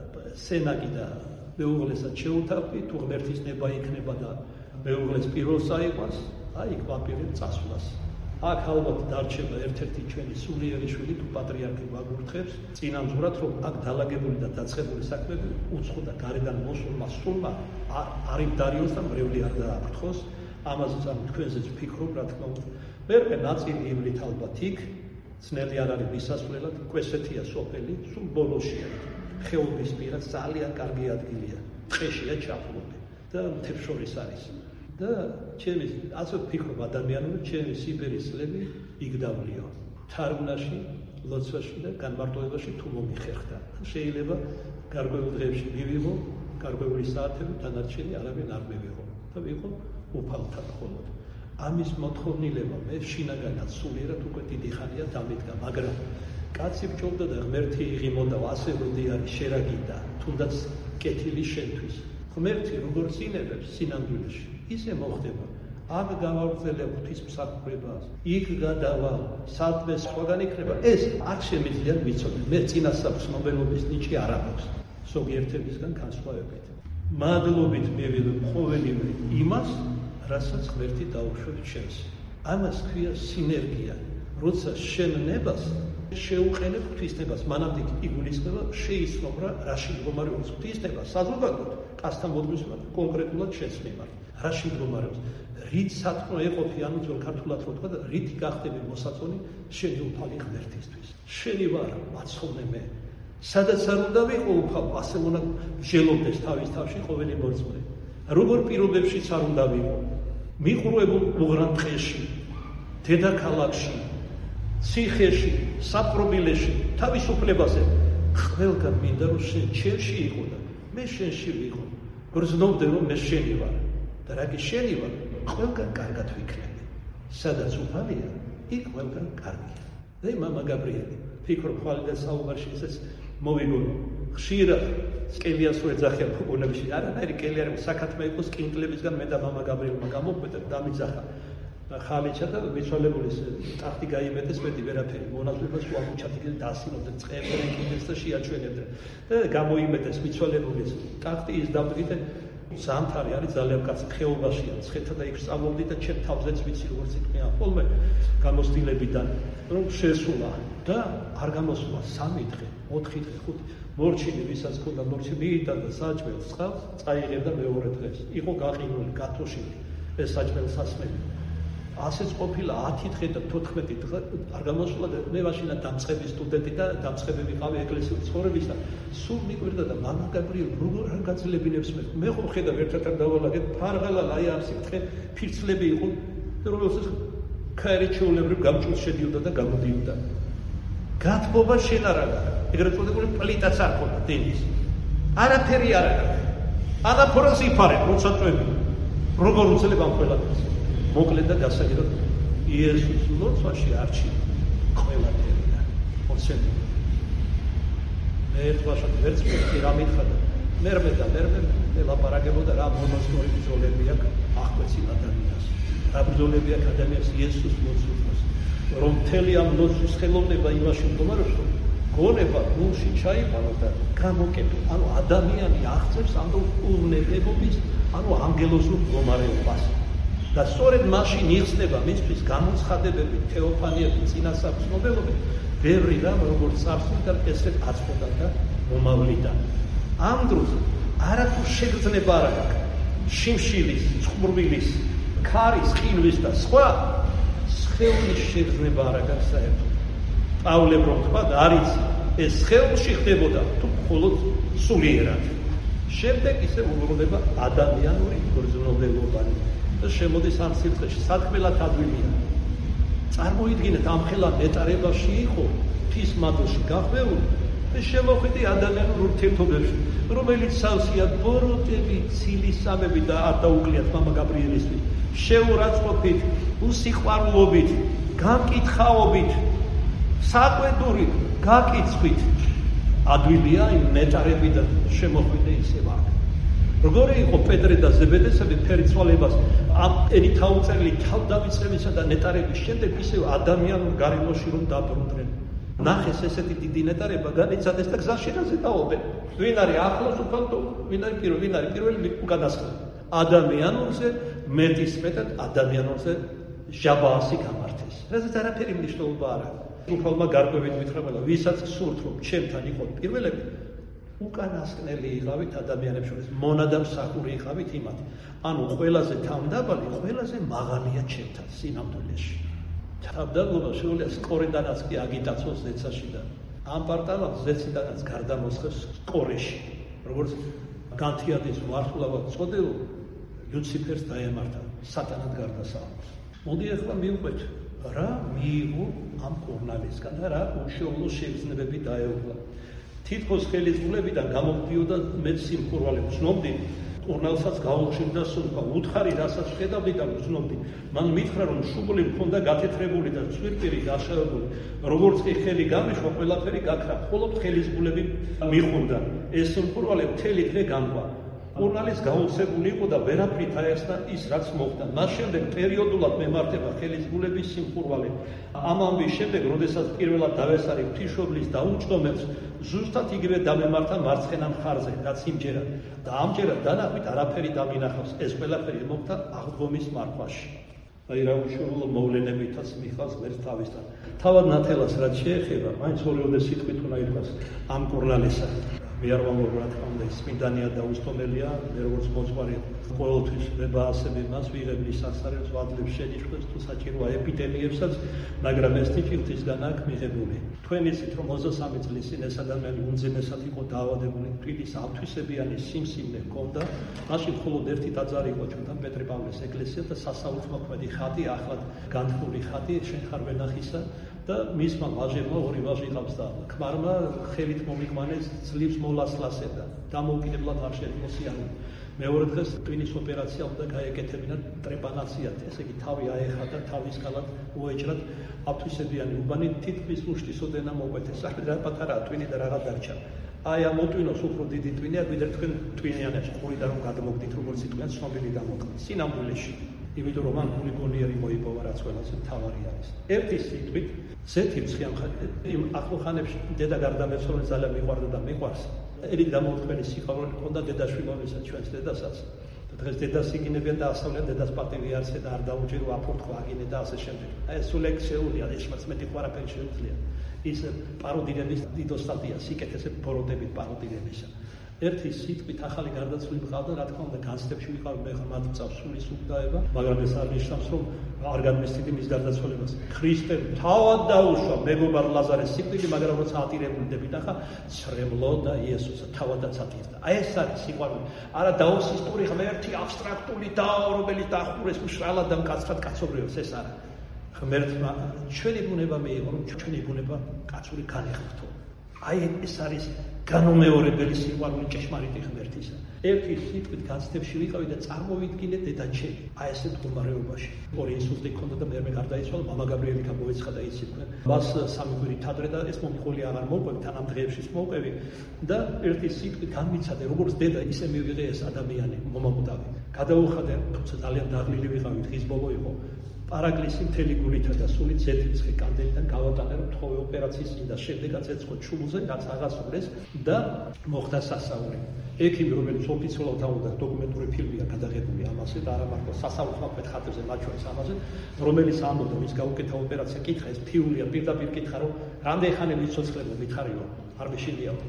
სენაკი და მეუღლესაც შეუთავდი, თუ ღმერთის ნება იქნება და მეუღლეს პირველს წაიყვანს. აი იქ ვაპირებ წასვლას. აქ ალბათ დარჩება ერთ-ერთი ჩვენი სულიერი შვილი თუ პატრიარქი ვაგურთხებს, წინამძღვრად რომ აქ დალაგებული და დაწყებული საქმეები უცხო და გარედან მოსულმა სულმა არ იმდარიოს და მრევლი არ დააფრთხოს. ამაზე თქვენზეც ვფიქრობ, რა თქმა უნდა. მერე ნაწილი ივლით ალბათ იქ, ძნელი არ არის მისასვლელად, კვესეთია სოფელი, სულ ბოლოშია. ხეობის პირას ძალიან კარგი ადგილია. ტყეშია ჩაფლული და მთებს შორის არის. და ჩემი ასე ვფიქრობ ადამიანური, ჩემი სიბერის წლები იგდავლიო. თარგმნაში, ლოცვაში და განმარტოებაში თუ მომიხერხდა. შეიძლება გარკვეულ დღეებში მივიღო, გარკვეული საათები დანარჩენი არავინ არ მივიღო და ვიყო უფალთან მხოლოდ. ამის მოთხოვნილება მე შინაგანად სულიერად უკვე დიდი ხანია დამიდგა, მაგრამ კაცი ბჭობდა და ღმერთი იღიმოდა, ასე როდი არის შერაგიდა, თუნდაც კეთილი შენთვის. ღმერთი როგორც ინებებს სინამდვილეში, ისე მოხდება. აქ გავავრცელე ღვთისმსახურებას, იქ გადავალ, სადმე სხვაგან იქნება. ეს არ შემიძლია ვიცოდე. მე წინასწარ ცნობელობის ნიჭი არ აქვს. ზოგიერთებისგან განსხვავებით. მადლობით მივიღებ ყოველივე იმას, რასაც ღმერთი დაუშვებს შენს. ამას ქვია სინერგია. როცა შენ ნებას შეუყენებ ღვთისნებას, მანამდე იგულისხმება შეიცნობა რაში მდგომარეობს ღვთისნება საზოგადოებრივ, კაცთან მოდგმისმად, კონკრეტულად შენს მიმართ. რაში მდგომარეობს? რით სათნო ეყოფი, ანუ ძველ ქართულად რო თქვა და რით გახდები მოსაწონი შენი უფალი ღმერთისთვის. შენი ვარ მაცხოვრე მე. სადაც არ უნდა ვიყო უფალო, ასე უნდა ვშელობდეს თავის თავში ყოველი მორწმუნე. როგორ პირობებშიც არ უნდა ვიყო. მიყურებულ უღრან ტყეში, დედაქალაქში, ციხეში, საპყრობილეში, თავისუფლებაზე. ყველგან მინდა რომ შენ ჩემში იყო და მე შენში ვიყო. გრძნობდე რომ მე შენი ვარ და რაკი შენი ვარ, ყველგან კარგად ვიქნები. სადაც უფალია, იქ ყველგან კარგია. და მამა გაბრიელი, ფიქრობ ხვალ და საუბარში ესეც მოვიგონო. ხშირად სკელიას რო ეძახიან ფუგონებში, არანაირი კელი არ საკათმე იყოს კინკლებისგან მე და მამა გაბრიელმა გამოყვეთ და დამიძახა. ხალიჩა და მიცვალებულის ტახტი გაიმეტეს, მეტი ვერაფერი მონაზვნებას უამუჩათი დაასინოდა წევრენ კიდეს და შეაჩვენებდა და გამოიმეტეს მიცვალებულის ტახტი ის დამდგიდან ზამთარი არის ძალიან კაცი ხეობაშია, ცხეთა და იქ სწავლობდი და ჩემ თავზეც ვიცი როგორც იყვნენ ხოლმე გამოსtildeებიდან რომ შესულა და არ გამოსულა 3 დღე, 4 დღე, 5 მორჩილი ვისაც ქონდა მორჩილი მიიტანდა საჭმელს წყალს, წაიღებდა მეორე დღეს. იყო გაყინული, გათოშილი ეს საჭმელის სასმელი. ასეც ყოფილა 10 დღე და 14 დღე არ გამოსულა და მე მაშინა დამწყების სტუდენტი და დამწყები ვიყავი ეკლესიის ცხოვრებისა. სულ მიკვირდა და მამა გაბრიელი როგორ არ გაძლებინებს მე ხო ხედავ ერთად არ დავალაგეთ ფარღალა აი ამ სიტყვე ფირცლები იყო და რომელსაც ქაერი ჩეულებრივ გამჭულს შედიოდა და გამოდიოდა. გათბობა შენ არ აღარ. ეგრეთ წოდებული პლიტაც არ ქონდა დილის. არაფერი არ აღარ. ანაფორას იფარებ როცა წვევი. როგორ უძლებ ამ ყველაფერს. მოკლედ და გასაგებად იესოს ლოცვაში არჩი ყველაფერია. ოცენი. მე ერთვაშად ვერც მე რა მითხა და მერმე ლაპარაკებოდა რა მონასტერი ბრძოლები აქვს აღკვეცილ ადამიანს. რა ბრძოლები აქვს ადამიანს იესოს ლოცვას. რომ მთელი ამ ლოცვის ხელოვნება იმაში მდგომარეობს, რომ გონება გულში ჩაიყვანოს და გამოკეთო. ანუ ადამიანი აღწევს ამ უვნებობის, ანუ ანგელოზურ მდგომარეობას. და სწორედ მაშინ იხსნება მისთვის გამოცხადებები, თეოფანიები, წინასაქმნელობები, ბევრი რამ როგორც წარსულიდან ესეთ აწყვეტა და მომავლიდან. ამ დროს არათუ შეგრძნება არ აქვს. შიმშილის, წყურვილის, ქარის, ყინვის და სხვა სხეულის შეგრძნება არ აქვს საერთოდ. პავლემ რომ თქვა და არის ეს სხეულში ხდებოდა თუ მხოლოდ სულიერად. შემდეგ ისე უბრუნდება ადამიანური გრძნობელობა. და შემოდის ამ სიცხეში საქმელად ადვილია. წარმოიდგინეთ ამ ხელა ნეტარებაში იყო ღვთის მადლში გახვეული და შემოხვიდი ადამიანურ ურთიერთობებში, რომელიც სავსეა ბოროტები, ცილისამები და არ დაუკვლიათ მამა გაბრიელისთვის. შეურაცხყოფით, უსიყვარულობით, გამკითხაობით, საყვედურით, გაკიცხვით ადვილია იმ ნეტარებიდან შემოხვიდე ისევ აქ. როგორი იყო პეტრე და ზებედესები ფერიცვალებას ამ ერითავწერლი თავდავიწყებისა და ნეტარების შემდეგ ისევ ადამიანურ გარემოში რომ დაბრუნდნენ. ნახეს ესეთი დიდი ნეტარება განიცადეს და გზაში რაზე დაობენ. ვინ არის ახლოს უფალო, ვინ არის პირველი უკანასკნელი. ადამიანურზე მეტისმეტად ადამიანურზე ჟაბაასი გამართეს. რაზეც არაფერი მნიშვნელობა არ აქვს. უფალმა გარკვევით მითხრა, ვისაც სურთ რომ ჩემთან იყოს პირველები უკანასკნელი იყავით ადამიანებს შორის, მონადამსახური იყავით იმათ. ანუ ყველაზე თავდაბალი, ყველაზე მაღალია ჩემთან სინამდვილეში. თავდაბლობა შეუძლია სკორიდანაც კი აგიტაცოს ზეცაში და ამ პარტალავს ზეციდანაც გარდამოსხებს სკორეში. როგორც განთიადის ვართულავად წოდებულ ლუციფერს დაემართა სატანად გარდასავალს. მოდი ახლა მივყვეთ რა მიიღო ამ კორნალისგან და რა უშუალო შეგრძნებები დაეუფლა. თითქოს ხელისგულებიდან გამოდიოდა მეც სიმხურვალე ვცნობდი, კორნელსაც გაუჩნდა სულფა, უთხარი რასაც ხედავდი და ვცნობდი. მან მითხრა რომ შუბლი მქონდა გათეთრებული და ცვირპირი გაშავებული, როგორც კი ხელი გამიშვა, ყველაფერი გაქრა, მხოლოდ ხელისგულები მიხურდა. ეს სიმხურვალე მთელი დღე გამყვა. ჟურნალის გაუცებული იყო და ვერაფრით აეხსნა ის, რაც მოხდა. მას შემდეგ პერიოდულად მემართება ხელისგულების სიმხურვალე. ამ ამბის შემდეგ, როდესაც პირველად დავესარი ღვთისმშობლის დაუჯდომებს, ზუსტად იგივე დამემართა მარცხენა მხარზე, რაც იმჯერად. და ამჯერად დანახვით არაფერი დამინახავს. ეს ყველაფერი მოხდა აღდგომის მარხვაში. აი რა უშუალო მოვლენებითაც მიხავს ღერს თავისთან. თავად ნათელას რაც შეეხება, მაინც ორიოდე სიტყვით უნდა ითქვას ამ ჟურნალისა. მე არ ვამბობ რა თქმა უნდა, ის წმინდანია და უსტომელია, მე როგორც მოძღვარი ყოველთვის ვება ასევე მას ვიღებ მის სასარევს ვადლებს შენიშვნებს თუ საჭიროა ეპიდემიებსაც, მაგრამ ეს თითქმისგან აქ მიღებული. თქვენ იცით რომ 23 წლის წინ ეს ადამიანი უმძიმესად იყო დაავადებული, თვითის ავთვისებიანი სიმსივნე ჰქონდა, მაშინ მხოლოდ ერთი ტაძარი იყო ჩვენთან პეტრე პავლეს ეკლესია და სასაუცმოქმედი ხატი, ახლად განთქმული ხატი, შენ ხარ ვენახისა და მისმა ვაჟებმა ორი ვაჟი ყავს და ქმარმა ხელით მომიყვანეს ძლივს მოლასლასებდა. დამოუკიდებლად არ შეიმოსიანა. მეორე დღეს ტვინის ოპერაცია უნდა გაეკეთებინათ ტრეპანაციად, ესე იგი თავი აეხადა, თავის კალად უეჭრად ავთვისებიანი უბანი თითქმის უშტის ოდენა მოკვეთეს. საერთოდ რა პატარაა ტვინი და რაღაც დარჩა. აი ამ ოტვინოს უფრო დიდი ტვინია, ვიდრე თქვენ ტვინიანებს ყურიდან რომ გადმოგდით, როგორც იტყვიან, ცნობილი გამოდგა. სინამდვილეში. იმიტომ რომ ამ გულიგონიერი მოიპოვა, რაც ყველაზე მთავარი არის. ერთი სიტყვით, ზეთი იმ ახლო ხანებში დედა გარდამეცვალე ძალიან მიყვარდა და მიყვარს. ერი დამოუკიდებელი სიყვარული ჰქონდა დედაშვილობისა, ჩვენს დედასაც. დღეს დედას იგინებიან და ასწავლიან დედას პატივი არცე და არ დაუჯერო აფორთხო აგინე და ასე შემდეგ. აი ეს სულ ექსეულია, ესმაც მეტი ყვარაფერი შეუძლია. ის პაროდირების დიდო სტატია, სიკეთესე ბოროტებით პაროდირებისა. ერთი სიტყვით ახალი გარდაცვლილი მყავდა, რა თქმა უნდა, განცდებში ვიყავი, მე ხარ მათ წავს სულის უკდაება, მაგრამ ეს არ ნიშნავს, რომ არ განმესწრდი მის გარდაცვალებას. ქრისტემ თავად დაუშვა მეგობარ ლაზარეს სიკვდილი, მაგრამ როცა ატირებულდები ნახა, ცრემლოდა იესოსა, თავადაც ატირდა. აი ეს არის სიყვარული. არა დაოსისტური ღმერთი, აბსტრაქტული და რომელიც დაახურეს მშრალად და მკაცრად კაცობრიობს, ეს არა. ღმერთმა ჩვენი ბუნება მიიღო, რომ ჩვენი ბუნება კაცური განიხართო. აი ეს არის განუმეორებელი სიყვარული ჭეშმარიტი ღმერთისა. ერთი სიტყვით განცდებში ვიყავი და წარმოვიდგინე დედაჩემი. აი ესეთ მდგომარეობაში. ორი ინსულტი ჰქონდა და მე გარდაიცვალა, მამა გაბრიელი გამოეცხადა იცით. მას სამი კვირით ადრე და ეს მომიხოლი აღარ მოვყვები, თან ამ დღეებშიც მოვყვები და ერთი სიტყვით განმიცადე, როგორც დედა, ისე მივიღე ეს ადამიანი მომაკვდავი. გადაუხადე, თუმცა ძალიან დაღლილი ვიყავი, დღის ბოლო იყო. პარაკლისი მთელი გულითა და სულით ზეთიცხე კანდელიდან გავატანე, რომ თხოვე ოპერაციის წინ და შემდეგაც ეწყო ჩულზე, რაც აღასრულეს და მოხდა სასაული. ექიმი, რომელიც ოფიციალურად ამბობდა, დოკუმენტური ფილმია გადაღებული ამაზე და არა მარტო სასაუცმოქმედ ხატებზე, მათ შორის ამაზე, რომელიც ამბობდა, ვის გაუკეთა ოპერაცია, კითხა ეს ფიულია, პირდაპირ კითხა, რომ რამდენი ხანი ვიცოცხლებო, მითხარიო, არ მეშინიაო.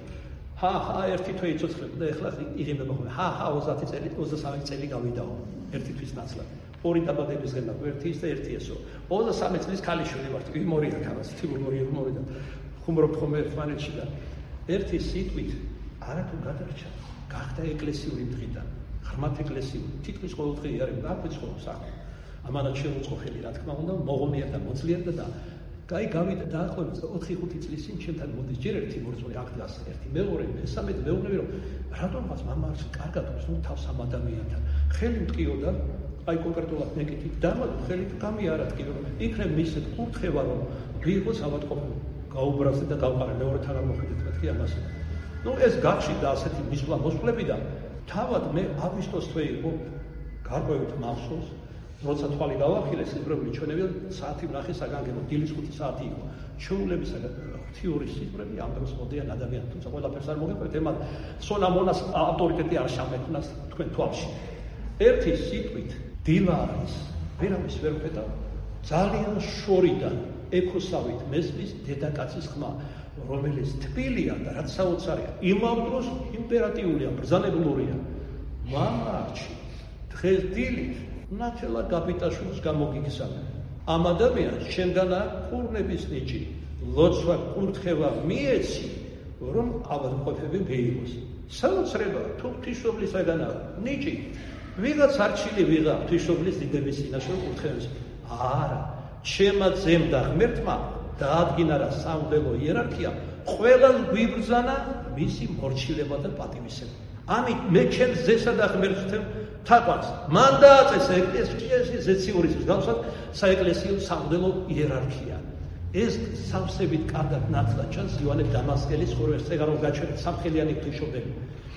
ერთი თვე იცოცხლებო და ეხლა იღებება ხოლმე. 20 წელი, 23 წელი გავიდაო, ერთი თვის ნაცვლად. ორი დაბადების დღე მაქვს, ერთი ის და ერთი ესო. 23 წლის ქალიშვილი ვარ, იმორია ქალას, თიბურმორი და ხუმრობ ხოლმე ერთმანეთში და ერთი სიტყვით არათუ გადარჩა, გახდა ეკლესიური დღიდან, ღრმად ეკლესიური, თითქმის ყოველდღე იარება, არ ვიცხოვს ახლა. ამანაც შეუწყო ხელი, რა თქმა უნდა, მოღონიერ და მოძლიერდა და აი გავიდა დაახლოებით 4-5 წლის წინ ჩემთან მოდის ჯერ ერთი მორწმუნე აქ დგას, ერთი მეორე, მესამედი მეუბნები რომ რატომღაც მამა არც კარგად უსმო თავს ამ ადამიანთან. ხელი მტკიოდა აი კონკრეტულად მეკითხით და ხელი გამიარა ტკიო რომ იქნებ მისეთ კურთხევა რომ ვიღო ავადმყოფი გაუბრაზდე და გავყარე მეორე თან არ მოხდეთ მეთქი ამასე. ნუ ეს გახშით და ასეთი მისვლა მოსვლები და თავად მე აგვისტოს თვე იყო გარკვევით მახსოვს როცა თვალი გავახილე სიბრები ჩვენები საათი ვნახე საგანგებო დილის 5 საათი იყო ჩვეულებისა ღვთიური სიბრები ამ დროს მოდიან ადამიანს თუმცა ყველაფერს არ მოგეყვეთ ემად სონა მონას ავტორიტეტი არ შემექმნას თქვენ თვალში ერთი სიტყვით დილა არის ვერავის ვერ ხედა ძალიან შორიდან ექოსავით მესმის დედაკაცის ხმა რომელიც თბილია და რაც საოცარია იმავ დროს იმპერატიულია ბრძანებლურია მამარჩი დღეს დილით ნათელა გაბიტაშვილს გამოგიგზავნა. ამ ადამიანს შემგანა კურნების ნიჭი, ლოცვა კურთხევა მიეცი, რომ ავადმყოფები მიიღოს. საოცრება თუ ღვთისმშობლისაგანაა ნიჭი. ვიღაც არჩილი ვიღა ღვთისმშობლის დიდების წინაშე კურთხევას. არა, ჩემა ძემ და ღმერთმა დაადგინა რა სამღვდელო იერარქია, ყველას გვიბრძანა მისი მორჩილება და პატივისცემა. ამით მე ჩემს ძესა და ღმერთს თაყვანს მან დააწესა ეკლესიის ზეციურისთვის გავსვათ საეკლესიო სამღვდელო იერარქია. ეს სამსებით კარგად ნათლად ჩანს იოანე დამასკელის ხურვეს წეგარო გაჩვენეთ სამხელიანი ღვთისმშობელი.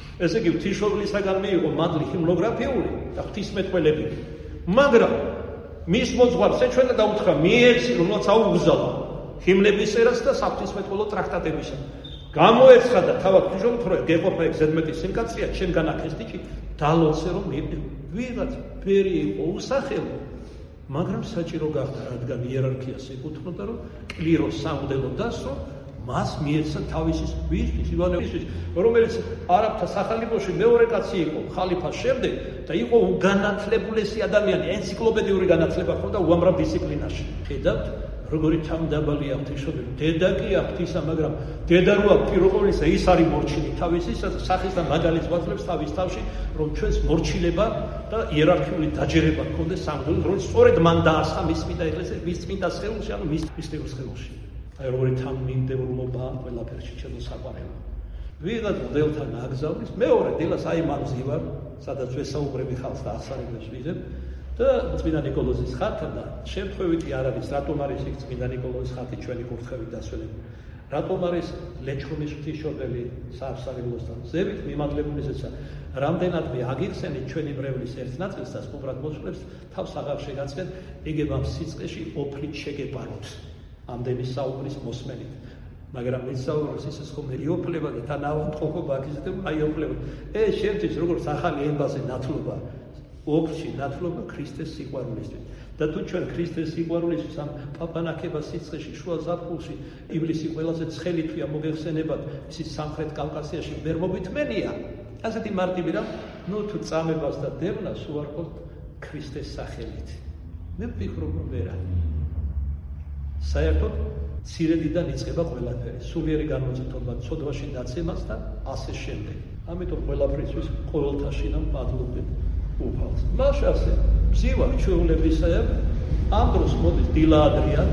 ესე იგი ღვთისმშობლისაგან მიიღო მადლი ჰიმნოგრაფიული და ღვთისმეტყველები. მაგრამ მის მოძღვარს ეჩვენა და უთხრა მიეცი რომელსაც აუგზავნა ჰიმნებისერას და საღვთისმეტყველო ტრაქტატებისა. გამოეცხადა თავად ღვთისმშობლს გეყოფა ეგ ზედმეტი სიმკაცრეა ჩემგან აქესტიჩი დალოცე რომ ვიღაც ფერი იყო უსახელო, მაგრამ საჭირო გახდა რადგან იერარქიას ეკუთვნოდა რომ კლიროს სამღვდელო დასრო მას მიეცა თავისი ვისთვის ივანევის რომელიც არაბთა სახალიფოში მეორე კაცი იყო ხალიფას შემდეგ და იყო უგანათლებულესი ადამიანი ენციკლოპედიური განათლება ჰქონდა უამრავ დისციპლინაში. ხედავთ როგორი თავდაბალია ღვთისმშობელი. დედა კი ღვთისა, მაგრამ დედა როა პირობისა ის არის მორჩილი თავისი სახის და მაგალითს ვაძლევს თავის თავში, რომ ჩვენს მორჩილება და იერარქიული დაჯერება გქონდეს სამღვდელოს, რომელიც სწორედ მან დაასხა მის წმინდა ეკლესიაში, მის წმინდა სხეულში, ანუ მის სხეულში. აი როგორი თანმიმდევრულობა ყველაფერში ჩემო საყვარელო. ვიღაც მღვდელთან აგზავნის, მეორე დილას აი მან ზივარ, სადაც ვესაუბრები ხალხს და აღსარებას ვიღებ. და წმინდა ნიკოლოზის ხატა და შემთხვევითი არ არის რატომ არის იქ წმინდა ნიკოლოზის ხატი ჩვენი კურთხევით დასვენებული. რატომ არის ლეჩხუმის ღვთისმშობელი სააბსალილოსთან ზევით მიმადლებულიზეცა რამდენადმე აგიხსენით ჩვენი მრევლის ერთ ნაწილს და სტუმრად მოსვლებს თავს აღარ შეგაცდეთ ეგება სიწყეში ოფლით შეგეპაროთ ამდენი საუბრის მოსმენით. მაგრამ მისაუბროს ისე ხომ იოფლება და თანავად ყოფა აქიზეთებ აი იოფლება. ეს შევთვის როგორც ახალი ემბაზე ნათლობა ოფში ნათლობა ქრისტეს სიყვარულისთვის. და თუ ჩვენ ქრისტეს სიყვარულისთვის ამ პაპანაკებას სიცხეში შუა ზაფხულში ივლისი ყველაზე ცხელი თვეა მოგეხსენებათ ისიც სამხრეთ კავკასიაში ვერ მოგვითმენია ასეთი მარტივი რამ ნუ თუ წამებას და დევნას უარყოფთ ქრისტეს სახელით. მე ვფიქრობ რომ ვერა საერთოდ ცირედიდან იწყება ყველაფერი სულიერი განმოწყვეტობა ცოდვაში დაცემას და ასე შემდეგ. ამიტომ ყველაფრისთვის ყოველთაშინა მადლობთ უფალს. მაშასე მზივარ ჩვეულებისაა ამ დროს მოდის დილა ადრიან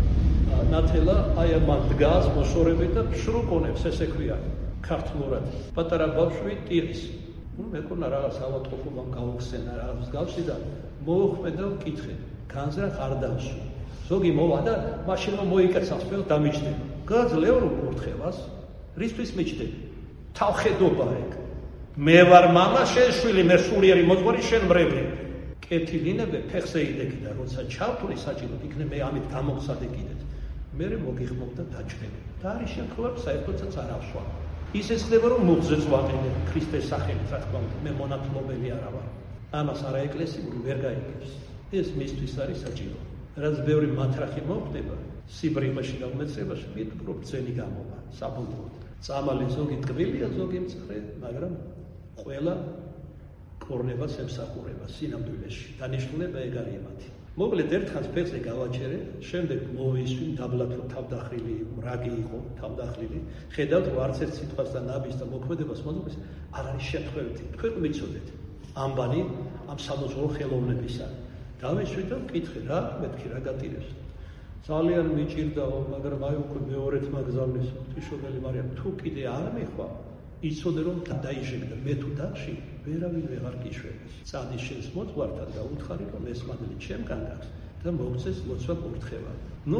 ნათელა აი ამან დგას მოსორებით და შრუკონებს ესე ქვია ქართლურად პატარა ბავშვი ტირის. მე მეკონა რაღაც ავატყოფობამ გავხსენა რაღაც გავსი და მოუხმედა ვკითხე განზრა არ დავსვი. ზოგი მოვა და მაშინ მოიკეცავს მე დამიჯდება. გაძლევ რომ კურთხევას რისთვის მიჯდები? თავხედობა ეგ. მე ვარ მამა, შენ შვილი, მე სულიერი მოძღვარი, შენ მრევლი. კეთილინებე ფეხზე იდექი და როცა ჩავთვლი საჭიროდ იქნებ მე ამით გამოგცადე კიდეთ. მე მოგიხმობ და დაჭრები. და არის შემთხვევები საერთოდაც არ ავსვა. ისე ხდება რომ მუხზეც ვაყენე ქრისტეს სახელით, რა თქმა უნდა, მე მონათლობელი არა ვარ. ამას არა ეკლესიური ვერ გაიგებს. ეს მისთვის არის საჭირო. რაც ბევრი მათრახი მოხდება, სიბრიმაში და უმეცრებაში მითხრობ ძენი გამოვა, საბოლოოდ. წამალი ზოგი ტკბილია, ზოგი მწრე, მაგრამ ყველა კორნებას ემსახურება სინამდვილეში. დანიშნულება ეგ არის მათი. მოკლედ ერთხანს ფეხზე გავაჩერე, შემდეგ მოვისვი, დაბლად რომ თავდახრილი იყო, რაგი იყო, თავდახრილი. ხედავთ რომ არც ერთ სიტყვას და ნაბის და მოქმედებას მოძღვრის არ არის შემთხვევით. თქვენ მიცოდეთ ამბანი ამ სამოძღვრო ხელოვნებისა. დავისვი და ვკითხე რა, მეთქი რა გატირებს. ძალიან მიჭირდაო, მაგრამ აი უკვე მეორედ მაგზავნის ღვთისმშობელი მარიამ თუ კიდე არ მიხვა, იცოდე რომ დაიჟები და მე თუ დახში ვერავინ ვეღარ გიშვებს. წადი შენს მოძღვართან და უთხარი რომ ეს მადლი ჩემგან გაქვს და მოგწეს ლოცვა კურთხევა. ნუ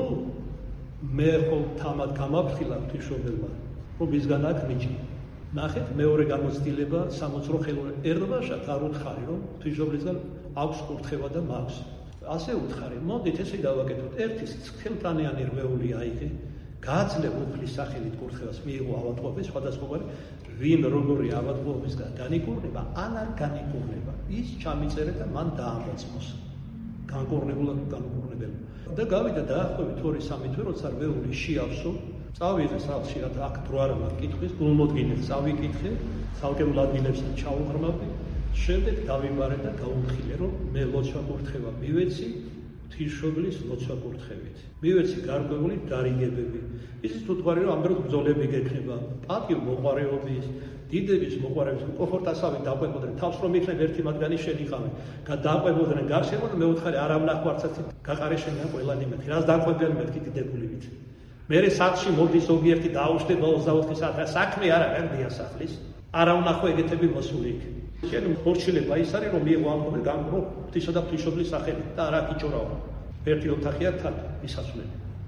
მე ხო თამად გამაფრთხილა ღვთისმშობელმა რომ ისგან აქ მიჭი. ნახეთ მეორე გამოცდილება სამოძღვრო ხელოვნებაში. ერდობაშად არ უთხარი რომ ღვთისმშობლისგან აქვს კურთხევა და მაქვს. ასე უთხარი, მოდით ესე დავაკეთოთ. ერთის ხელთანიანი რვეული აიღე, გააძლევ უფლის სახელით კურთხევას, მიიღო ავადმყოფი, სხვადასხვაგვარი, ვინ როგორი ავადმყოფისგან განიკურნება, ან არ განიკურნება. ის ჩამიწერე და მან დაამოწმოს. განკურნებულად განკურნებელი. და გავიდა დაახლოებით 2-3 თვე, როცა რვეული შეავსო, წავიღე სახლში, რა აქ დრო არ მაქვს კითხვის, გულმოდგინედ წავიკითხე, ცალკეულ ადგილებსა ჩავუღრმავდი. შემდეგ დავიბარე და გაუთხილე რომ მე ლოცვა კურთხევა მივეცი ღვთისმშობლის ლოცვა კურთხევით. მივეცი გარკვეული დარიგებები. ისიც თუ თქვარი რომ ამ დროს ბრძოლები გექნება, პატივ მოყვარეობის, დიდების მოყვარეობის, კომფორტასავით დაყვებოდნენ, თავს რომ იქნებ ერთი მათგანი შენიყავი, დაყვებოდნენ გარშემო და მე უთხარი არ ამნახვარცაც გაყარეშენია ყველანი მეთქი. რას დაყვებიან მეთქი დიდებულივით. მე სახლში მოდის ზოგიერთი დაუშვება 24 საათი, საქმე არა განდია სახლის. არა უნახო ეგეთები მოსული იქ. შენ მორჩილება ის არის რომ მიიღო ამბობი განკრო ღვთისა და ღვთისმშობლის სახელით და არა კიჭორაო. ერთი ოთახია თან ისასვლელი.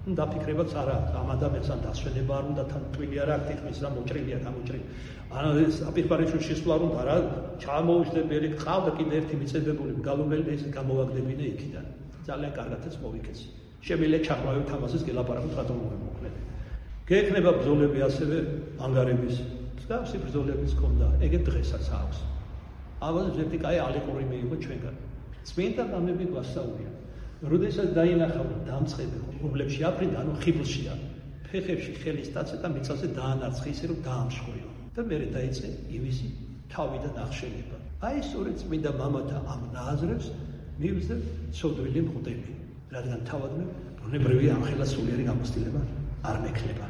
დაფიქრებაც არა ამ ადამიანს ან დასვენება არ უნდა თან ტვილი არა აქ თითქმის რა მოჭრილია გამოჭრილი ან ეს აპირპარიშულ შესვლა არ უნდა რა ჩამოუშვებელი ყავდა კიდე ერთი მიწებებული გალობელი ეს გამოვაგდებინე იქიდან ძალიან კარგადაც მოვიქეცი შემიძლია ჩამოვევთ ამაზეც გელაპარაკოთ რატომ მომექნეთ გექნება ბრძოლები ასევე ანგარების მსგავსი ბრძოლებიც ქონდა ეგეთ დღესაც აქვს ამაზე ერთი კაი ალეგორი მიიღო ჩვენგან წმინდა მამები გვასწავლიან როდესაც დაინახავდა დამწყები რომლებში აფრინდა ანუ ხიბლშია ფეხებში ხელის დაცე და მიწაზე დაანარცხე ისე რომ დაამშყვიო და მერე დაიწყე იმისი თავიდან ახშენება აი სწორედ წმინდა მამათა ამ ნაზრებს მივზდებ ცოდვილი მღვდელი რადგან თავად მე ბუნებრივი ამხელა სულიერი გამოცდილება არ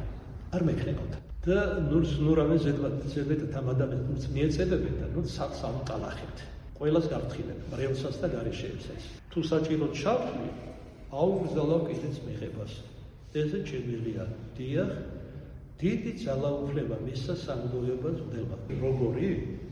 მექნებოდა და ნურს ნურავე ზედმეტ ამ ადამიანს მიეწედებენ და ნუ სამტალახებთ ყველას გაფრთხილებ მრევლსაც და გარეშეებსაც თუ საჭიროდ ჩავთვლი აუგზავნავ კიდეც მიღებას ესე შემიძლია დიახ დიდი ძალაუფლება მისცა სამგდოებას მდელმა როგორი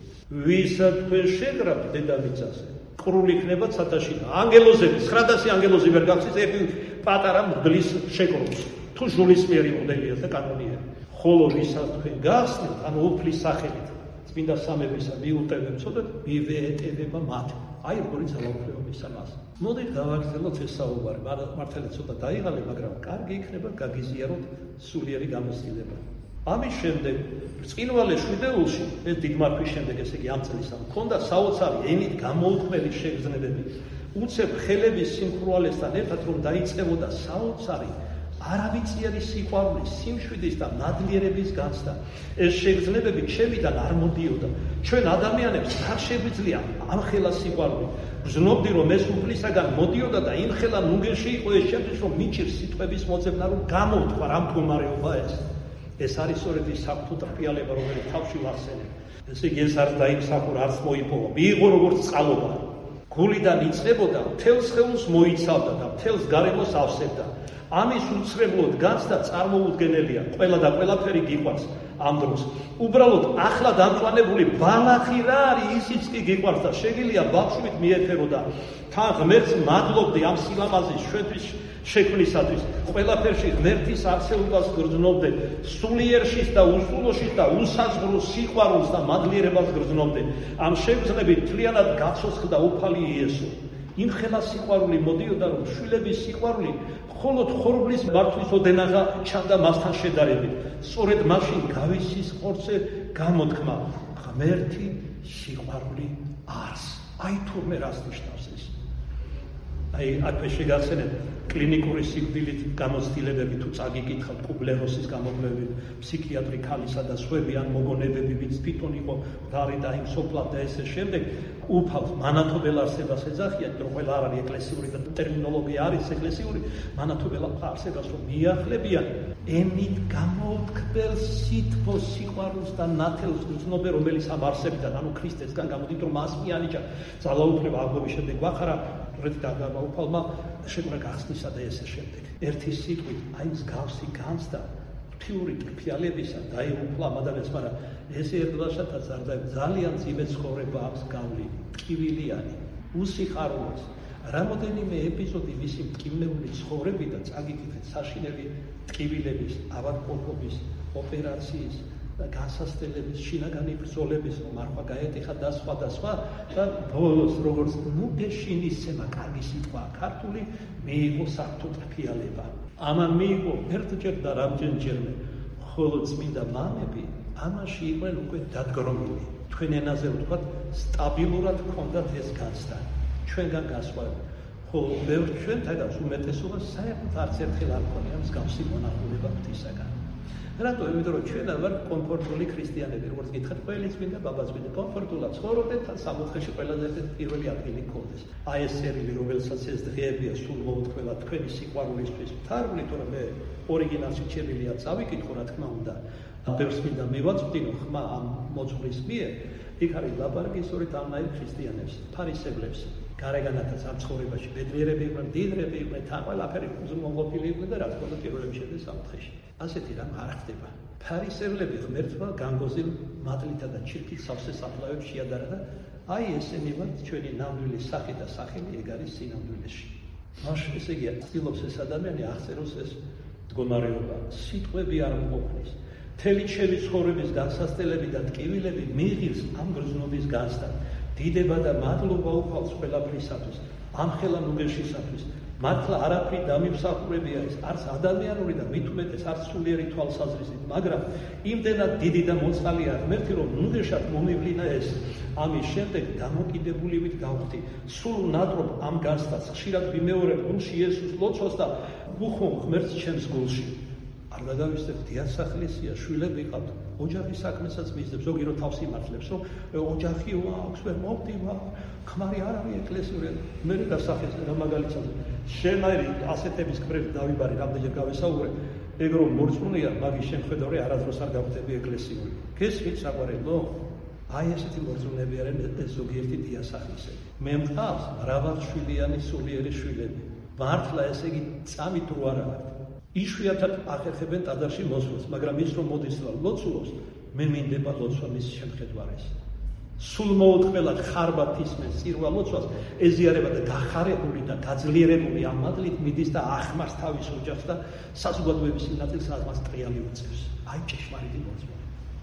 ვისა თქვენ შეგრაბთ დედამიწაზე ყრული იქნება ცათაში ანგელოზები 900 ანგელოზი ვერ გახსის ერთი პატარა მღვდლის შეკროს თუ ჟულისმიერი მღვდელია და კანონიერი ხოლო ვისა თქვენ გახსნით ანუ უფლის სახელით წმინდა სამებისა მიუტევებ ცოდეთ მივეეტებება მათ აი როგორი ძალაუფლება მისცა მას მოდით გავაგრძელოთ ეს საუბარი მართალია ცოტა დაიღალე მაგრამ კარგი იქნება გაგიზიაროთ სულიერი გამოცდილება ამის შემდეგ ბრწყინვალე შვიდეულში ეს დიდმართვის შემდეგ ესე იგი ამ წელს მქონდა საოცარი ენით გამოუქმელი შეგრძნებები უცებ ხელების სიმხურვალესთან ერთად რომ დაიწყებოდა საოცარი არავითიერი სიყვარული სიმშვიდის და მადლიერების განცდა ეს შეგრძნებები ჩემიდან არ მოდიოდა ჩვენ ადამიანებს არ შეგვიძლია ამ ხელა სიყვარული ვზნობდი რომ ეს უფლისაგან მოდიოდა და იმ ხელა ნუგენში იყო ეს შემთხვევით რომ მიჭირს სიტყვების მოძებნა რომ გამოვთქვა რა მდგომარეობა ეს არის სწორედ ის საფრთხო ტრიალება რომელიც თავში ვახსენებ ესე იგი ეს არ დაიმსახურა არც მოიპოვა მიიღო როგორც წყალობა გულიდან იწყებოდა მთელს ხელს მოიცავდა და მთელს გარემოს ავსებდა ამის უცრებლად განცდა წარმოუდგენელია ყველა და ყველაფერი გიყვარს ამ დროს უბრალოდ ახლა დამწვანებული ბალახი რა არის ისიც კი გიყვარს და შეგიძლია ბავშვით მიეფერო და თან ღმერთს მადლობდი ამ სილამაზის ჩვენთვის შექმნისათვის ყველაფერში ღმერთის არსებობას გრძნობდე სულიერშიც და უსულოშიც და უსაზღვრო სიყვარულს და მადლიერებას გრძნობდე ამ შეგრძნებით მთლიანად გაცოცხლდა უფალი იესო იმ ხელა სიყვარული მოდიოდა რომ შვილების სიყვარული მხოლოდ ხორბლის მართვის ოდენაღა ჩანდა მასთან შედარებით სწორედ მაშინ გავისის ხორცე გამოთქმა ღმერთი სიყვარული არს აი თურმე რას ნიშნავს ეს აი აქვე შეგახსენეთ კლინიკური სიკვდილით გამოცდილებები თუ წაგიკითხავთ კუბლეროსის გამოკვლევები ფსიქიატრი ქალისა და სხვები ან მოგონებები ვინც თვითონ იყო გარი და იმ სოფლად და ესე შემდეგ უფალს მანათობელ არსებას ეძახიან რომ ყველა არ არის ეკლესიური და ტერმინოლოგია არის ეკლესიური მანათობელ არსებას რომ მიახლებიან ემით გამოთქმელ სითბო სიყვარულს და ნათელს უცნობე რომელიც ამ არსებიდან ანუ ქრისტესგან გამოდით რომ მას მიანიჭა ძალაუფლება აღგვების შემდეგ ვახარა რეთ დაგავუფალმა შეგვიძლია გახსნისა და ესე შემდეგ ერთი სიტყვით აი მსგავსი განცდა ღვთიური ტკბილებისა დაეუფლა ადამიანს მაგრამ ეს ერთგვარადაც არ და ძალიან ძიმე ცხოვრება აქვს გავლილი ტკბილიანი უსიხარულოს რამოდენიმე ეპიზოდი მისი მტკივნეული ცხოვრებიდან წაგიკითხეთ საშინელი ტკბილების ავადმყოფობის ოპერაციის და განსასწრების შინაგანი ბრძოლების მარხვა გაეტეხა და სხვა და ბოლოს როგორც ნუგეშინისცემა კარგი სიტყვა ქართული მიიღო საფრთხო ტკბილება ამან მიიღო ერთჯერ და რამდენჯერმე ხოლო წმინდა მამები ამაში იყვნენ უკვე დადგრომილი თქვენ ენაზე ვთქვათ სტაბილურად ჰქონდათ ეს განცდა ჩვენგან გასვლები ხოლო ბევრ ჩვენთაგანს უმეტესობას საერთოდ არც ერთხელ არ ქონია მსგავსი მონახულება ღვთისაგან რატო? იმიტომ რომ ჩვენ ვართ კომფორტული ქრისტიანები, როგორც გითხარით, ყველი წმინდა ბაბაწმინდა კომფორტულად ცხოვრობენ, თან სამოთხეში ყველაზე პირველი ადგილი გქონდეს. აი ეს სერილი, რომელსაც ეს დღეებია სულ მოუთხოვა თქვენი სიყვარულისთვის, თარგმნი თორემ მე ორიგინალში შემიძლია წავიკითხო, რა თქმა უნდა. ბევრს მინდა მივაწვდინო ხმა ამ მოძღვრის მიერ, იქ არის ლაპარაკი სწორედ ამნაირ ქრისტიანებს, ფარისევლებს. გარეგანათაც ამ ცხოვრებაში ბედნიერები იყვნენ, მდიდრები იყვნენ, თან ყველაფერი უზრუნველყოფილი იყვნენ და რა თქმა უნდა პირველი შედეგი სამცხეში. ასეთი რამ არ ხდება. ფარისევლები ღმერთმა განგოზილ მადლითა და ჩირქით სავსე საფლავებს შეადარა და აი ესენი ვართ ჩვენი ნამდვილი სახე და სახელი ეგ არის სინამდვილეში. მაშინ ესე იგი ცდილობს ეს ადამიანი აღწეროს ეს მდგომარეობა სიტყვები არ მოყოფნის. მთელი ჩემი ცხოვრების განსასწრებელი და ტკივილები მიიღეს ამ გრძნობის განცდად. დიდება და მადლობა უფალს ყველაფრისათვის, ამხელა ნუგეშისათვის. მართლა არაფრით დამიმსახურებია ეს, არც ადამიანური და მით უმეტეს არც სულიერი თვალსაზრისით, მაგრამ იმდენად დიდი და მოწყალია ღმერთი, რომ ნუგეშად მომივლინა ეს. ამის შემდეგ დამოკიდებულივით გავხდი, სულ ნატრობ ამ განცდას, ხშირად ვიმეორებ გულში იესოს ლოცვას და ვუხმობ ღმერთს ჩემს გულში. არ გადავისწრებ დიასახლისია, შვილები ყავთ, ოჯახის საქმესაც მისდევს, ზოგი რო თავს იმართლებს, რომ ოჯახი აქვს, ვერ მოვდივა, ქმარი არ არის ეკლესიური, მე დასახეს რა მაგალითად. შენაირი ასეთების კვრები დავიბარი, რამდენჯერ გავესაუბრე, ეგ რომ მორწმუნეა, მაგის შემხედავი არასდროს არ გავხდები ეკლესიური. გესმით საყვარელო? აი ესეთი მორწმუნეები არიან ეს ზოგიერთი დიასახლისები. მე მყავს მრავალშვილიანი სულიერი შვილები. მართლა ესე იგი წამით რო არ არის. იშვიათად ახერხებენ ტაძარში მოსვლას, მაგრამ ის რომ მოდის ლოცულობს, მე მინდება ლოცვა მის შემხედვარეს. სულ მოუთხმელად ხარბად ისმენს წირვა ლოცვას, ეზიარება და გახარებული და გაძლიერებული ამ მადლით მიდის და ახმარს თავის ოჯახს და საზოგადოების ნაწილს მას ტრიალი უწევს. აი ჭეშმარიტი ლოცვა.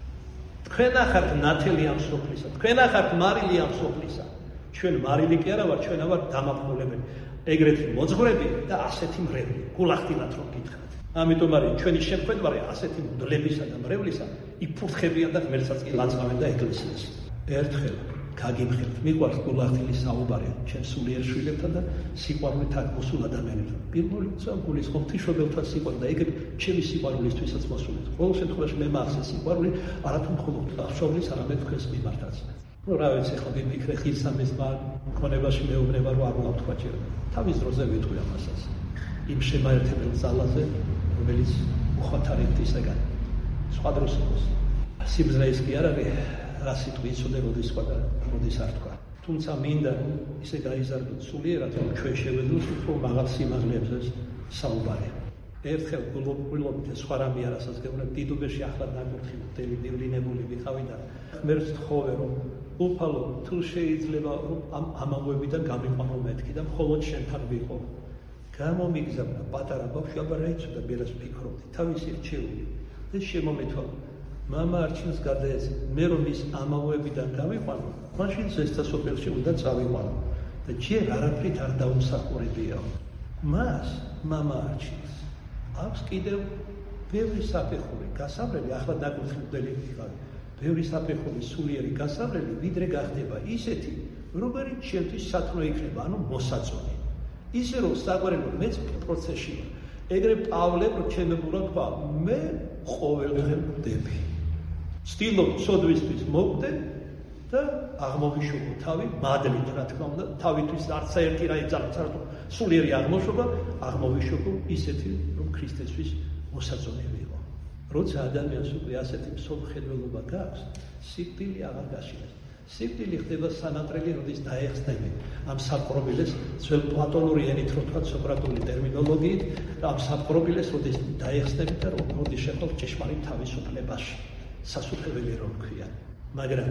თქვენ ახართ ნათელი ამ სოფლისა, თქვენ ახართ მარილი ამ სოფლისა. ჩვენ მარილი კი არა ვარ, ჩვენ ვარ დამაფულებები. ეგრეთი მოძღვრები და ასეთი მრევლი, გულახდილად რომ გითხრათ. ამიტომ არის ჩვენი შემხედვარი ასეთი მდლებისა და მრევლისა, იფურთხებიან და ღმერთსაც კი ლანძღავენ და ეკლესიას. ერთხელ გაგიმხელთ, მიყვარს გულახდილის საუბარი ჩემ სულიერ შვილებთან და სიყვარულით აქ მოსულ ადამიანებთან. პირველი წამგულის ღვთისმშობელთან სიყვარული და ეგრე ჩემი სიყვარულისთვისაც მოსულეთ. ყოველ შემთხვევაში მე მაქვს სიყვარული, არათუ მხოლოდ აღშოვლის, არამედ თქვენს მიმართაც. რა ვიცი, ხო ვიფიქრე ხილსამის მქონებაში მეუბნება რომ არ მოვთქვა ჯერ. თავის დროზე ვიტყვი ამასაც. იმ შემაერთებელ ძალაზე, რომელიც უხოთარი ღვთისაგან. სხვა დროს იყოს. სიბრძნეის კი არ არის, რა სიტყვი იცოდე, როდის თქვა და როდის არ თქვა. თუმცა მინდა ისე გაიზარდოთ სულიერად, რომ ჩვენ შევეძლოთ უფრო მაღალ სიმაღლეებზე საუბარი. ერთხელ გულობით სხვა რამე არასაც გეუბნებ, დიდუბეში ახლა დაკურთხი მთელი მივლინებული ვიყავი და ღმერთს თხოვე, რომ უფალო, თუ შეიძლება რომ ამ ამაგვებიდან გამიყვანო მეთქი და მხოლოდ შენთან ვიყო. გამომიგზავნა პატარა ბავშვი, აბა რა იცოდა, ბერას ვფიქრობდი, თავისი რჩეული და შემომეთავ. მამა არჩინს გადაეცა, მე რომ ის ამაგვებიდან გამიყვანო, მაშინ ზესთა სოფელში უნდა წავიყვანო და ჯერ არაფრით არ დაუმსახურებიაო. მას მამა არჩინს. აქვს კიდევ ბევრი საფეხური, გასაბრელი, ახლა დაკურთხებული ვიყავი. ბევრი საფეხური სულიერი გასაბრელი, ვიდრე გახდება ისეთი, რომელიც ჩემთვის სათნო იქნება, ანუ მოსაწონი. ისე რომ საყვარელო მეც პროცესში ვარ. ეგრე პავლე პროჩენებურა თქვა, მე ყოველდღე ვდები. ვცდილობ სოდვისთვის მოვდე და აღმოვიშობო თავი მადლით, რა თქმა უნდა, თავისთვის არც ერთი რა იწარმოებს, არათუ სულიერი აღმოშობა, აღმოვიშობო ისეთი, რომ ქრისტესთვის მოსაწონი ვიყო. როცა ადამიანს უკვე ასეთი მსოფლმხედველობა გაქვს, სიკვდილი აღარ გაშინებს. სიკვდილი ხდება სანატრელი, როდის დაეხსნები ამ საპყრობილეს, ძველ პლატონური ენით რო თქვა, სოკრატული ტერმინოლოგიით, ამ საპყრობილეს როდის დაეხსნები და როდის შეხვდით ჭეშმარიტ თავისუფლებაში, სასუფეველი რომ ქვია. მაგრამ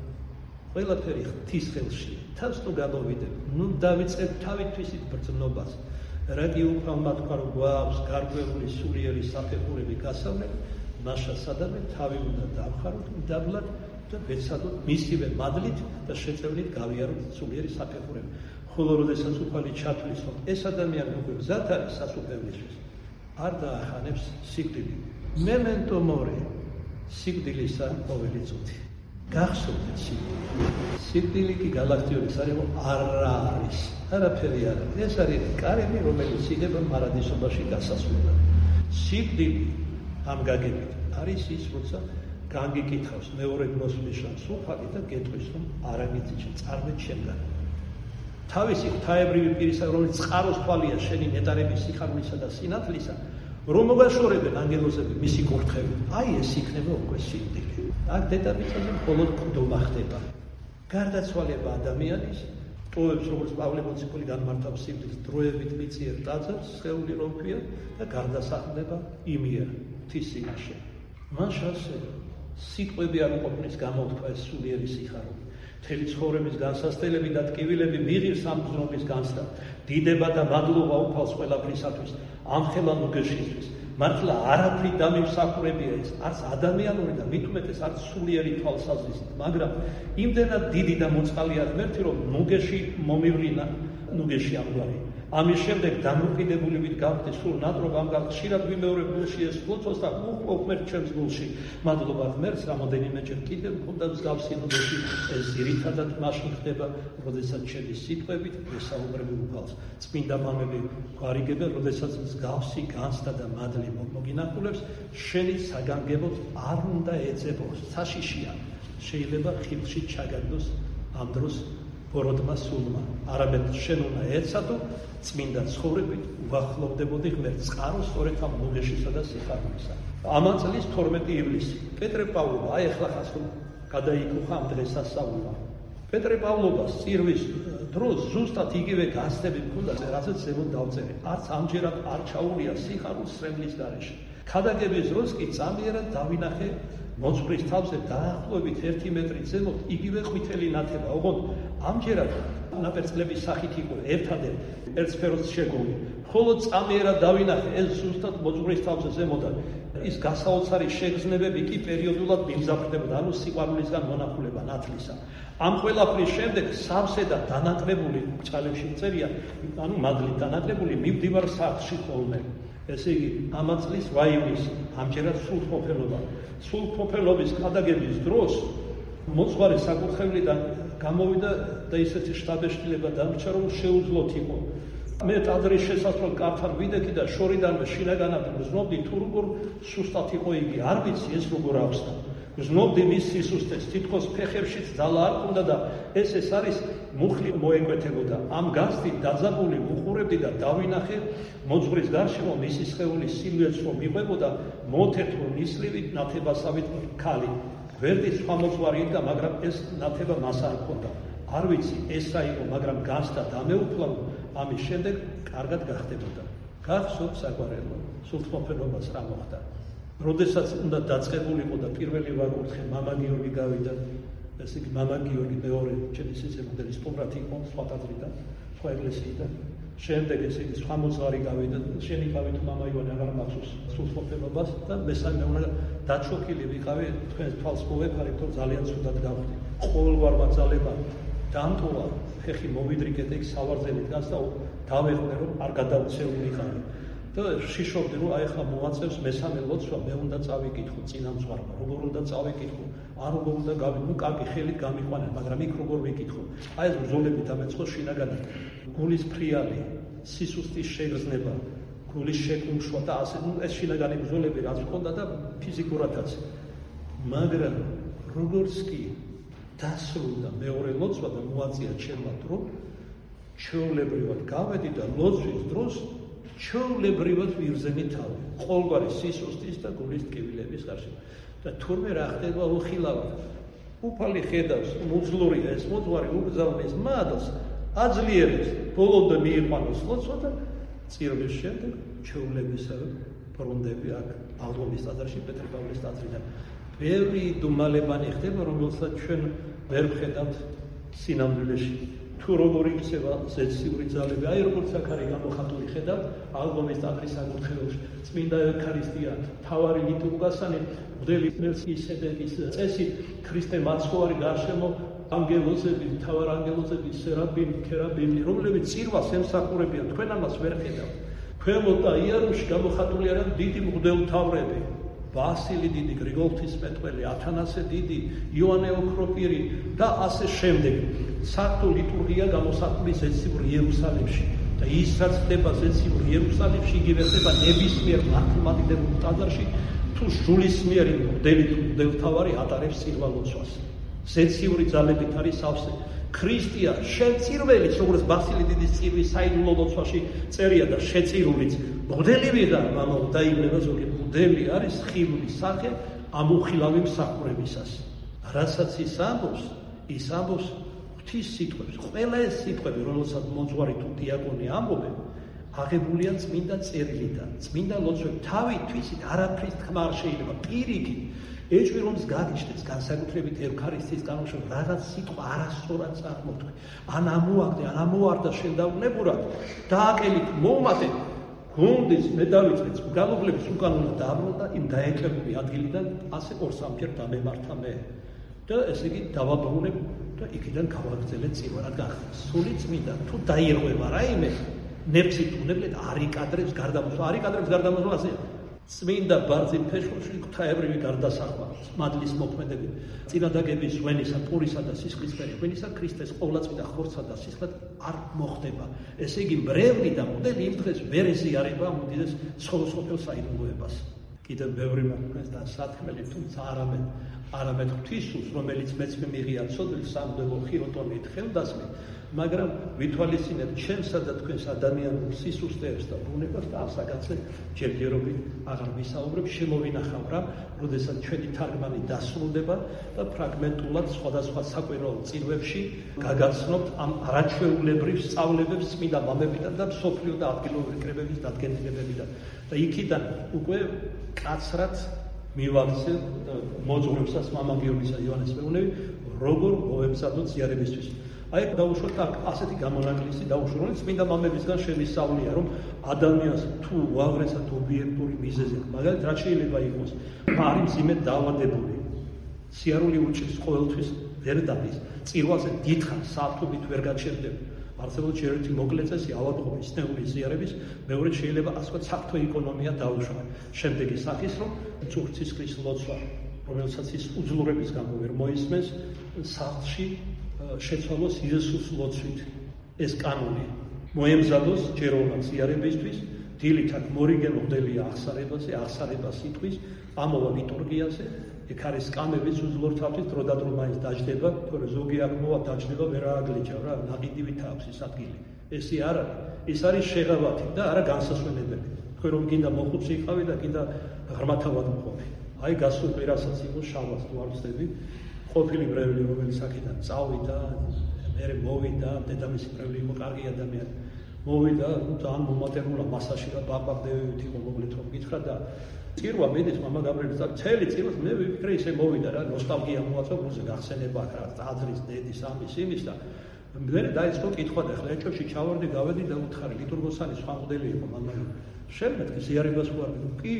ყველაფერი ღვთის ხელში, თავს თუ გამოვიდებ, ნუ დავიწყებ თავისთვის ბრძნობას. რა კი უფალმა თქვა, რომ გვაქვს გარკვეული სულიერი საფეხურები გასავლელი, მაშა სადამე თავი უნდა დავხაროთ დაბლად და ვეცადოთ მისივე მადლით და შეწევნით გავიაროთ სულიერი საფეხურები. ხოლო როდესაც უფალი ჩათვლის, რომ ეს ადამიანი უკვე გზად არის სასუფევლისთვის, არ დაახანებს სიკვდილი. მემენტო მორი, სიკვდილისა ყოველი წუთი. გახსოვდეთ სიკვდილი. სიკვდილი კი გალაქტიონის არის, რომ არ არის, არაფერი არ არის. ეს არის კარები, რომელიც იღება მარადისობაში გასასვლელად. სიკვდილი ამ გაგებით არის ის, როცა განგიკითხავს მეორედ მოსვლის შანსს უფალი და გეტყვის, რომ არა მიწიჩი, წარმეთ შემგან. თავისი ღვთაებრივი პირისა, რომელიც წყაროს თვალია შენი ნეტარების სიხარულისა და სინათლისა, რომ მოგაშორებენ ანგელოზები მისი კურთხევით, აი ეს იქნება უკვე სიკვდილი. აქ დედამიწაზე მხოლოდ მყდომა ხდება. გარდაცვალება ადამიანის, ტოვებს როგორც პავლე მოციქული განმარტავს სიკვდილს, დროებით მიწიერ ტაძარს, სხეული რომ ქვია და გარდასახდება იმიერ ღვთის წინაშე. მაშ ასე სიტყვები არ ყოფნის გამოთქვა ეს სულიერი სიხარული. მთელი ცხოვრების განსასწრებელი და ტკივილები მიიღებს ამ გზნობის განცდად. დიდება და მადლობა უფალს ყველაფრისათვის, ამხელა ნუგეშისთვის. მართლა არაფრით დამიმსახურებია ეს, არც ადამიანური და მით უმეტეს არც სულიერი თვალსაზრისით, მაგრამ იმდენად დიდი და მოწყალია ღმერთი, რომ ნუგეში მომივლინა ნუგეში ამგვარი. ამის შემდეგ დამოკიდებულებით გავხდი სულ ნატრობ ამგარ ხშირად ვიმეორებულში ეს ლოცვას და უყო ღმერთ ჩემს გულში. მადლობა ღმერთს, რამოდენიმეჯერ კიდევ მქონდა მსგავსი ნუგეში, ეს ძირითადად მაშინ ხდება, როდესაც ჩემი სიტყვებით ვესაუბრები უფალს. წმინდა მამები გვარიგებენ, როდესაც მსგავსი განცდა და მადლი მოგინახულებს, შენი საგანგებოდ არ უნდა ეძებოს, საშიშია. შეიძლება ხილში ჩაგაგდოს ამ დროს ბოროტმა სულმა, არამედ შენ უნდა ეცადო წმინდა ცხოვრებით უახლოვდებოდი ღმერთს, წყარო სწორედ ამ ნუგეშისა და სიხარულისა. ამან წლის 12 ივლისი პეტრე პავლობა, აი ახლა ხას რომ გადაიკუხა ამ დღესასწაულმა. პეტრე პავლობას წირვის დროს ზუსტად იგივე განცდები მქონდა, რასაც ზემოთ დავწერე. არც ამჯერად არ ჩაურია სიხარულს სრემლის გარეშე. ქადაგების დროს კი წამიერად დავინახე მოძღვრის თავზე დაახლოებით 1 მეტრი ზემოთ იგივე ყვითელი ნათება, ოღონდ ამჯერად ნაპერწკლების სახით იყო ერთადერთ ერთსფეროს შეგული. ხოლო წამიერად დავინახე ეს ზუსტად მოძღვრის თავზე ზემოდან ის გასაოცარი შეგრძნებები კი პერიოდულად მიმზაფრდებოდა, ანუ სიყვარულისგან მონახულება ნათლისა. ამ ყველაფრის შემდეგ სავსე და დანაკრებული ჭალებში წერია, ანუ მადლით დანაკრებული მივდივარ სახლში ხოლმე. ესე იგი, ამა წლის ვაივლისი, ამჯერად სულთმოფენობა. სულთმოფენობის გადაგების დროს მოძღვარი საკურთხევლიდან გამოვიდა და ისეთი შთაბეჭდილება დამრჩა, რომ შეუძლოთ იყო. მე ტაძრის შესასვლელ კართან ვიდექი და შორიდანვე შინაგანად ვზნობდი, თუ როგორ სუსტად იყო იგი, არ ვიცი ეს როგორ აღსდა. ვზნობდი მის სისუსტეს, თითქოს ფეხებშიც ძალა არ ჰქონდა და ეს არის მუხლი მოეკვეთებოდა. ამ განცდით დაძაბული ვუყურებდი და დავინახე მოძღვრის გარშემო მისი სხეულის სილუეტს რომ მიყვებოდა მოთეთრო ნისლივით ნათებასავით ქალი. გვერდით სხვა მოძღვარი იდგა, მაგრამ ეს ნათება მას არ ჰქონდა. არ ვიცი ეს რა იყო, მაგრამ განცდა დამეუფლა, ამის შემდეგ კარგად გახდებოდა. გახსოვთ საგვარელო, სულთმოფენობას რა მოხდა. როდესაც უნდა დაწყებულიყო და პირველი ვაკურთხე მამა გიორგი გავიდა, ესე იგი მამა გიორგი მეორე ჩემი სიცოცხლის პომრათი იყო სხვა ტაძრიდან, სხვა ეკლესიიდან. შემდეგ ესე იგი სხვა მოძღვარი გავიდა, შენი ყავით მამა ივანე აღარ მახსოვს სულთმოფენობას და მესამე უნდა დაჩოქილი ვიყავი, თქვენს თვალს მოვეფარით, რომ ძალიან ცუდად გავხდი. ყოველგვარმა ძალებამ დამტოვა, ფეხი მოვიდრიგეთ ეგ სავარძელი დგას და დავეღმე რომ არ გადავცეულიყავი. და შიშობდი რომ აი ახლა მოვაწევს მესამე ლოცვა, მე უნდა წავიკითხო წინამძღვარმა, როგორ უნდა წავიკითხო, არ როგორ უნდა ნუ კარგი ხელით გამიყვანე, მაგრამ იქ როგორ ვიკითხო. აი ეს ბრძოლები დამეწყო შინაგანად. გულის ფრიალი, სისუსტის შეგრძნება, გულის შეკუმშვა და ასე, ეს შინაგანი ბრძოლები რაც მქონდა და ფიზიკურადაც. მაგრამ როგორც კი დასრულდა მეორე ლოცვა და მოაწია ჩემმა დრო, ჩვეულებრივად გავედი და ლოცვის დროს ჩვეულებრივად ვივზენი თავი, ყოველგვარი სისუსტის და გულის ტკივილების გარშემო. და თურმე რა ხდება უხილავად. უფალი ხედავს, მოძლურია ეს მოძღვარი, უგზავნის მადლს, აძლიერებს, ბოლომდე მიიყვანოს ლოცვა და წირვის შემდეგ ჩვეულებისა ბრუნდები აქ აღდგომის ტაძარში, პეტრე პავლეს ტაძრიდან. ბევრი დუმალებანი ხდება, რომელსაც ჩვენ ვერ ვხედავთ სინამდვილეში. თუ როგორ იქცევა ზეციური ძალები, აი როგორც აქ არის გამოხატული ხედავთ, აღდგომის ტაძრის საკურთხეველში, წმინდა ევქარისტია, მთავარი ლიტურგასანი, მღვდელი მელქისედეკის წესით, ქრისტე მაცხოვარი გარშემო ანგელოზები, მთავარ ანგელოზები, სერაფიმი, ქერუბიმი, რომლებიც წირვას ემსახურებიან, თქვენ ამას ვერ ხედავთ. ქვემოთ და იარუსში გამოხატული არა დიდი მღვდელმთავრები, ბასილი დიდი, გრიგოლ ღვთისმეტყველი, ათანასე დიდი, იოანე ოქროპირი და ასე შემდეგ. საერთო ლიტურგია გამოსახული ზეციურ იერუსალიმში და ის რაც ხდება ზეციურ იერუსალიმში, იგივე ხდება ნებისმიერ მართლმადიდებულ ტაძარში, თუ სულისმიერი მღვდელი თუ მღვდელმთავარი ატარებს სილვალოცვას. ზეციური ძალებით არის სავსე. ქრისტია შეწირველიც, როგორც ბასილი დიდის წირვის საიდუმლო ლოცვაში წერია და შეწირულიც მღვდელი ვიღარ, მამაო დაიბნება ზოგი მღვდელი არის ხილვის სახე ამ უხილავი მსახურებისას. რასაც ის ამბობს ღვთის სიტყვებს. ყველა ეს სიტყვები, რომელსაც მოძღვარი თუ დიაკონი ამბობენ, აღებულია წმინდა წერილიდან, წმინდა ლოცვებით. თავით თვისით არაფრის თქმა არ შეიძლება. პირიქით ეჭვი რომს გაგიჩნდეს განსაკუთრებით ევქარისტიის განმავლობაში რაღაც სიტყვა არასწორად წარმოთქვი. ან ამოაგდე, ან ამოარდა შენ დავნებურად, დააკელით, მოუმატე გუნდის მე დავიწყეთ განუღლების უკანონო დაბრუნდა იმ დაეკლებული ადგილიდან ასე 2-3 დამემართა მე და ესე იგი დავაბრუნებ და იქიდან გავაგრძელეთ წირვა რადგან სული წმინდა თუ დაირღვევა რაიმე ნებსით უნებლეთ არიკადრებს გარდამოსვლა ასე წმინდა ბარძიმ ფეშულში ღვთაებრივი გარდასახვა მადლის მოქმედებით წინადაგების ვენისა პურისა და სისხლისფერი ღვინისა ქრისტეს ყოვლადწმინდა ხორცსა და სისხლად არ მოხდება ესე იგი მრევლი და მოდელი იმ დღეს ვერ ეზიარება ამ უდიდეს სოფელ საიდუმლოებას კიდევ ბევრი მაქვს და სათქმელი თუმცა არამედ ღვთისუს რომელიც მეც მიღია ცოდვის სამდელო ხილოტონით ხელდასმით მაგრამ ვითვალისწინებთ ჩემსა და თქვენს ადამიანურ სისუსტეებს და ბუნებას და ასაკაცე ჯერჯერობით აღარ ვისაუბრებ შემოვინახავ რა როდესაც ჩვენი თარგმანი დასრულდება და ფრაგმენტულად სხვადასხვა საკვირაო წირვებში გაგაცნობთ ამ არაჩვეულებრივ სწავლებებს წმინდა მამებიდან და მსოფლიო და ადგილობრივი კრებების დადგენილებებიდან და იქიდან უკვე კაცრად მივაქცევ მოძღვრებსაც მამა გიორგისა იოანეს მეუნები როგორ მოემზადოთ ზიარებისთვის აი დაუშვათ აქ ასეთი გამონაკლისი დაუშვათ რომ წმინდა მამებისგან შემისავლია რომ ადამიანს თუ უაღრესად ობიექტური მიზეზი მაგალითად რა შეიძლება იყოს ფარი მძიმე დაავადებული სიარული უჭირს ყოველთვის ვერ დადის წირვალზე დიდხანს საათობით ვერ გაჩერდება არსებობს ერთი მოკლე წესი ავადმყოფის ნეურის ზიარების მეორე შეიძლება ასე ვთქვათ საფრთხე ეკონომია დაუშვა შემდეგი სახის რომ წურცისკრის ლოცვა რომელსაც ის უძლურების გამო ვერ მოისმენს სახლში შეცვალოს იესოს ლოცვით ეს კანონი მოემზადოს ჯეროვნად ზიარებისთვის დილით აქ მორიგე მოხდელია აღსარება სიტყვის ამოვა ლიტურგიაზე იქ არის სკამების უძლურთავით დროდადრო მაინც დაждდება თორე ზოგი აქ მოვა დაждდება ვერ ააგლიჯა რა ნაკიდივით აქვს ის ადგილი ესე არ არის ის არის შეღავათი და არა განსასვენებელი თქვენ რომ გინდა მოხუცი იყავი და გინდა ღრმათავად მყოფი აი გასულ კვირასაც იყო შაბათს თუ არ ვცდები ყოფილი მრევლი რომელიც აქედან წავიდა მერე მოვიდა დედამისი მრევლი იყო კარგი ადამიანი მოვიდა ძალიან მომატერმულა მასაში რა ბაბაბდევით იყო მოკლედ რომ გითხრა და წირვა მედის მამა გაბრიელის წელი წირვას მე ვიფიქრე ისე მოვიდა რა ნოსტალგია მოაწვა გულზე გახსენება რა ტაძრის დედის ამის იმის და მე დაიწყო კითხვა და ხლა ეჭვში ჩავარდი გავედი და უთხარი ლიტურგოსანი სხვა მოდელი იყო მამალი შემდგ ზიარებას ვარ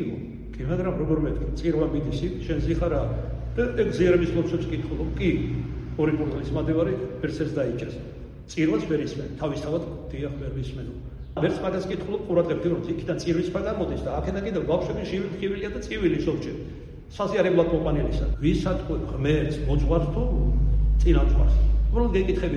კი მაგრამ როგორ მეთქი წირვა მიდის იქ შენ ზიხარა და ზიარების ლოცვებს კითხულობ კი ორი პურღლის მადევარი ვერცერს დაიჭერს წირვას ვერ ისმენ თავისთავად დიახ ვერ ისმენო ვერც მაგას კითხულობ ყურადღებდი რომ იქიდან წირვის ფაგა მოდის და აქედან კიდევ ბავშვები შივილია და წივილი სოვჭერ საზიარებლად მოყვანილისა ვისატყვი ღმერთს მოძღვართო წინაძღვარს უბრალოდ გეკითხები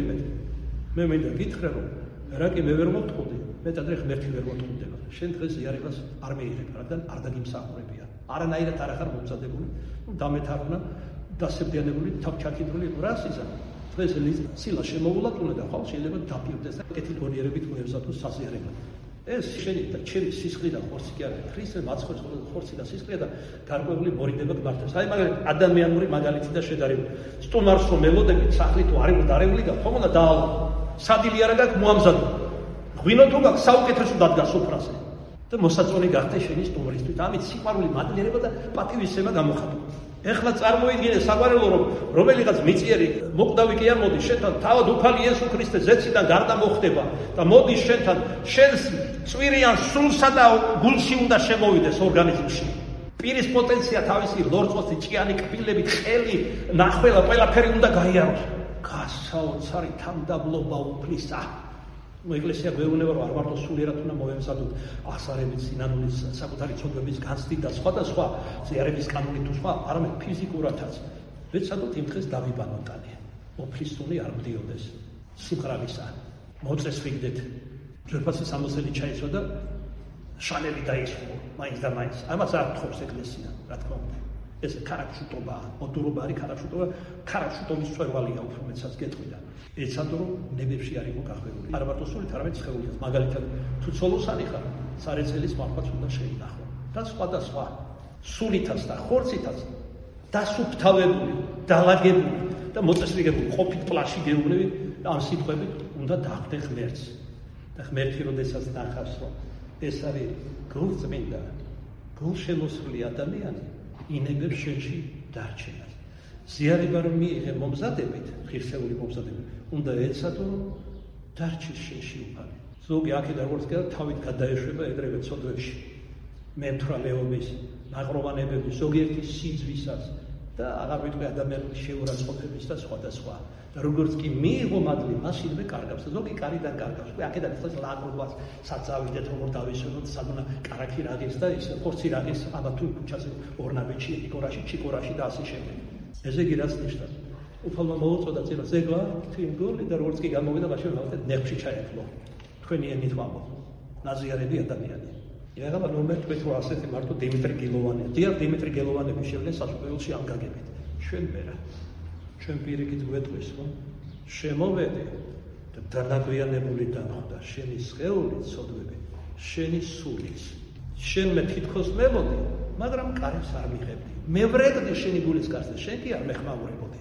მე მინდა გითხრა რომ რა კი მე ვერ მოვთხოვდი მე ადრე ღმერთი ვერ მოვთხოვდება შენ დღეს ზიარებას არ მეიღებ რადგან არ დაგიმსახურებია არანაირად არ ახარ მომზადებული დამეთარგმნა დასებდიანებული თავჩაკიდრული რას ისა დღეს ცილა შემოვლათ უნდა და ხალხი შეიძლება დაპირდეს და კეთილ გონიერებით მოემზადოს საზიარებლად ეს შენი და ჩემი სისხლი და ხორცი კი არა ქრისტე მაცხოს ხორცი და სისხლია და გარკვეული მორიდება გმართებს აი მაგალითად ადამიანური მაგალითი და შედარება სტუმარს რომ ელოდებით სახლი თუ არ იყო დარეული და ხომ უნდა დაალო სადილი არა გაქვს მოამზადო ღვინო თუ გაქვს საუკეთესო დადგა სუფრაზე და მოსაწონი გახდე შენი სტუმრისთვის ამით სიყვარული მადლიერება და პატივისცემა გამოხატო ეხლა წარმოიდგინე საყვარელო რომ რომელიღაც მიწიერი მოკვდავი კი არ მოდის შენთან თავად უფალი იესო ქრისტე ზეციდან გარდა მოხდება და მოდის შენთან შენს წვირიან სულსა და გულში უნდა შემოვიდეს ორგანიზმში პირის პოტენცია თავისი ლორწოთი ჭიანი კბილები ყელი ნახველა ყველაფერი უნდა გაიაროს გასაოცარი თანდაბლობა უფლისა ეკლესია გვეუბნება რომ არ მარტო სულიერად უნდა მოემზადოთ ასარების სინანულის საკუთარი ცოდვების განცდით და სხვადასხვა ზიარების კანონით თუ სხვა არამედ ფიზიკურათაც ვეცადოთ იმ დღეს დავიბანოთ ოფლისული არ მდიოდეს სიმღრალისა მოწეს ვიგდეთ ჯერფასი სამოსელი ჩაისვა და შანელი დაისხო მაინც და მაინც ამას არ თხოვს ეკლესია რა თქმა უნდა ეს ქარაკშუტობა მოდურობა არის ქარაკშუტობის წვერვალია უფრო მეცაც გეტყვიდა ეცადო რომ ნებებში არ იყო გახვეული არა მარტო სულით არამედ სხეულითა მაგალითად თუ ცოლოსანი ხარ სარეცელის მარხვაც უნდა შეინახო და სხვა სულითაც და ხორცითაც დასუფთავებული დალაგებული და მოწესრიგებული ყოფით პლაში გეუბნები ამ სიტყვებით უნდა დახვდე ღმერთს და ღმერთი როდესაც ნახავს რომ ეს არის გულწმინდა გულშემოსვლი ადამიანი ინებებს შენში დარჩენას ზიარება რომ მიიღე მომზადებით ღირსეული მომზადებით უნდა ეცადო რომ დარჩეს შენში უფალი ზოგი აქედან როგორც კი თავით გადაეშვება ეგრევე ცოდვებში. მემთვრალეობის, ნაყროვანებების, ზოგიერთი სიძვისას და აღარ ვიტყვი ადამიანის შეურაცხყოფების და სხვა. და როგორც კი მიიღო მადლი, მაშინვე კარგავს. ზოგი კარიდან კარგავს. აქედან ის ლაგრობას საწავიდეთ, როგორ დავისვენოთ, საგუნა კარაქი რაგეს და ის ხორცი რაგეს ამა თუ ქუჩაზე ორნამენტში, ჩიკორაში და ასე შემდეგ. ესე იგი რაც ნიშნავს. უფალმა მოუწოდა წინას ეგა თინგული და როგორც კი გამოვიდა მაშინ ვახდეთ ნეხში ჩაეფლო. თქვენი ენით ვამბობ. ნაზიარები ადამიანი. იღება ნომერი თუ ასეთი მარტო დიმიტრი გილოვანია. დიახ, დიმიტრი გილოვანები შევლენ სასწავლოში ამ გაგებით. ჩვენ ვერა. ჩვენ პირიქით გვეტყვის, რომ შემოვედი და დანაგვიანებული დამხვდა შენი სხეული ცოდვები, შენი სულიც. შენ მე თითქოს მელოდი, მაგრამ კარებს არ მიღებდი. მე ვრეკდი შენი გულის კარს და შენ კი არ მეხმაურებოდი.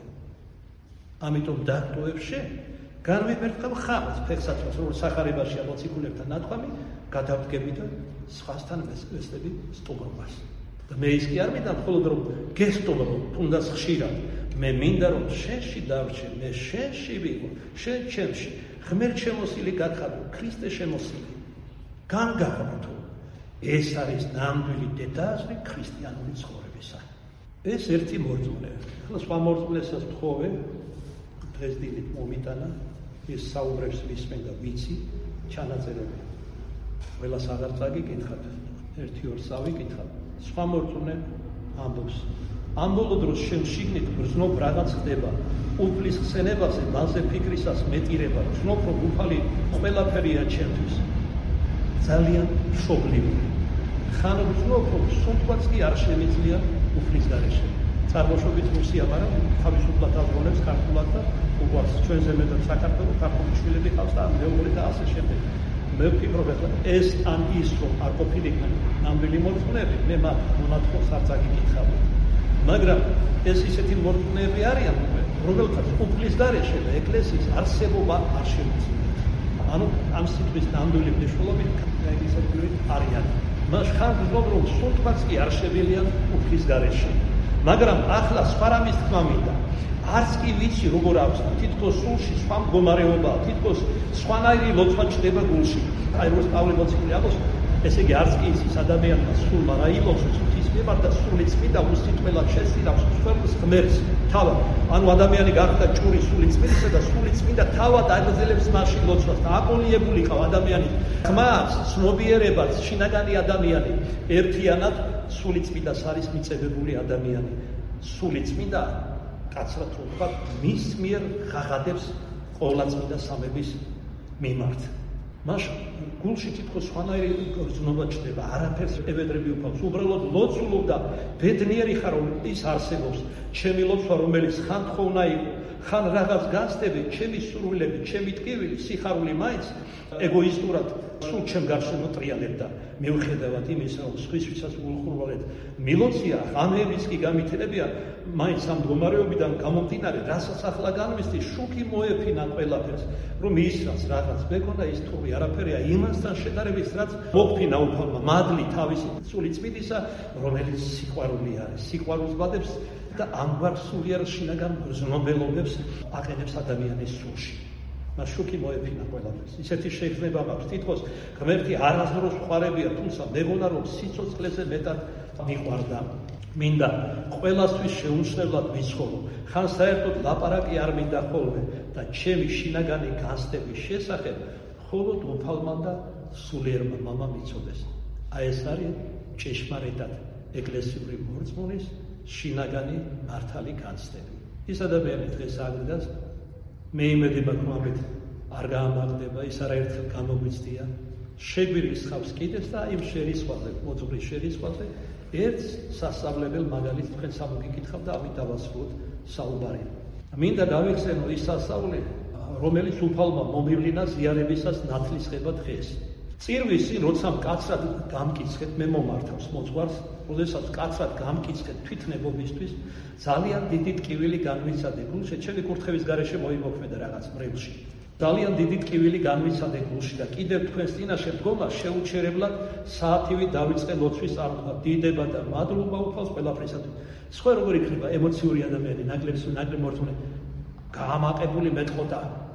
ამიტომ დაგტოვებ შენ, განვიმერთავ ხალხს, ფეხსაცმელს, როგორც სახარებაში ამოციკულებთან ნათქვამი, გადავდგები და სხვასთან ვესწრები სტუმრობას. და მე ის კი არ მინდა მხოლოდ რომ გესტუმრო, თუნდაც ხშირად. მე მინდა რომ შენში დავრჩე, მე შენში ვიყო, შენ ჩემში, ღმერთ შემოსილი გახადო, ქრისტე შემოსილი. განგაღვთო. ეს არის ნამდვილი დედაზრი ქრისტიანული ცხოვრებისა. ეს ერთი მორწმუნე. ახლა სხვა მორწმუნესაც ვთხოვე, დღეს დილით მომიტანა, ის საუბრებს ვისმენ და ვიცი, ჩანაწერები. ყველას აღარ წაგიკითხათ, 1-2 სავიკითხავ. სხვა მორწმუნე ამბობს. ამ ბოლო დროს შენ შიგნით გრძნობ რაღაც ხდება. უფლის ხსენებაზე მასზე ფიქრისას მეტირება, გრძნობ რომ უფალი ყველაფერია ჩემთვის. ძალიან მშობლიური. ხან გრძნობ რომ სულთვაც კი არ შემიძლია უფლის გარეშე. წარმოშობით რუსია, მაგრამ თავისუფლად აღგონებს ქართულად და უყვარს ჩვენზე მეტად საქართველოს ქართული შვილები ყავს და მეუღლე და ასე შემდეგ. მე ვფიქრობ, ეს ან ის რომ არ ყოფილიყო ნამდვილი მორწმუნეები, მე მათ მონათხოვს არ წაგიკითხავდი. მაგრამ ეს ისეთი მორწმუნეები არიან, რომელთაც უფლის გარეშე და ეკლესიის არსებობა არ შემიძლია. ანუ ამ სიტყვის ნამდვილი მნიშვნელობით ისეთი არიან. მას ხარ გზნობ რომ სულთვაც კი არ შევიძლია უფლის გარეშე. მაგრამ ახლა სხვა რამის თქმა მინდა. არც კი ვიცი როგორ აქვს, თითქოს სულში სხვა მდგომარეობაა, თითქოს სხვანაირი ლოცვა ჩნდება გულში. აი როგორც პავლე მოციქული ამბობს, ესე იგი არც კი ის ადამიანმა სულმა რა ილოცოს ღვთის მიმართ და სული წმინდა უსიტყველად შესწირავს მსხვერპლს ღმერთს. თავად, ანუ ადამიანი გახდა ჭური სული წმინდისა და სული წმინდა თავად აგრძელებს მასში ლოცვას და აკონიებული ყავ ადამიანი. ხმაც, ცნობიერებაც, შინაგანი ადამიანი ერთიანად სული წმინდას არის მიწებებული ადამიანი. სული წმინდა კაცრად რომ ვთქვა, მის მიერ ღაღადებს ყოვლადწმინდა სამების მიმართ. მას გულში თითქოს სხვანაირი გრძნობა ჩნდება, არაფერს ევედრები უფალს, უბრალოდ ლოცულობ და ბედნიერი ხარ რომ ის არსებობს, ჩემი ლოცვა რომელიც ხან თხოვნა იყო, ხან რაღაც განცდები, ჩემი სურვილები, ჩემი ტკივილი, სიხარული მაინც ეგოისტურად სულ ჩემ გარშემო ტრიალებდა. მიუხედავად იმისა, რომ სხვისთვისაც უხურვალეთ მილოცია, ღამეების კი გამითელებია, მაინც ამ მდგომარეობიდან გამომდინარე, რასაც ახლა განვისთი, შუქი მოეფინა ყველაფერს, რომ ის რაღაც მეკონა ის თურმე არაფერია იმასთან შედარებით, რაც მოგფინა უფალმა მადლი თავისი სული წმინდისა, რომელიც სიყვარული არის. სიყვარულს ვადებს და ამგვარ სულიერ შინაგან გრძნობელობებს აყენებს ადამიანის სულში. მას შუქი მოეფინა ყველაფერს. ისეთი შეგრძნება მაქვს, თითქოს ღმერთი არასდროს ხوارებია, თუმცა მეგონა რომ სიცოცხლეზე მეტად მიყვარდა. მინდა ყველასთვის შეუმჩნევლად ვიცხოვრო, ხან საერთოდ ლაპარაკი არ მინდა ხოლმე და ჩემი შინაგანი განცდების შესახებ მხოლოდ უფალმა და სულიერმა მამამ იცოდეს. აი ეს არის ჭეშმარიტად ეკლესიური მორწმუნის შინაგანი მართალი განცდები. ის ადამიანი დღეს აგდას მე იმედი მაქვს, რომ ამით არ გაამაგდება, ის არაერთხელ გამოგვიცდია. შეგვირვის ხავს კიდეც და იმ შერისხვაზე, მოძღვრის შერისხვაზე ერთს სასწავლებელ მაგალითს თქვენ სამოგიკითხავ და ამით დავასრულოთ საუბარი. მინდა გავიხსენო ის სასწაული, რომელიც უფალმა მომივლინა ზიარებისას ნათლისღება დღეს. წირვის წინ, როცა მკაცრად გამკიცხეთ, მე მომართავს მოძღვარს, როდესაც მკაცრად გამკიცხეთ თვითნებობისთვის, ძალიან დიდი ტკივილი განვიცადე გულში, ჩემი კურთხევის გარეშე მოიმოქმედა რაღაც მრევლში. ძალიან დიდი ტკივილი განვიცადე გულში და კიდევ თქვენს წინაშე დგომა შეუჩერებლად საათივე დავიწყე ლოცვის წარმოთქვა, დიდება და მადლობა უფალს ყველაფრისათვის. სხვა როგორ იქნება ემოციური ადამიანი, ნაკლებ მორწმუნე, გაამაყებული მეტყოდა,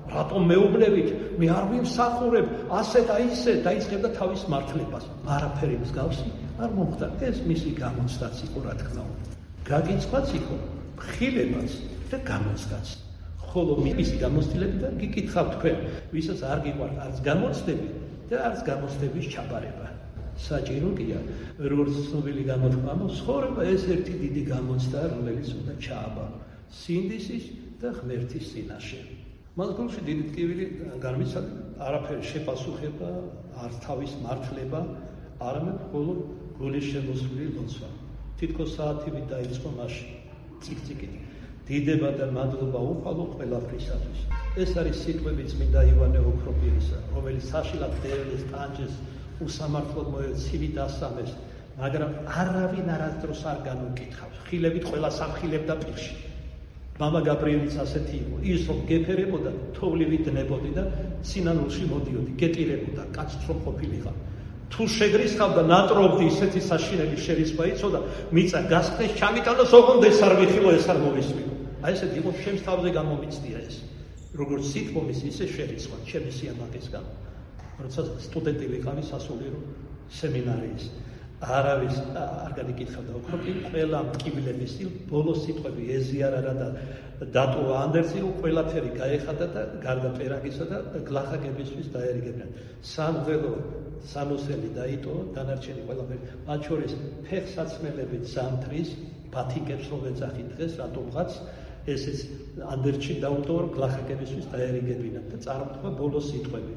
რატომ მეუბნებით, მე არ ვიმსახურებ, ასე და ისე, დაიწყებდა თავის მართლებას. არაფერი მსგავსი არ მოხდა. ეს მისი გამოცდაც იყო, რა თქმა უნდა. გაგიწყված იყო ხილებაც და გამოცდაც. ხოლო მისი გამოცდილებიდან გიკითხავთ თქვენ, ვისაც არ გიყვართ არც გამოცდები და არც გამოცდების ჩაბარება. საჭირო გია, როგორც ცნობილი გამოთქმა, ცხოვრება ეს ერთი დიდი გამოცდა, რომელიც უნდა ჩააბარო სინდისის და ღმერთის წინაშე. მას გულში დიდი ტკივილი განვიცადა, არაფერი შეპასუხება, არც თავის მართლება, არამედ მხოლოდ გულის შემოსვლილი ლოცვა. თითქოს საათივით დაიწყო მაშინ ციკ-ციკით. დიდება და მადლობა უფალო ყველაფრისათვის. ეს არის სიტყვები წმინდა ივანე ოქროპირისა, რომელიც საშილად დევნეს ტანჯეს უსამართლოდ მოეცილი დასამეს, მაგრამ არავინ არასდროს არ განუკითხავს. ხილებით ყველა სამხილებდა პირში. მამა გაბრიელიც ასეთი იყო, ის რომ გეფერებოდა, თოვლივით დებოდი და სინანულში მოდიოდი, გეტირებოდა, კაცს რომ ყოფილიყავ. თუ შეგრისხავდა ნატრობდი ისეთი საშინელი შერისხვა იცოდა, მიწა გასხდეს, ჩამიტანოს, ოღონდ ეს არ ვიხილო, ეს არ მოვისმინო. აი ესეთი იყო ჩემს თავზე გამომიცდია ეს. როგორც სიტყვის, ისე შერისხვა, ჩემი სიამაყისგან. როცა სტუდენტი ვიყავი სასულიერო სემინარიის, არავის არ განიკითხავდა ოქროპირი, ყველა მტკივილების ბოლო სიტყვები ეზიარა და დატოვა ანდერძი, ყველაფერი გაეხადა და გარდა პერანგისა და გლახაკებისთვის დაერიგებდნენ. სამღველო სამოსელი დაიტოვა, დანარჩენი ყველაფერი, მათ შორის ფეხსაცმელებით ზამთრის, ბათიკებს რომ ეძახით დღეს, რატომღაც ესეც ანდერჩი დაუტოვა, რომ გლახაკებისთვის დაერიგებინათ და წარმოთქვა ბოლო სიტყვები.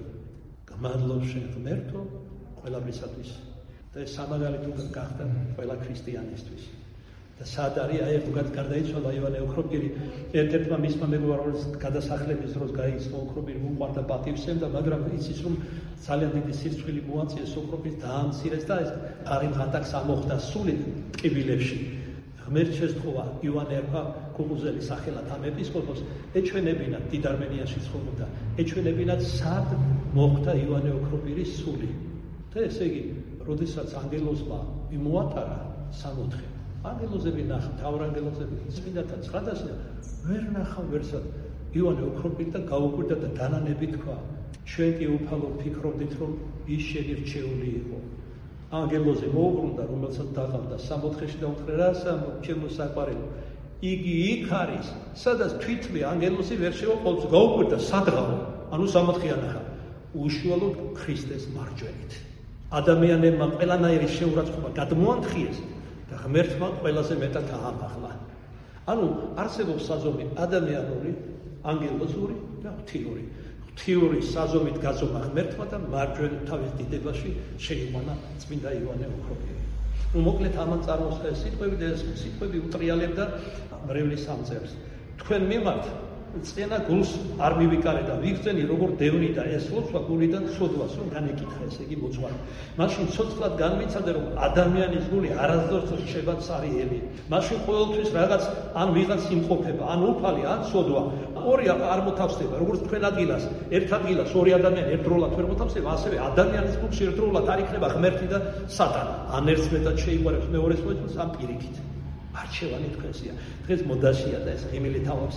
მადლობ შენ ღმერთო ყველაფრისათვის. და ეს სამაგალითო გახდა ყველა ქრისტიანისთვის. და სად არის აი ერთგან გარდაიცვალა ივანე ოქროპირი, ერთ-ერთმა მისმა მეგობარს გადასახლების დროს გაიცნო ოქროპირი უყვარდა პატივსემდა, მაგრამ იცის რომ ძალიან დიდი სირცხვილი მოაწიეს ოქროპირს, დაამცირეს და ეს ღარიბ ღატაკს ამოხდა სული ტკივილებში. ღმერთ შესთხოვა ივანე ერქვა კუკუზელის სახელად ამ ეპისკოპოსს, ეჩვენებინათ დიდ არმენიაში ცხოვრობდა, ეჩვენებინათ სად მოხდა ივანე ოქროპირის სული. და ესე იგი, როდესაც ანგელოზმა იმოატარა 64, ანგელოზები ნახა, თავრანგელოზები, წმინდათა 900 ვერ ნახა ვერსად ივანე ოქროპირი და გაუკვირდა და დანანები თქვა, ჩვენ კი უფალო ფიქრობდით, რომ ის შეგირჩეული იყო. ანგელოზე მოუბრუნდა, რომელსაც დაღამდა 64-ში და უთხრა, რასა ჩემო საყვარელო, იგი იქ არის, სადაც თვითმე ანგელოზი ვერ შევაყოლოს, გაუკვირდა სადღაო, ანუ 64-ია ნახა, უშუალოდ ქრისტეს მარჯვენით. ადამიანებმა ყველანაირი შეურაცხყოფა გადმოანთხიეს და ღმერთმა ყველაზე მეტად აამაღლა. ანუ არსებობს საზომი ადამიანური, ანგელოზური და ღვთიური. ღვთიური საზომით გაზომა ღმერთმა და მარჯვენა თავის დიდებაში შეიყვანა წმინდა ივანე ოქროპირი. მოკლედ ამან წარმოსხა ეს სიტყვები და ეს სიტყვები უტრიალებდა მრევლის სამწერს. თქვენ მიმართ წენა გულს არ მივიკარე და ვიგრძენი როგორ დევნი და ეს ლოცვა გულიდან სოდვას რომ განეკითხა, ესე იგი მოძღვარი. მაშინ ცოცხლად განვიცადე რომ ადამიანის გული არასდროს რჩება цаრიელი. მაშინ ყოველთვის რაღაც ან ვიღაც იმყოფება, ან უფალი, ან სოდვა. ორი არ მოთავსდება, როგორც თქვენ ადგილას, ერთ ადგილას ორი ადამიანი ერთდროულად ვერ მოთავსდება, ასევე ადამიანის გულში ერთდროულად არ იქნება ღმერთი და სატანი. ან ერთს მეტად შეიყვარებს, მეორეს მოიწონს, ან პირიქით. არჩევანი თქვენსია. დღეს მოდაშია და ეს ღიმილი თავობს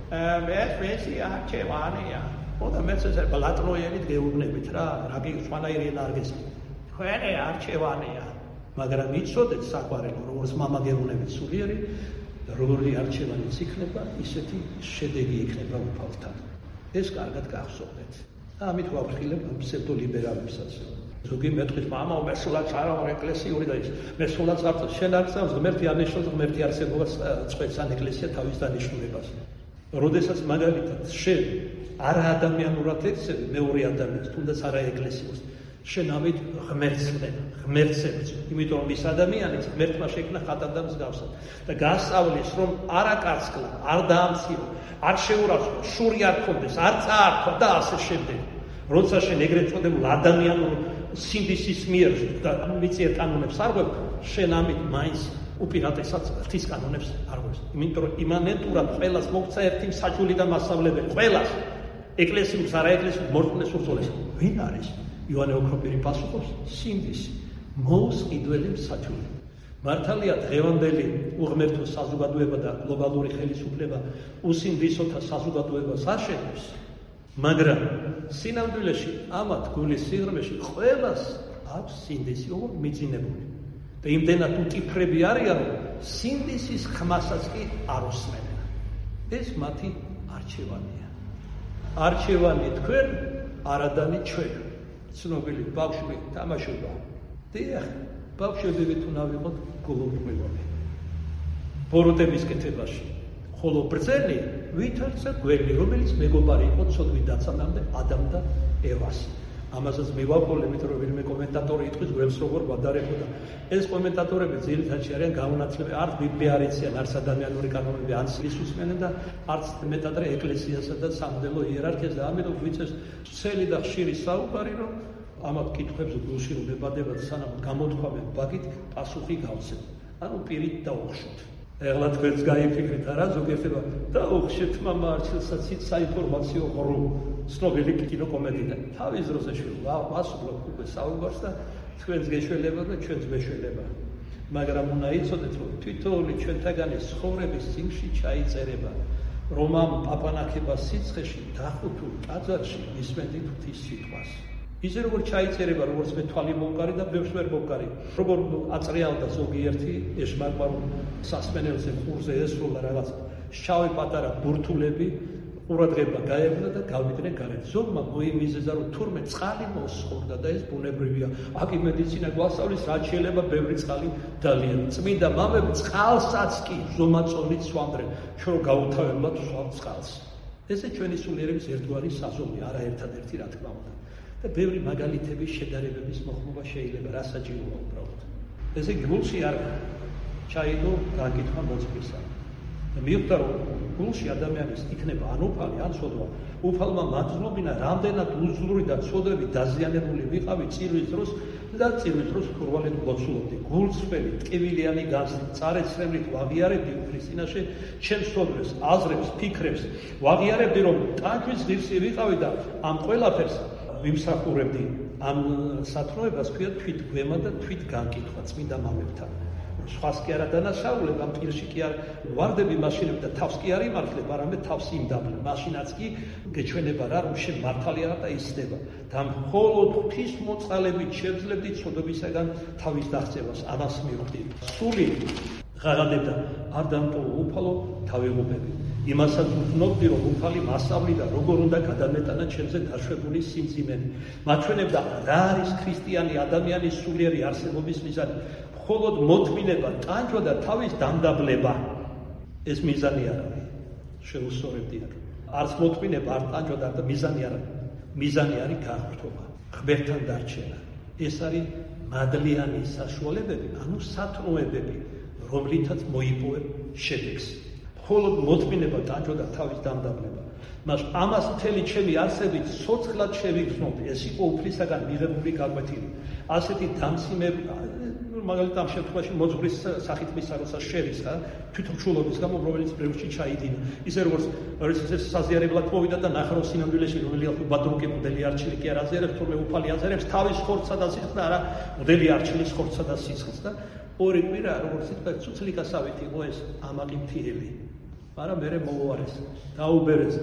მეცი არჩევანია. ხოდა მეც ეს ბლატნოიერით გეუბნებით რა სხვანაირი ენა არ გესმის. თქვენი არჩევანია. მაგრამ იცოდეთ საყვარელო, როგორც მამა გეუბნებით სულიერი, როგორი არჩევანიც იქნება, ისეთი შედეგი იქნება უფალთან. ეს კარგად გახსოვდეთ. ამით ვაფრთხილებ ფსევდოლიბერალებსაც. ზოგი მეტყვის მამა მე სულაც არა ვარ ეკლესიური და ის მე სულაც არ შენ არ წავს ღმერთი არნიშნავს ღმერთი არსებობას წვეთს ან ეკლესია თავის დანიშნულებას. როდესაც მაგალითად შენ არა ადამიანურად ეცები მეორე ადამიანს, თუნდაც არა ეკლესიას, შენ ამით ღმერთს ღმერთს, იმიტომ რომ ის ადამიანის ღმერთმა შექმნა ხატად და მსგავსად და გასწავლის რომ არა კაცკლა, არ დაამცირო, არ შეურაცხო, შური არ ქონდეს, არ წაართვა და ასე შემდეგ. როცა შენ ეგრეთ წოდებულ ადამიანურ სინდისის მიერ და მიწიერ კანონებს არ ღვევ, შენ ამით მაინც უპირატესად ღვთის კანონებს არ ღვევს. იმიტომ რომ იმანენტურად ყველას მოგვცა ერთი მსაჯული და მასწავლებელი, ყველას ეკლესიურს, არაეკლესიურს, მორწმუნეს, უსწოლეს. ვინ არის? ივანე ოქროპირი პასუხობს, სინდისი, მოუსყიდველი მსაჯული. მართალია დღევანდელი უღმერთო საზოგადოება და გლობალური ხელისუფლება უსინდისოთა საზოგადოებას აშენებს, მაგრამ სინამდვილეში ამათ გულის სიღრმეში ყველას აქვს სინდისი მიძინებული და იმდენად უკიფრები არიან, რომ სინდისის ხმასაც კი არ უსმენენ. ეს მათი არჩევანია. არჩევანი თქვენ, არადანი ჩვენ. ცნობილი ბავშვი თამაშობა. დიახ, ბავშვები თუ ნავიღოთ გულუბრყვილები. ბოროტების კეთებაში. ხოლო ბრძენი ვითარცა გველი, რომელიც მეგობარი იყო ცოდვით დაცემამდე ადამ და ევას. ამასაც მივაპოლებით, რომ ვინმე კომენტატორი იტყვის გველს როგორ ვადარებოდა. ეს კომენტატორები ძირითადად არიან გამონაცვლები, არც ბიბლია არ იციან, არც ადამიანური კანონები, არც ის უსმენენ და არც მეტადრე ეკლესიასა და სამღვდელო იერარქიას და ამიტომ ვიცეს ცელი და ხშირი საუბარი, რომ ამათ კითხვებზე გულში რომ ებადებათ, სანამ გამოთქვამენ ბაგით, პასუხი გავცეთ. ანუ პირით დაუხშოთ. ეხლა თქვენც გაიფიქრეთ არა ზოგიერთება დაუხშეთ მამა არჩილსაც საინფორმაციო ღრუ ცნობილი კინოკომედია. თავის დროზე ვასრულებ უკვე საუბარს და თქვენს გეშველება და ჩვენს მეშველება. მაგრამ უნდა იცოდეთ, რომ თითოეული ჩვენთაგანი ცხოვრების წინში ჩაიწერება, რომ ამ პაპანაკება სიცხეში დახუთულ ტაძარში ისმენდით ღვთის სიტყვას. ისე როგორ ჩაიწერება, როგორც მე თვალი მომკარი და ბევრს ვერ მომკარი. როგორ აწრიალდა ზოგიერთი ეშმაკბარულ სასმენელზე ყურზე ესროლა რაღაც შავი პატარა ბურთულები, ყურადღება გაეღვნა და გავიდნენ გარეთ. ზოგმა მოიმიზეზა, რომ თურმე წყალი მოსხორდა და ეს ბუნებრივია. აკი მედიცინა გვასწავლის, რაც შეიძლება ბევრი წყალი დალიან. წმინდა მამები წყალსაც კი ზომაწონით სვამდნენ, ჩვენ რომ გაუთავებლად სვავთ წყალს. ესე ჩვენი სულიერების ერთგვარი საზომი, არა ერთადერთი რა თქმა უნდა. და ბევრი მაგალითების შედარებების მოხმობა შეიძლება, რა საჭიროა უბრალოდ. ესე გულში არ ჩაიდო გაკითხვა მოწმისა. და მივხვდა, რომ გულში ადამიანის იქნება ან უფალი, ან ცოდვა. უფალმა მადლობინა, რამდენად უძლური და ცოდვები დაზიანებული ვიყავი წირვის დროს და წირვის დროს ხურვალედ ლოცულობდი. გულწრფელი, ტკივილიანი განცდით, წარეცრემლით ვაღიარებდი უფლის წინაშე ჩემს ცოდვებს, აზრებს, ფიქრებს. ვაღიარებდი, რომ ტანჯვის ღირსი ვიყავი და ამ ყველაფერს ვიმსახურებდი. ამ სათნოებას ქვია თვითგვემა და თვითგანკითხვა წმინდა მამებთან. სხვას კი არა დანაშაულებ, ამ პირში კი არ ვარდები მაშინები და თავს კი არ იმართლებ, არამედ თავს იმდაბლებ. მაშინაც კი გეჩვენება რა, რომ შენ მართალი არა და ისდება. და მხოლოდ ღვთის მოწყალებით შევძლებდი ცოდვებისაგან თავის დაღწევას, ამას მივხვდი. სული ღაღადებდა, არ დამტოვა უფალო თავიღობები. იმასაც ვცნობდი, რომ უფალი მასწავლიდა, როგორ უნდა გადამეტანა ჩემზე დაშვებული სიმძიმენი. მაჩვენებდა, რა არის ქრისტიანი ადამიანის სულიერი არსებობის მიზანი. მხოლოდ მოთმინება, ტანჯვა და თავის დამდაბლება. ეს მიზანი არ არის. შეუსწორებდი აქ. არც მოთმინება, არ ტანჯვა და მიზანი არ არის. მიზანი არის გაღრთობა, ღმერთთან დარჩენა. ეს არის მადლიანი საშუალებები, ანუ სათნოებები, რომლითაც მოიპოვებ შედეგს. მხოლოდ მოთმინება, ტანჯვა და თავის დამდაბლება. მას ამას მთელი ჩემი არსებით სოცხლად შევიგრძნობდი. ეს იყო უფლისაგან მიღებული გაკვეთილი. ასეთი დამციმები მაგალითად ამ შემთხვევაში მოძღვრის სახით მისცა, როცა შერისხა თვითმშულობის გამო, რომელიც ბევრში ჩაიდინა. ისე როგორც ეს საზიარებლად მოვიდა და ნახა, რომ სინამდვილეში რომელიც ბადრუკი მოდელი არჩილი კი არ აზიარებს, თუმცა უფალი აზიარებს თავის ხორცსა და სიცხეს და არა მოდელი არჩილის ხორცსა და სიცხეს და ორი კვირა როგორც ითქვა ცუცლიკასავით იყო ეს ამაყი მთიელი. მაგრამ მერე მოუარეს, დაუბერეს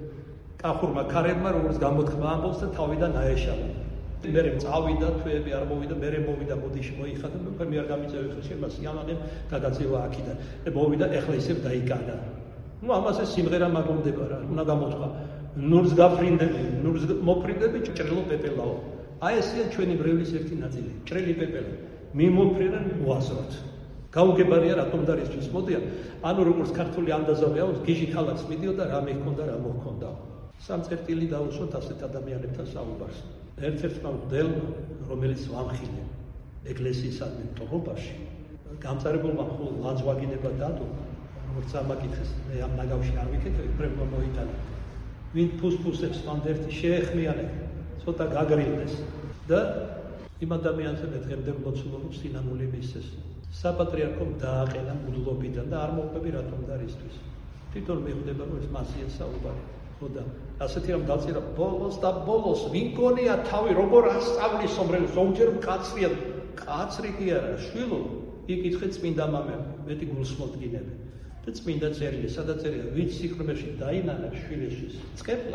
კახურმა ქარებმა, როგორც გამოთქმა ამბობს და თავიდან აეშალა. მერე წავიდა, თვეები არ მოვიდა, მერე მოვიდა ბოდიში მოიხადა, მე არ გამიწევი ხო შემას იამაღემ გადაწევა აქიდან. მოვიდა, ეხლა ისევ დაიკანა. ნუ ამაზე სიმღერა მაგონდება რა, უნდა გამოთქვა. ნურს გაფრინდები, ნურს მოფრინდები, ჭრელო პეპელაო. აი ესეა ჩვენი ბრევლის ერთი ნაწილი, ჭრელი პეპელა. მიმოფრინან მოაზროთ. გაუგებარია რატომ დარისთვის მოდიან, ანუ როგორც ქართული ამდაზავია, გიჟი ქალაქს მიდიოდა, რა მექონდა, რა მოქონდა. სამწერტილი დაუსვათ ასეთ ადამიანებთან საუბარს. ერთ-ერთმა მღვდელმა, რომელიც ვამხილე ეკლესიისადმი მტოვრობაში, გამწარებულმა მხოლოდ ლანძვაგინება დადო, როგორც ამაკითხეს, მე ამ ნაგავში არ ვიქეთებ, პრემო მოიტანა. ვინ ფუსფუსებს მანდერთი შეეხმიანე, ცოტა გაგრილდეს და იმ ადამიანზე მე დღემდე მლოცულობს სინანული მისცეს. საპატრიარქომ დააყენა მუდლობიდან და არ მოყვები რატომ და რისთვის. თვითონ მეხვდება, რომ ეს მასია საუბარი. ხო და ასეთი რომ დაწირა ბოლოს და ბოლოს ვინ გონია თავი როგორ ასწავლის სომრელს ზოგჯერ მკაცრია კაცრი კი არა შვილო იკითხე წმინდა მამები მეტი გულსმოდგინები და წმინდა წერილი სადაც წერია ვინც სიხრმეში დაინანა შვილიშის წყეფლას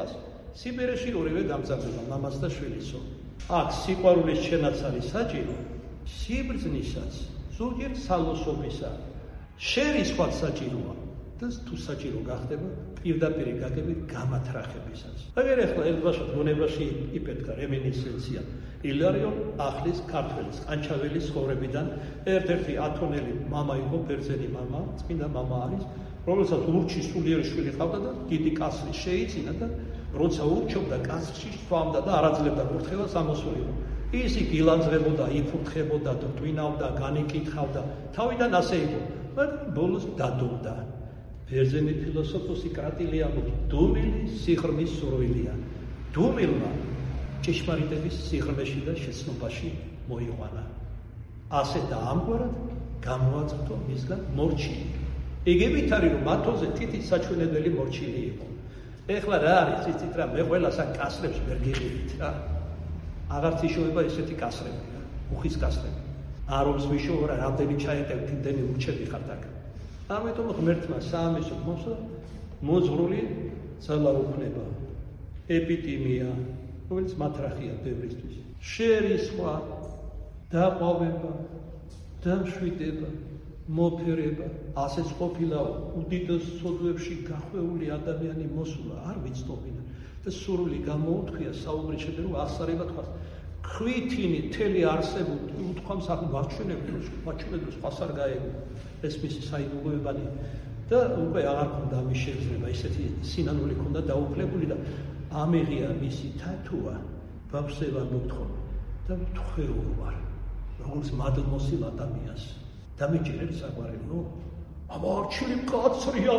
სიბერეში ორივე დამძაბება, მამაც და შვილისო. აქ სიყვარულის შენაც არის საჭირო, სიბრძნისაც, ზოგიერთ სალოსობისა. შერი სხვა საჭიროა და თუ საჭირო გახდება, პირდაპირი გაგებით გამათრახებისაც. აგერ ახლა ერთბაშად მონებაში იპეთქა რემინისცენცია ილარიონ ახლის ქართველის ყანჩაველის ცხოვრებიდან ერთ-ერთი ათონელი მამა იყო, ბერძენი მამა, წმინდა მამა არის, რომელსაც ურჩის სულიერი შვილი ყავდა და დიდი კასრი შეიძინა და როცა ურჩობდა კასრში სვამდა და არ აძლევდა კურთხევას ამოსულიყო. ის იქ ილანძღებოდა, იფურთხებოდა, ტვინავდა, განიკითხავდა, თავიდან ასე იყო, მაგრამ ბოლოს დადუმდა. ბერძენი ფილოსოფოსი კრატილი ამბობს, დუმილი სიღრმის სურვილია. დუმილმა ჭეშმარიტების სიღრმეში და შეცნობაში მოიყვანა. ასე და ამგვარად გამოაწყო მისგან მორჩილი. იგივით არის, რომ მათოზე თითის საჩვენებელი მორჩილი იყო. ეხლა რა არის ციცით რა, მე ყველას აქ კასრებს ვერ გიღებთ რა. აღარც იშოვება ესეთი კასრები რა, მუხის კასრები. არობს ვიშოვა რა, რამდენი ჩაეტევთ, იმდენი ურჩები ხართ აქ. ამიტომ ღმერთმა საამისოდ მოსვა მოძღვრული ძალა უქმნება, ეპიდემია, რომელიც მათრახია ბევრისთვის. შერი სხვა, დაყვავება, დამშვიდება, მოფერება, ასეც ყოფილა უდიდეს ცოდვებში გახვეული ადამიანი მოსულა, არ ვიცნობინა და სურვილი გამოუთქვია საუბრის შედეგად, რომ აღსარება თქვას. ქვითინი მთელი არსებობი უთქვამს აქ ვაჩვენებთ სხვას არ გაეგო. ეს მისი საიდუმლოებანი და უკვე აღარ ქონდა ამის შეგრძნება, ისეთი სინანული ქონდა დაუფლებული და ამიღია მისი თათუა, ბავშვზე ვარ მოგთხოვ და ვთქვეულ ვარ, როგორც მადმოსილ ადამიანს. დამიჭირებს საყვარელო, ამარჩილი კაცრია,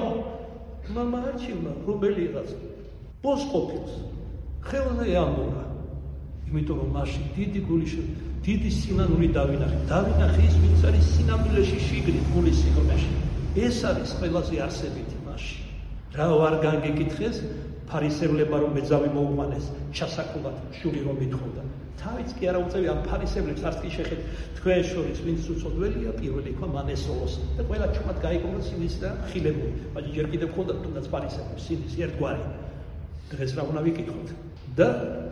მამარჩილმა რომელიღაც ბოს ყოფილს, ხელზე ამორა, იმიტომ რომ მაშინ დიდი გულიში, დიდი სინანული დავინახე ის, ვინც არის სინამდვილეში შიგნით გულის სიღრმეში. ეს არის ყველაზე არსებითი მასში. რა ვარ განგეკითხეს, ფარისევლებმა რომ მეძავი მოუყვანეს, ჩასაკულად შური რომ ითხოვდა. თავიც კი არა უწევი ამ ფარისევლებს არც კი შეხეთ, თქვენ შორის ვინც უწოდველია, პირველი იქვა მან ესწავლოს და ყველა ჩუმად გაიგონა სინის და ხილებული. მაგრამ ჯერ კიდევ ხონდა თუნდაც ფარისევლებს სინის ერთგვარი. დღეს რა უნდა ვიკითხოთ? და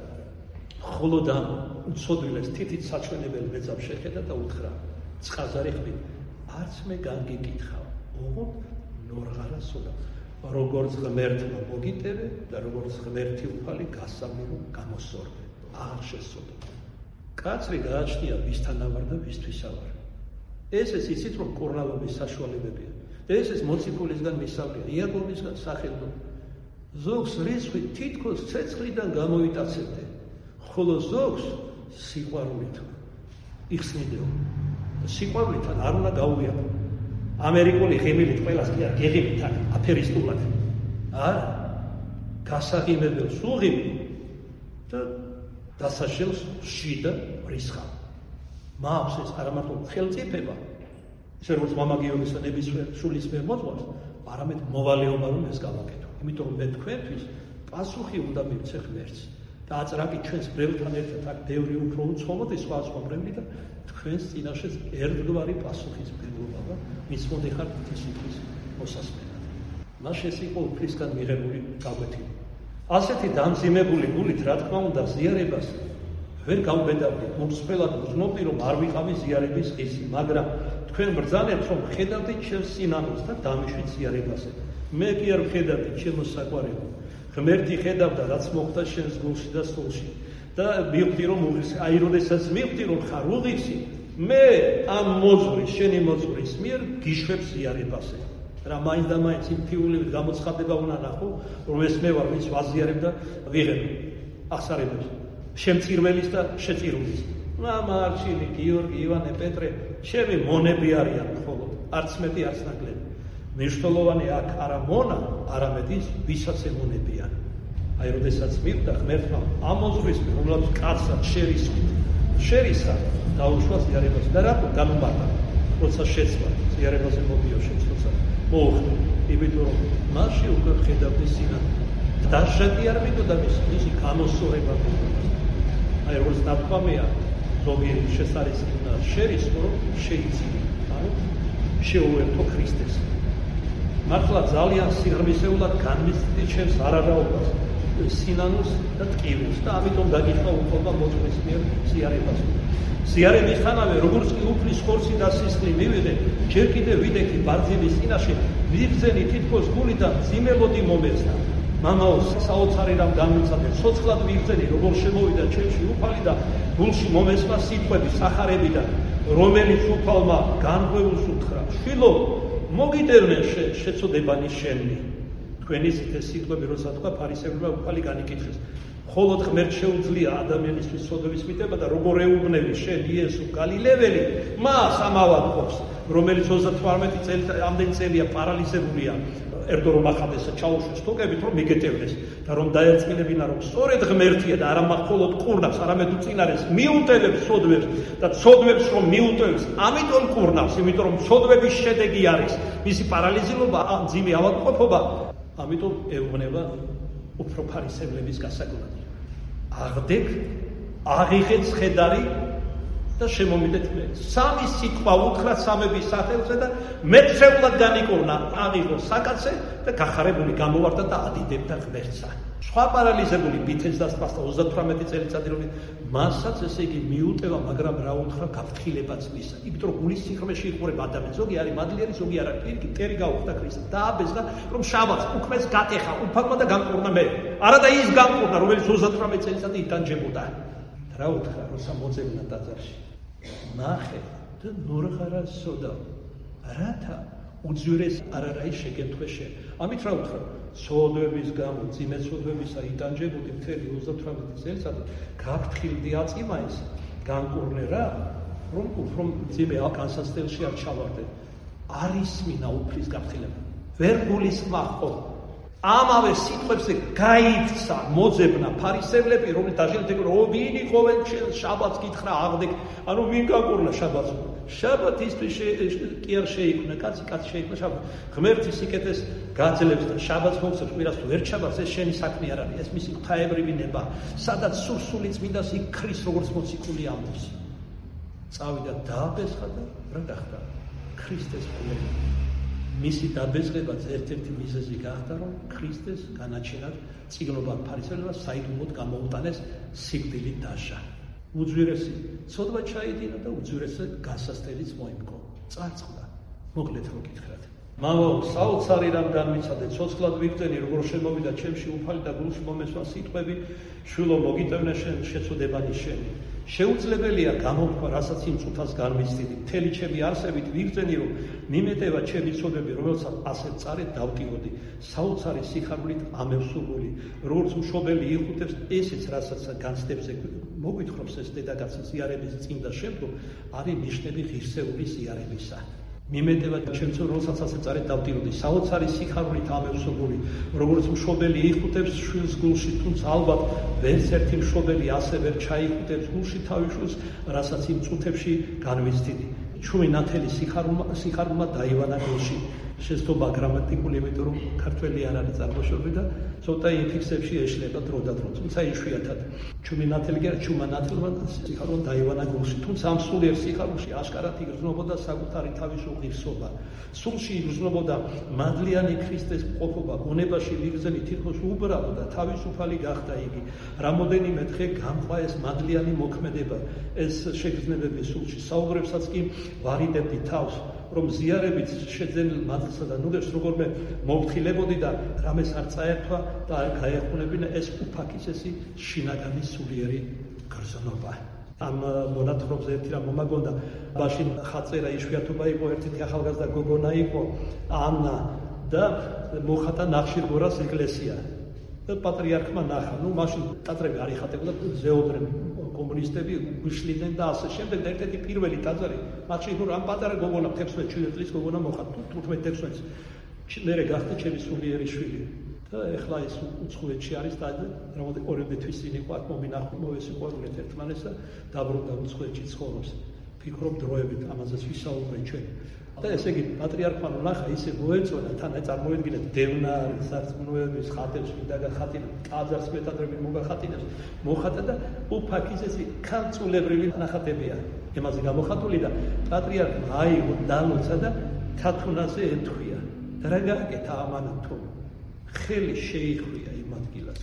ხოლოდ ამ უწოდველეს თითით საჩვენებელი მეძავს შეხედა და უთხრა, წყაზარი ხმით, არც მე განგეკითხავ, ოღონდ ნორღარა სულა. როგორც ღმერთმა მოგიტევე და როგორც ღმერთი უფალი გასავლირო გამოსორდე. აღარ შესწოდა. კაცრი გააჩნია ვისთანა ვარ და ვისთვისა ვარ. ესეც იცით რომ კურნალობის საშუალებებია. ესეც მოციქულისგან მისავლია, იაკობისგან სახელმო. ზოგს რისხვი თითქოს ცეცხლიდან გამოიტაცებდე, ხოლო ზოგს სიყვარულით იხსნიდეო. სიყვარულიდან არ უნდა გაუვიაყო. ამერიკული ღიმილით ყველას კი არ გეღიმით აქ აფერისტულად. არა, გასაღიმებელს უღიმი და დასაშელს შიდა რისხა. მაქვს ეს არა მარტო ხელმწიფება, ისე როგორც მამა გიორგის ნებისმიერ შულის მიერ მოძღვარს, არამედ მოვალეობა რომ ეს გავაკეთო. იმიტომ რომ მე თქვენთვის პასუხი უნდა მივცე ღმერთს. და აწრაკი ჩვენს ბრელთან ერთად აქ ბევრი უფრო უცხომოდ ის სხვა ბრელი და თქვენს წინაშეც ერთგვარი პასუხისმგებლობა და მისმოდი ხართ სიტყვის მოსასმენად. მაშ ეს იყო უფლისგან მიღებული გაკვეთილი. ასეთი დამძიმებული გულით, რა თქმა უნდა, ზიარებას ვერ გავბედავდი, მურსფელად ვზნობდი, რომ არ ვიყავი ზიარების ღიზი, მაგრამ თქვენ ბრძანებთ, რომ ხედავდით ჩემს სინანულს და დამიშვით ზიარებაზე. მე კი არ ვხედავდი ჩემო საყვარელო. ღმერთი ხედავდა, რაც მოხდა შენს გულში და სულში. და მივხვდი, რომ აი, როდესაც მივხვდი, რომ ხარ უღიცი, მე ამ მოძღვრის, შენი მოძღვრის მიერ გიშვებ ზიარებაზე. რა მაინც და მაინც იმ თიულებით გამოცხადება უნდა ნახო, რომ ეს მე ვარ, ვინც ვაზიარებ და ვიღებ აღსარებებს შემწირველის და შეწირულის. მამარჩილი, გიორგი, ივანე, პეტრე, ჩემი მონები არიან მხოლოდ, არც მეტი, არც ნაკლები. მნიშვნელოვანი აქ არა მონა, არამედ ის, ვისაც ემონებიან. აი, როდესაც მივხვდა ღმერთმა ამ მოძღვრის მიერ, რომელსაც კაცად შერისხა დაუშვა ზიარებას და რა განუმარტა, როცა შეცვალა ზიარებაზე მოდიო შეცვალა. მოუხდა, იმიტომ რომ მასში უკვე ხედავდი სინანულს. დაშაკი არ მიყოდა მისი გამოსწორება. აი, როგორც ნათქვამია, ზოგიერთი შესაძლებელი უნდა შერისხო, რომ შეიცინო, ანუ შეუერთო ქრისტეს. მართლა ძალიან სიღრმისეულად განმისდით ჩემს არადაობას, სინანულს და ტკივილს და ამიტომ დაგიხმა უხობა მოწმის მიერ ზიარებას. ზიარებისთანავე როგორც კი უფლის ხორცი და სისხლი მივიღე, ჯერ კიდევ ვიდექი ბარძიმის წინაშე, ვიგრძენი თითქოს გულიდან ძიმელოდი მომეცდა. მამაო, საოცარი რამ განმიცადე, ცოცხლად ვიგრძენი, როგორ შემოვიდა ჩემში უფალი და გულში მომესმა სიტყვები სახარებიდან, რომელიც უფალმა განღვეულს უთხრა. შვილო, მოგიტევნე შეწოდებანი შენი. თქვენი ეს სიტყვები როცა თქვა ფარისეულებმა უფალი განიკითხეს. მხოლოდ ღმერთ შეუძლია ადამიანისთვის ცოდვის მიტება და როგორ ეუბნები შენ იესო გალილეველი მას ამავადყოფს, რომელიც 38 წელი ამდენი წელია პარალიზებულია. ერთო რომ ახადეს ჩაუშვეს თოკებით რომ მიგეტევნეს და რომ დაერწყილებინა რომ სწორედ ღმერთია და არა მხოლოდ ყურნავს, არამედ უწინარეს მიუტევებს ცოდვებს და ცოდვებს რომ მიუტევს, ამიტომ ყურნავს, იმიტომ რომ ცოდვების შედეგი არის მისი პარალიზილობა, ძიმე ავადმყოფობა. ამიტომ ეუბნება უფრო ფარისევლების გასაგონად. აღდეკ, აღიღეთ ცხედარი და შემომიდეთ მე. სამი სიტყვა უთხრა სამების სახელზე და მეცევლად განიკორნა, აღიღო საკაცე და გახარებული გამოვარდა და ადიდებდა ღმერთსა. სხვა პარალიზებული ბითეს დასპასდა 38 წელიწადი რომ მასაც ესე იგი მიუტევა, მაგრამ რა უთხრა გაფრთხილებაც მისა. იმიტომ რომ გულის სიხრმეში იყურება ადამიანი, ზოგი არის მადლიერი, ზოგი არა. მტერი გაუხდა ქრისტეს და აბეზდა რომ შაბათს უქმეს გატეხა უფალმა და განკურნა მე. არა და ის განკურნა, რომელიც 38 წელიწადი იტანჯებოდა. რა უთხრა როცა მოძებნა ტაძარში. ნახე და ნორღარა სოდა. რათა უძვირეს არაი შეგეთქვე შენ. ამით რა უთხრა? ცოდვების გამო, ძიმე ცოდვებისა იტანჯებოდი მთელი 38 წელიწადი, გაფრთხილდი აწიმა ეს, განკურნე რა, რომ უფრო ძიმე განსასწრებელში არ ჩავარდე. არის მინა უფლის გაფრთხილება. ვერ გულისხმა ხო. ამავე სიტყვებზე გაიქცა მოძებნა ფარისევლები, რომელიც დაჟინდნენ რომ ვინი ყოველ შაბათს გითხრა აღდეკ, ანუ ვინ განკურნა შაბათს? შაბათისთვის კი არ შეიქმნა, კაცი შეიქმნა შაბათს. ღმერთი სიკეთეს გაძლევს და შაბათს მოგცემს, კვირას თუ ერთ შაბათს ეს შენი საქმე არ არის, ეს მისი ღვთაებრივი ნება, სადაც სული წმინდას იქ ქრის როგორც მოციქული ამბობს. წავიდა დააბესხა და რა გახდა? ქრისტეს მკვლელი. მისი დაბეჭდებაც ერთ-ერთი მიზეზი გახდა, რომ ქრისტეს განაჩენად წიგნობა ფარისელებმა საიდუმლოდ გამოუტანეს სიკვდილით დასჯა. უძვირესი ცოდვა ჩაიდინა და უძვირესი განსასწრებიც მოიმკო. წარწყდა. მოკლედ რო გითხრათ. მამაო, საოცარი რამ განმიცადე, ცოცხლად ვიგრძენი, როგორ შემოვიდა ჩემში უფალი და გულში მომესვა სიტყვები, შვილო, მოგიტევნე შენ შეწოდებანი შენი. შეუძლებელია გამოთქვა, რასაც იმ წუთას განმისდიდი. მთელი ჩემი არსებით ვიგრძენი, რომ მიმეტევა ჩემი ცოდვები, რომელსაც ასე წარეთ დავტიროდი. საოცარი სიხარულით ამევსურვული, როგორც მშობელი იხუტებს, ესეც რასაც განცდებზე მოგვითხრობს ეს დედაკაცის ზიარების წინ და შემდგომ, არის ნიშნები ღირსეული ზიარებისა. მიმეტევა ჩემს რომელსაც ასე წარეთ დავტიროდი. საოცარი სიხარულით ამევსურვული, როგორც მშობელი იხუტებს შვილს გულში, თუმცა ალბათ ვერც ერთი მშობელი ასე ვერ ჩაიხუტებს გულში თავის შვილს, რასაც იმ წუთებში განვიცდიდი. ჩუმი ნათელი სიხარულმა დაივანა გულში. შეცდომა გრამატიკული, იმიტომ რომ ქართველი არ არის წარმოშობილი და ცოტა ინფიქსებში ეშლება დრო და დრო, თუმცა იშვიათად. ჩუმი ნათელი კი არა, ჩუმა ნათელმა სიხარულმა დაივანა გულში, თუმცა ამ სულიერ სიხარულში აშკარად იგრძნობოდა საკუთარი თავისუფლ ღირსობა. სულში იგრძნობოდა მადლიანი ქრისტეს მყოფობა, გონებაში ვიგრძენი თითქოს უბრალო და თავისუფალი გახდა იგი. რამოდენიმე დღე გამყვა ეს მადლიანი მოქმედება, ეს შეგრძნებები სულში. საუბრებსაც კი ვარიდებდი თავს, რომ ზიარებით შეძენილ მადლსა და ნუგებს როგორმე მოვთხილებოდი და რამეს არ წაერთვა და არ გაეხუნებინა ეს უფაქისესი შინაგანი სულიერი გრძნობა. ამ მონათხრობზე ერთი რამ მომაგონდა, მაშინ ხაწერა იშვიათობა იყო, ერთ-ერთი ახალგაზრდა გოგონა იყო, ანა და მოხატა ნახშირგორას ეკლესია. და პატრიარქმა ნახა, მაშინ ტაძრები არ იხატებოდა, ზეოდრები კომუნისტები გვიშლიდნენ და ასე შემდეგ და ერთ-ერთი პირველი ტაძარი, მაშინ რამ პატარა გოგონა 16 წლის გოგონა მოხატა, 15-16 მერე გახდა ჩემი სულიერი შვილი. და ეხლა ეს უცხოეთში არის და რამოდენიმე ორი თვის წინ იყო აქ მოვესიყვარულეთ ერთმანეთს და დაბრუნდა უცხოეთში ცხოვრობს. ფიქრობ დროებით ამაზეც ვისაუბრეთ ჩვენ. და ესე იგი პატრიარქმა ნახა ისე მოეწონა, თან წარმოედგინეთ დევნა სარწმუნოების ხატებს ვინ დაგახატინა, ტაძარს მეტადრები მოგახატინებს, მოხატა და უფაქისესი ქალწულებრივი ნახატებია. ემაზე გამოხატული და პატრიარქმა აიღო დალოცა და თათუნაზე ეთქვია. და რა გააკეთა ამან თუ ხელი შეიხვია იმ ადგილას.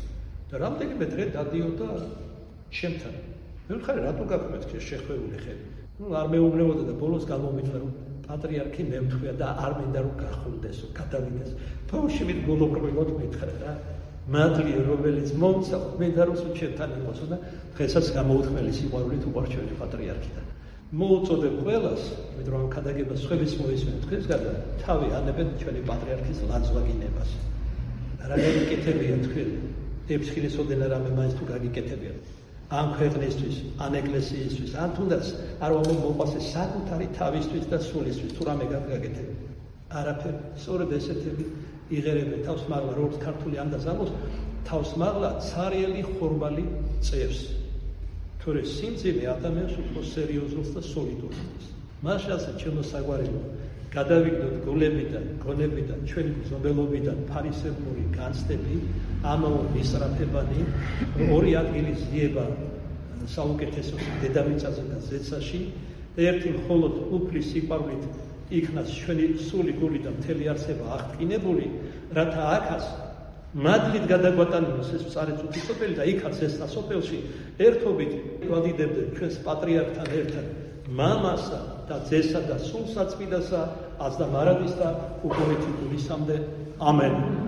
და რამდენიმე დღე დადიოდა ჩემთან. მე ვხარ რატო გაქვთ შეხვეული ხელი? არ მეუბნებოდა და ბოლოს გამომიწვა რომ პატრიარქი მემთხვია და არ მინდა რომ გახულდეს, გადავიდეს. ბავშვი მოგლობრებოდ მითხრა რა. მადლი რომელიც მომცა, მინდა რომ ჩემთან იყოს და დღესაც გამოუთქმელი სიყვარულით უყარჩევი პატრიარქიდან. მოუწოდებ ყველას, იმიტომ რომ ქადაგებას სხვების მოისმენთ თქვენს გარდა, თავი ანებენ ჩვენი პატრიარქის ლანძღვა-გინებას. რა გაგიკეთებია თქვენ? ეფსხილისოდენა რამე მაინც თუ გაგიკეთებია. ან ქვეყნისთვის, ან ეკლესიისთვის, ან თუნდაც არ მოყვასეს საკუთარი თავისთვის და სულისთვის, თუ რამე გაგიკეთებია. არაფერი, სწორედ ესეთები იღერებენ თავს მაღლა, როგორც ქართული ანდაზამოს, თავს მაღლა ცარიელი ხორბალი წევს. თორე სიმძიმე ადამიანს უფრო სერიოზულს და სოლიდურს. მაშასე ჩემო საგვარეულო, გადავიგდოთ გოლებიდან, გონებიდან, ჩვენი გზნობელობიდან ფარისებური განცდები, ამაო მისრაფებანი, ორი ადგილის ზიება საუკეთესოში დედამიწაზე და ზეცაში, ერთი მხოლოდ უფლის სიყვარულით იქნას ჩვენი სული გული და მთელი არსება აღტკინებული, რათა აქაც მადლით გადაგვატანოს ეს მწარე წუთისოფელი და იქაც ეს სასოფელში ერთობით ვადიდებდნენ ჩვენს პატრიარქთან ერთად მამასა და ძესა და სულ საწმიდასა აზდა მარადისა უგონითი გულისამდე ამენ.